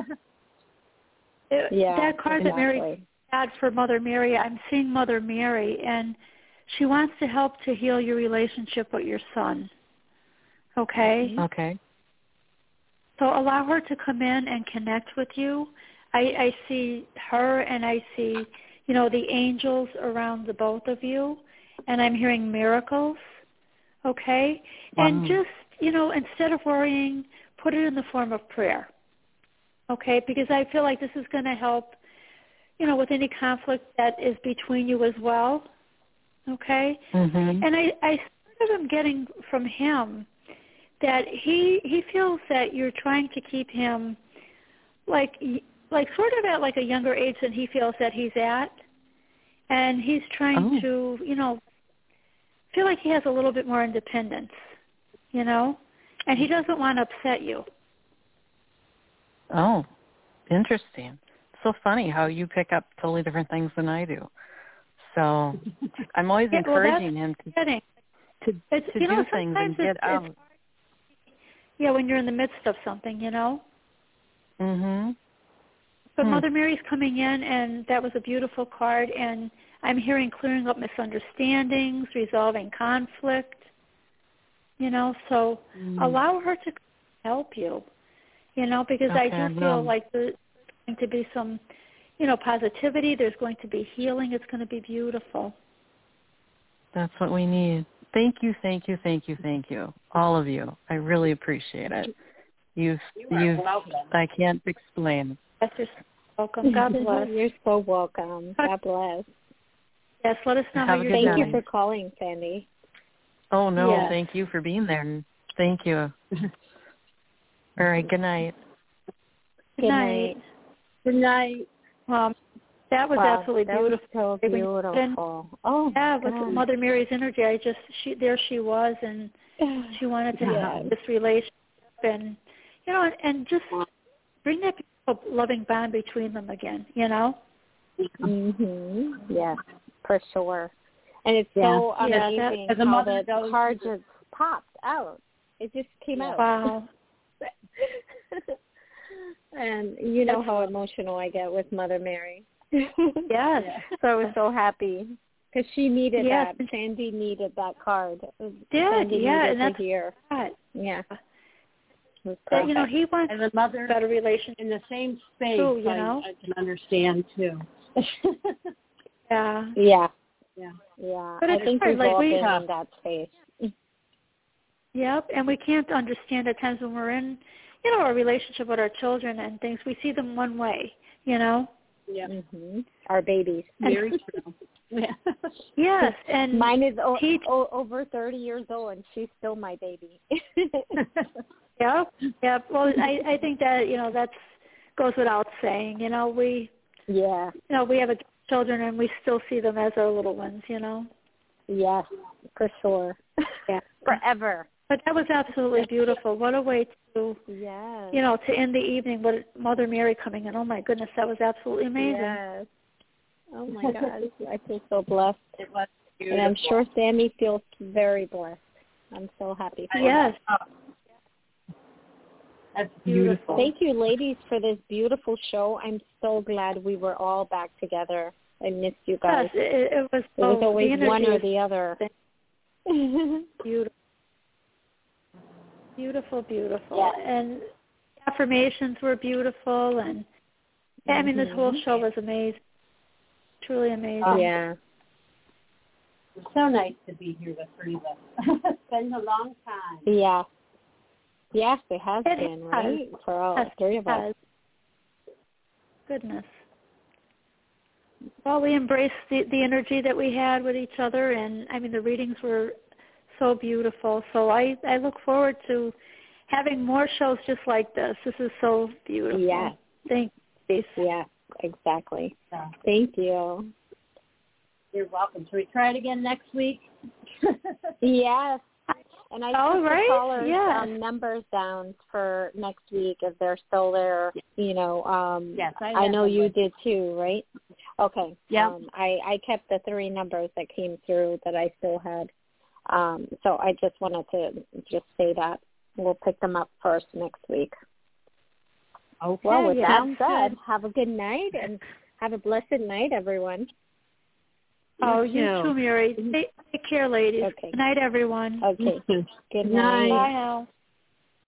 it, yeah, that card exactly. that Mary had for Mother Mary, I'm seeing Mother Mary, and she wants to help to heal your relationship with your son. Okay? Okay. So allow her to come in and connect with you. I, I see her and I see, you know, the angels around the both of you, and I'm hearing miracles, okay? Wow. And just, you know, instead of worrying, put it in the form of prayer, okay? Because I feel like this is going to help, you know, with any conflict that is between you as well, okay? Mm-hmm. And I, I sort of am getting from him that he he feels that you're trying to keep him like like sort of at like a younger age than he feels that he's at, and he's trying oh. to, you know, feel like he has a little bit more independence, you know, and he doesn't want to upset you. Oh, interesting. So funny how you pick up totally different things than I do. So I'm always yeah, encouraging well, him to getting. to, it's, to you do know, things and get it's, out. It's, yeah, when you're in the midst of something, you know. Mhm. But hmm. Mother Mary's coming in, and that was a beautiful card, and I'm hearing clearing up misunderstandings, resolving conflict, you know, so mm. allow her to help you, you know, because okay, I do feel like there's going to be some, you know, positivity. There's going to be healing. It's going to be beautiful. That's what we need. Thank you, thank you, thank you, thank you, all of you. I really appreciate it. You've, you you've, welcome. I can't explain. Yes, you're welcome. God bless. You're so welcome. God bless. Yes, let us know Have how a you're good Thank night. you for calling, Sandy. Oh, no, yes. Thank you for being there. Thank you. All right, good night. Good night. Good night. Um, that was wow, absolutely that beautiful. Was so beautiful. Oh, yeah, with God. Mother Mary's energy, I just she there she was, and she wanted to yeah. have this relationship, and you know, and just bring that loving bond between them again. You know. Mhm. Yes, for sure. And it's yeah. so yeah, amazing that, how the goes, card just popped out. It just came yeah. out. Wow. And you know how emotional I get with Mother Mary. Yes. So I was so happy because she needed yes. that. Sandy needed that card. Did Sandy yeah, needed and that's to hear. that. Yeah. That, you know, he wants as a mother better relationship in the same space. too, you I, know? I can understand too. yeah. Yeah. Yeah. Yeah. But I it's think hard, we've like all we, been in that space. Yep, and we can't understand at times when we're in, you know, a relationship with our children and things. We see them one way, you know. Yeah. Mm-hmm. Our babies. Very true. Yeah. Yes, and mine is o- he, o- over thirty years old, and she's still my baby. yeah, yeah. Well, I, I think that, you know, that's goes without saying. You know, we, yeah, you know, we have a, children, and we still see them as our little ones. You know. Yes, for sure. Yeah. Forever. But that was absolutely beautiful. What a way to, yes. you know, to end the evening with Mother Mary coming in. Oh my goodness, that was absolutely amazing. Yes. Oh my gosh, I feel so blessed. It was beautiful. And I'm sure Sammy feels very blessed. I'm so happy for yes. that. That's beautiful. Thank you, ladies, for this beautiful show. I'm so glad we were all back together. I missed you guys. Yes, it, it was. It was oh, always the one or the other. Beautiful. Beautiful, beautiful. Yes. And affirmations were beautiful, and I mean, this whole show was amazing. Truly amazing. Oh, yeah. It's so nice to be here, the three of us. It's been a long time. Yeah. Yes, it has It been, has. right? For all Yes, three of us. has. Goodness. Well, we embraced the, the energy that we had with each other, and I mean, the readings were so beautiful. So I, I look forward to having more shows just like this. This is so beautiful. Yeah. Thank you. Yeah, exactly. Yeah. Thank you. You're welcome. Should we try it again next week? Yes. And I All took right. the callers' Yes. um, numbers down for next week if they're still there. You know, um, Yes, I, I know you with. did too, right? Okay. Yeah. Um, I, I kept the three numbers that came through that I still had. Um, so I just wanted to just say that. We'll pick them up first next week. Okay. Well, with yeah. that said, have a good night and have a blessed night, everyone. Oh, You you too. too, Mary. Take, take care, ladies. Okay. Good night, everyone. Okay. Good night. night. Bye now.